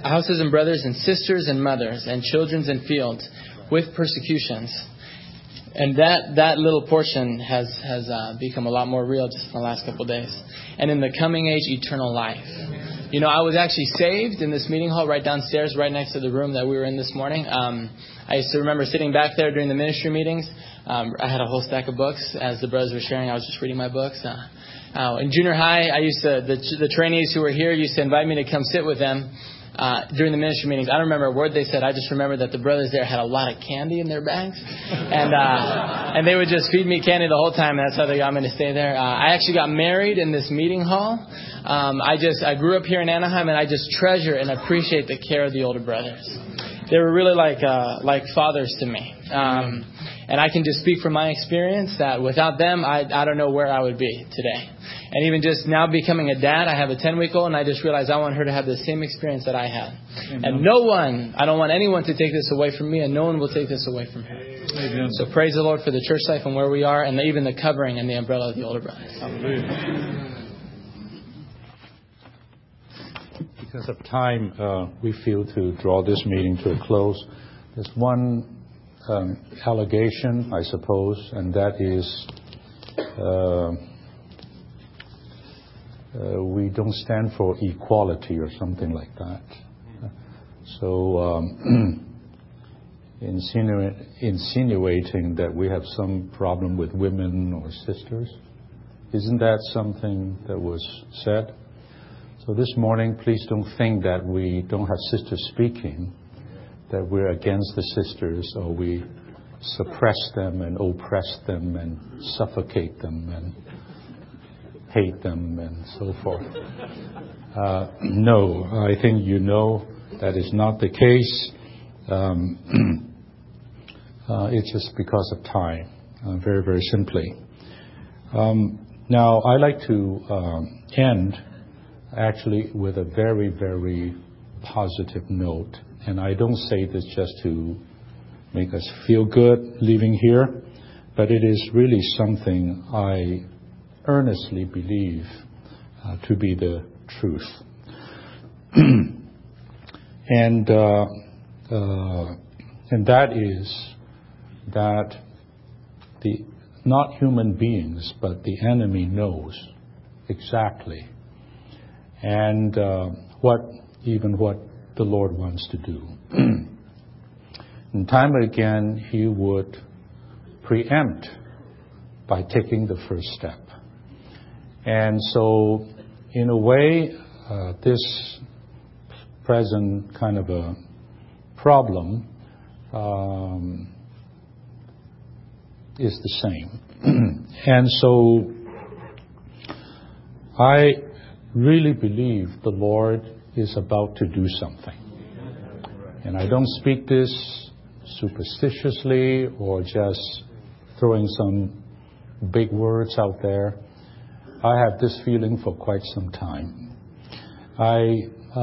sisters and mothers and children and fields with persecutions. And that little portion has become a lot more real just in the last couple of days. And in the coming age, eternal life. I was actually saved in this meeting hall right downstairs, right next to the room that we were in this morning. I used to remember sitting back there during the ministry meetings. I had a whole stack of books. As the brothers were sharing, I was just reading my books. In junior high, the trainees who were here used to invite me to come sit with them. during the ministry meetings. I don't remember a word they said. I just remember that the brothers there had a lot of candy in their bags. And they would just feed me candy the whole time. And that's how they got me to stay there. I actually got married in this meeting hall. I grew up here in Anaheim, and I just treasure and appreciate the care of the older brothers. They were really like fathers to me. And I can just speak from my experience that without them, I don't know where I would be today. And even just now becoming a dad, I have a 10-week-old, and I just realized I want her to have the same experience that I had. Amen. And I don't want anyone to take this away from me, and no one will take this away from her. Amen. So praise the Lord for the church life and where we are, and even the covering and the umbrella of the older brothers. Hallelujah. Because of time, we feel to draw this meeting to a close. There's one allegation, I suppose, and that is we don't stand for equality or something like that. So insinuating that we have some problem with women or sisters, isn't that something that was said? So this morning, please don't think that we don't have sisters speaking, that we're against the sisters, or we suppress them and oppress them and suffocate them and hate them and so forth. No, I think you know that is not the case. It's just because of time, very, very simply. Now, I like to end actually with a very, very positive note. And I don't say this just to make us feel good leaving here, but it is really something I earnestly believe to be the truth. And that is that not human beings, but the enemy knows exactly and what the Lord wants to do. And time and again, he would preempt by taking the first step. And so, in a way, this present kind of a problem is the same. And so, I really believe the Lord is about to do something. And I don't speak this superstitiously or just throwing some big words out there. I have this feeling for quite some time. I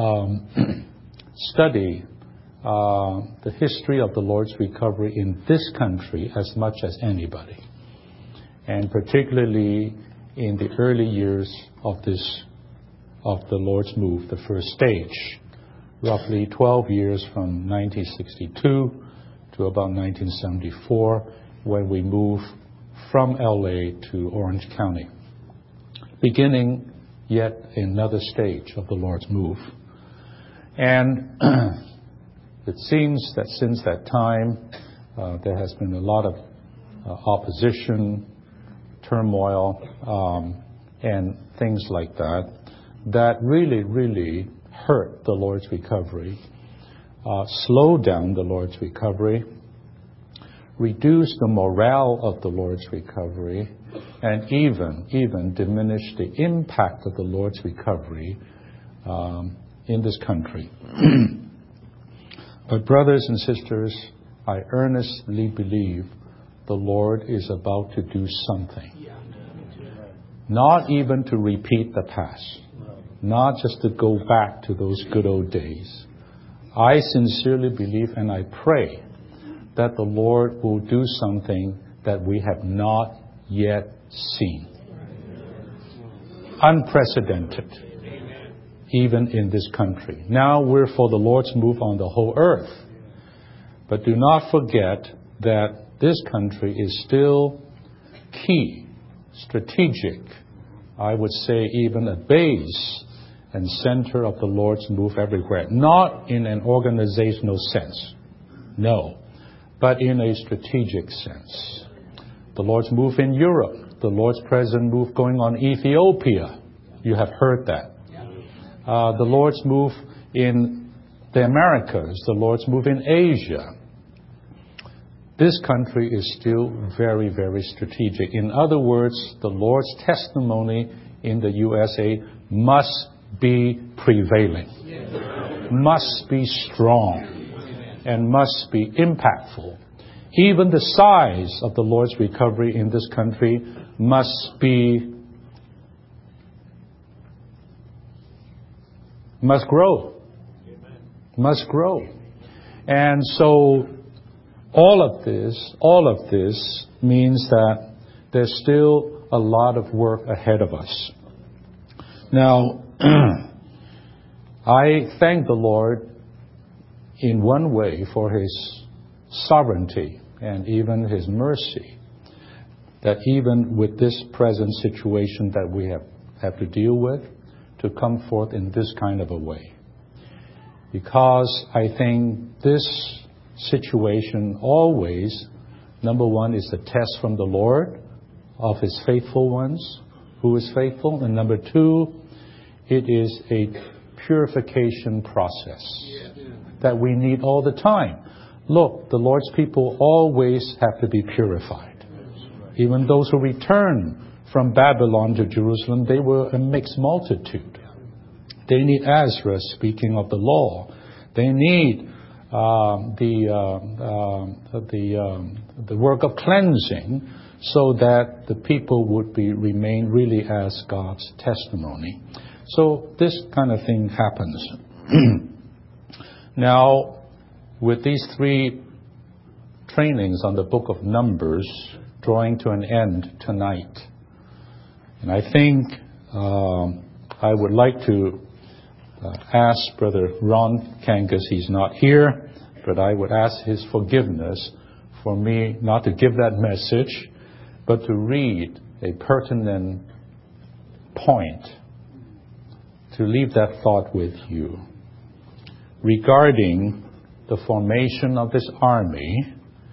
study the history of the Lord's recovery in this country as much as anybody, and particularly in the early years of the Lord's move, the first stage, roughly 12 years from 1962 to about 1974, when we moved from LA to Orange County, beginning yet another stage of the Lord's move. And it seems that since that time, there has been a lot of opposition, turmoil, and things like that, that really, really hurt the Lord's recovery, slowed down the Lord's recovery, reduced the morale of the Lord's recovery, and even diminished the impact of the Lord's recovery in this country. But brothers and sisters, I earnestly believe the Lord is about to do something. Not even to repeat the past. Not just to go back to those good old days. I sincerely believe and I pray that the Lord will do something that we have not yet seen. Unprecedented. Even in this country. Now we're for the Lord's move on the whole earth. But do not forget that this country is still key, strategic, I would say even a base and center of the Lord's move everywhere. Not in an organizational sense, no, but in a strategic sense. The Lord's move in Europe, the Lord's present move going on Ethiopia, you have heard that. The Lord's move in the Americas, the Lord's move in Asia. This country is still very, very strategic. In other words, the Lord's testimony in the USA must be prevailing, must be strong, and must be impactful. Even the size of the Lord's recovery in this country must grow. Must grow. And so all of this means that there's still a lot of work ahead of us. Now, I thank the Lord in one way for His sovereignty and even His mercy, that even with this present situation that we have to deal with, to come forth in this kind of a way. Because I think this situation always, number one, is a test from the Lord of His faithful ones, who is faithful, and number two, it is a purification process that we need all the time. Look, the Lord's people always have to be purified. Even those who returned from Babylon to Jerusalem, they were a mixed multitude. They need Ezra speaking of the law. They need the work of cleansing, so that the people would remain really as God's testimony. So this kind of thing happens. Now, with these 3 trainings on the book of Numbers drawing to an end tonight, and I think I would like to ask Brother Ron Kangas, he's not here, but I would ask his forgiveness for me not to give that message, but to read a pertinent point, to leave that thought with you regarding the formation of this army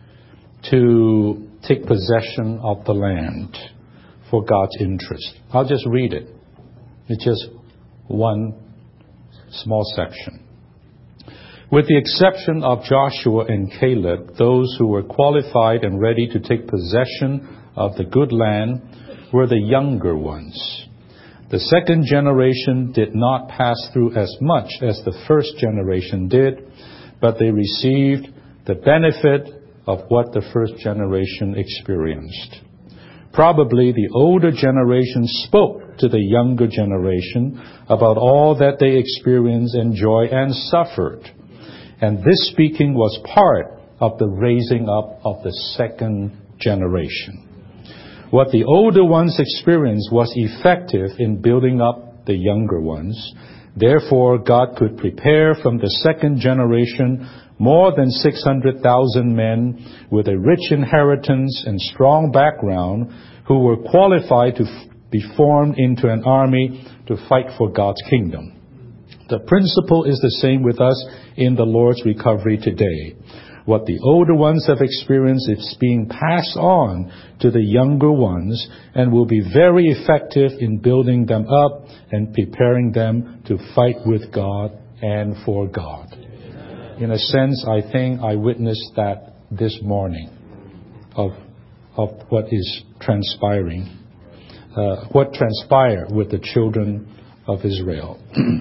to take possession of the land for God's interest. I'll just read it. It's just one small section. With the exception of Joshua and Caleb, those who were qualified and ready to take possession of the good land were the younger ones. The second generation did not pass through as much as the first generation did, but they received the benefit of what the first generation experienced. Probably the older generation spoke to the younger generation about all that they experienced, enjoyed, and suffered. And this speaking was part of the raising up of the second generation. What the older ones experienced was effective in building up the younger ones. Therefore, God could prepare from the second generation more than 600,000 men with a rich inheritance and strong background who were qualified to be formed into an army to fight for God's kingdom. The principle is the same with us in the Lord's recovery today. What the older ones have experienced is being passed on to the younger ones and will be very effective in building them up and preparing them to fight with God and for God. In a sense, I think I witnessed that this morning of what is transpiring, what transpired with the children of Israel.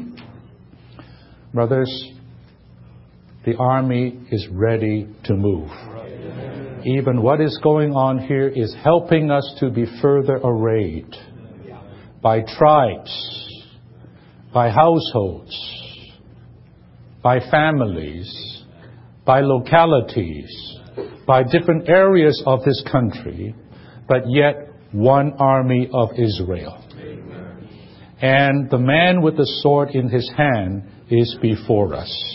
Brothers, the army is ready to move. Even what is going on here is helping us to be further arrayed by tribes, by households, by families, by localities, by different areas of this country, but yet one army of Israel. And the man with the sword in his hand is before us.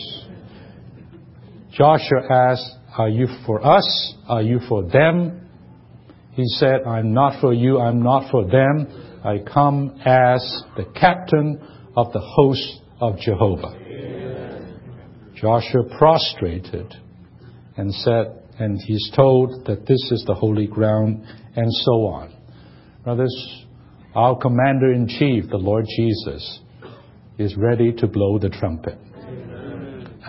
Joshua asked, "Are you for us? Are you for them?" He said, "I'm not for you, I'm not for them. I come as the captain of the host of Jehovah." Joshua prostrated and said, and he's told that this is the holy ground, and so on. Brothers, our Commander-in-Chief, the Lord Jesus, is ready to blow the trumpet.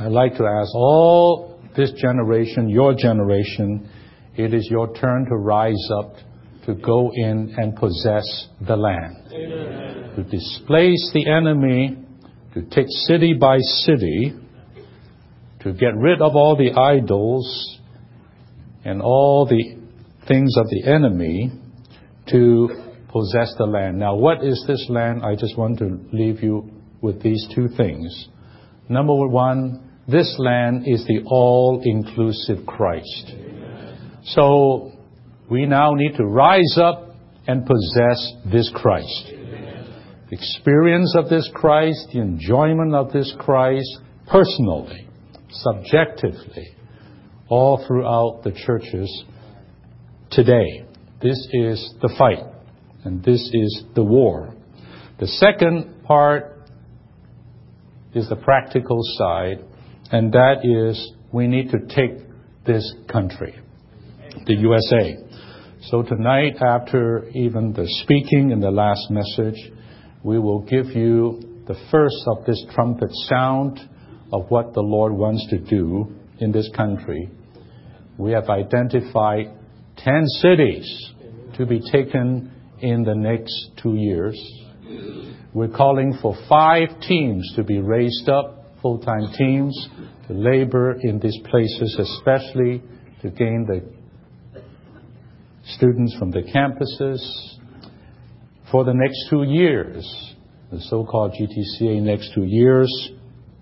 I'd like to ask all this generation, your generation, it is your turn to rise up, to go in and possess the land. Amen. To displace the enemy, to take city by city, to get rid of all the idols and all the things of the enemy, to possess the land. Now, what is this land? I just want to leave you with these two things. Number one, this land is the all-inclusive Christ. Amen. So, we now need to rise up and possess this Christ. Amen. The experience of this Christ, the enjoyment of this Christ, personally, subjectively, all throughout the churches today. This is the fight, and this is the war. The second part is the practical side, and that is we need to take this country, the USA. So tonight, after even the speaking in the last message, we will give you the first of this trumpet sound of what the Lord wants to do in this country. We have identified 10 cities to be taken in the next 2 years. We're calling for 5 teams to be raised up, full-time teams, to labor in these places, especially to gain the students from the campuses for the next 2 years, the so-called GTCA next 2 years.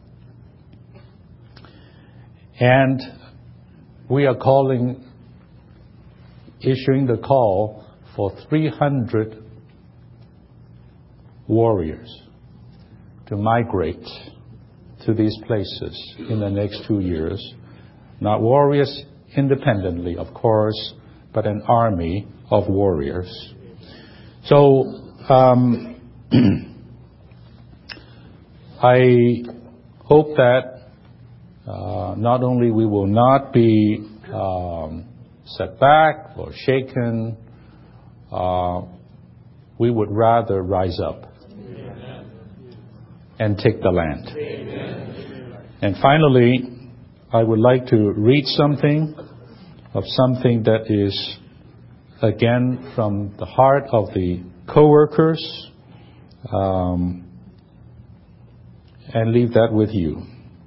And we are issuing the call for 300 warriors to migrate to these places in the next 2 years. Not warriors independently, of course, but an army of warriors. So, I hope that not only we will not be set back or shaken, we would rather rise up and take the land. And finally, I would like to read something that is, again, from the heart of the co-workers, and leave that with you.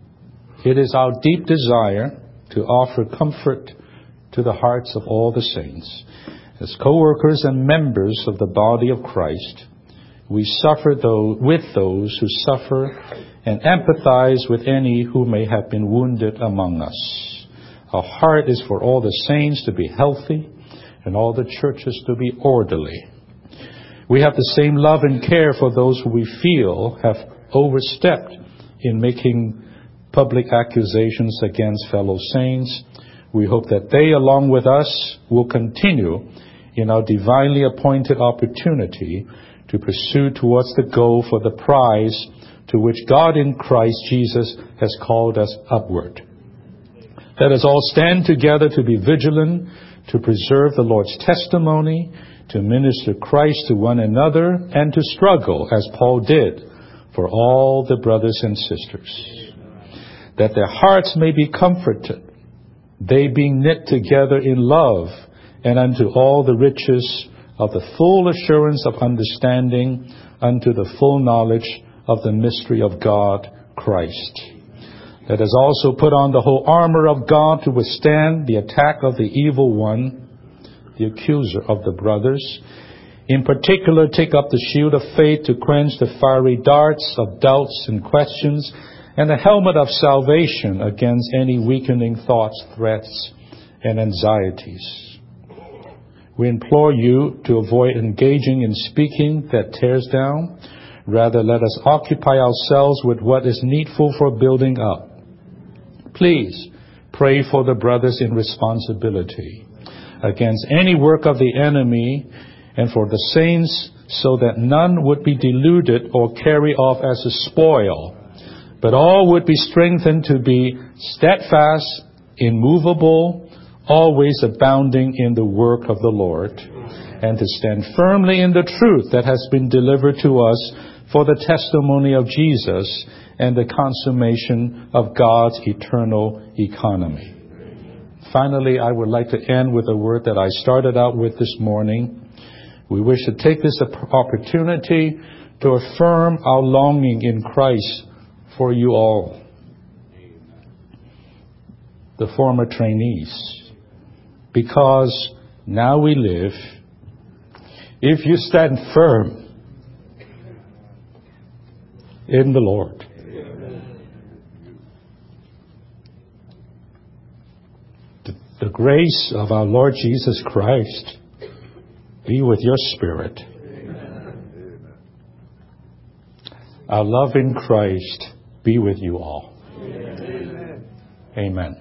It is our deep desire to offer comfort to the hearts of all the saints. As co-workers and members of the body of Christ, we suffer with those who suffer and empathize with any who may have been wounded among us. Our heart is for all the saints to be healthy and all the churches to be orderly. We have the same love and care for those who we feel have overstepped in making public accusations against fellow saints. We hope that they, along with us, will continue in our divinely appointed opportunity to pursue towards the goal for the prize to which God in Christ Jesus has called us upward. Let us all stand together to be vigilant, to preserve the Lord's testimony, to minister Christ to one another, and to struggle, as Paul did, for all the brothers and sisters, that their hearts may be comforted, they being knit together in love, and unto all the riches of the full assurance of understanding, unto the full knowledge of the mystery of God, Christ. Let us also put on the whole armor of God to withstand the attack of the evil one, the accuser of the brothers. In particular, take up the shield of faith to quench the fiery darts of doubts and questions, and the helmet of salvation against any weakening thoughts, threats, and anxieties. We implore you to avoid engaging in speaking that tears down. Rather, let us occupy ourselves with what is needful for building up. Please pray for the brothers in responsibility against any work of the enemy, and for the saints, so that none would be deluded or carried off as a spoil, but all would be strengthened to be steadfast, immovable, always abounding in the work of the Lord, and to stand firmly in the truth that has been delivered to us for the testimony of Jesus, and the consummation of God's eternal economy. Finally, I would like to end with a word that I started out with this morning. We wish to take this opportunity to affirm our longing in Christ for you all, the former trainees, because now we live, if you stand firm in the Lord. The grace of our Lord Jesus Christ be with your spirit. Our love in Christ be with you all. Amen.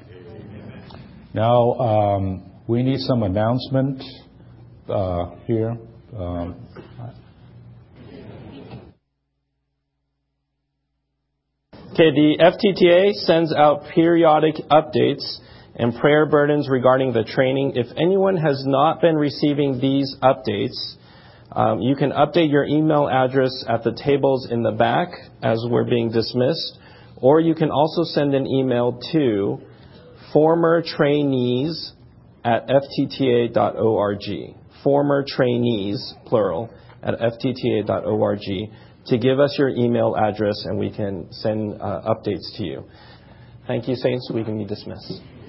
Now, we need some announcement here. Okay, the FTTA sends out periodic updates and prayer burdens regarding the training. If anyone has not been receiving these updates, you can update your email address at the tables in the back as we're being dismissed, or you can also send an email to former trainees at ftta.org. Former trainees, plural, at ftta.org to give us your email address and we can send updates to you. Thank you, saints. We can be dismissed.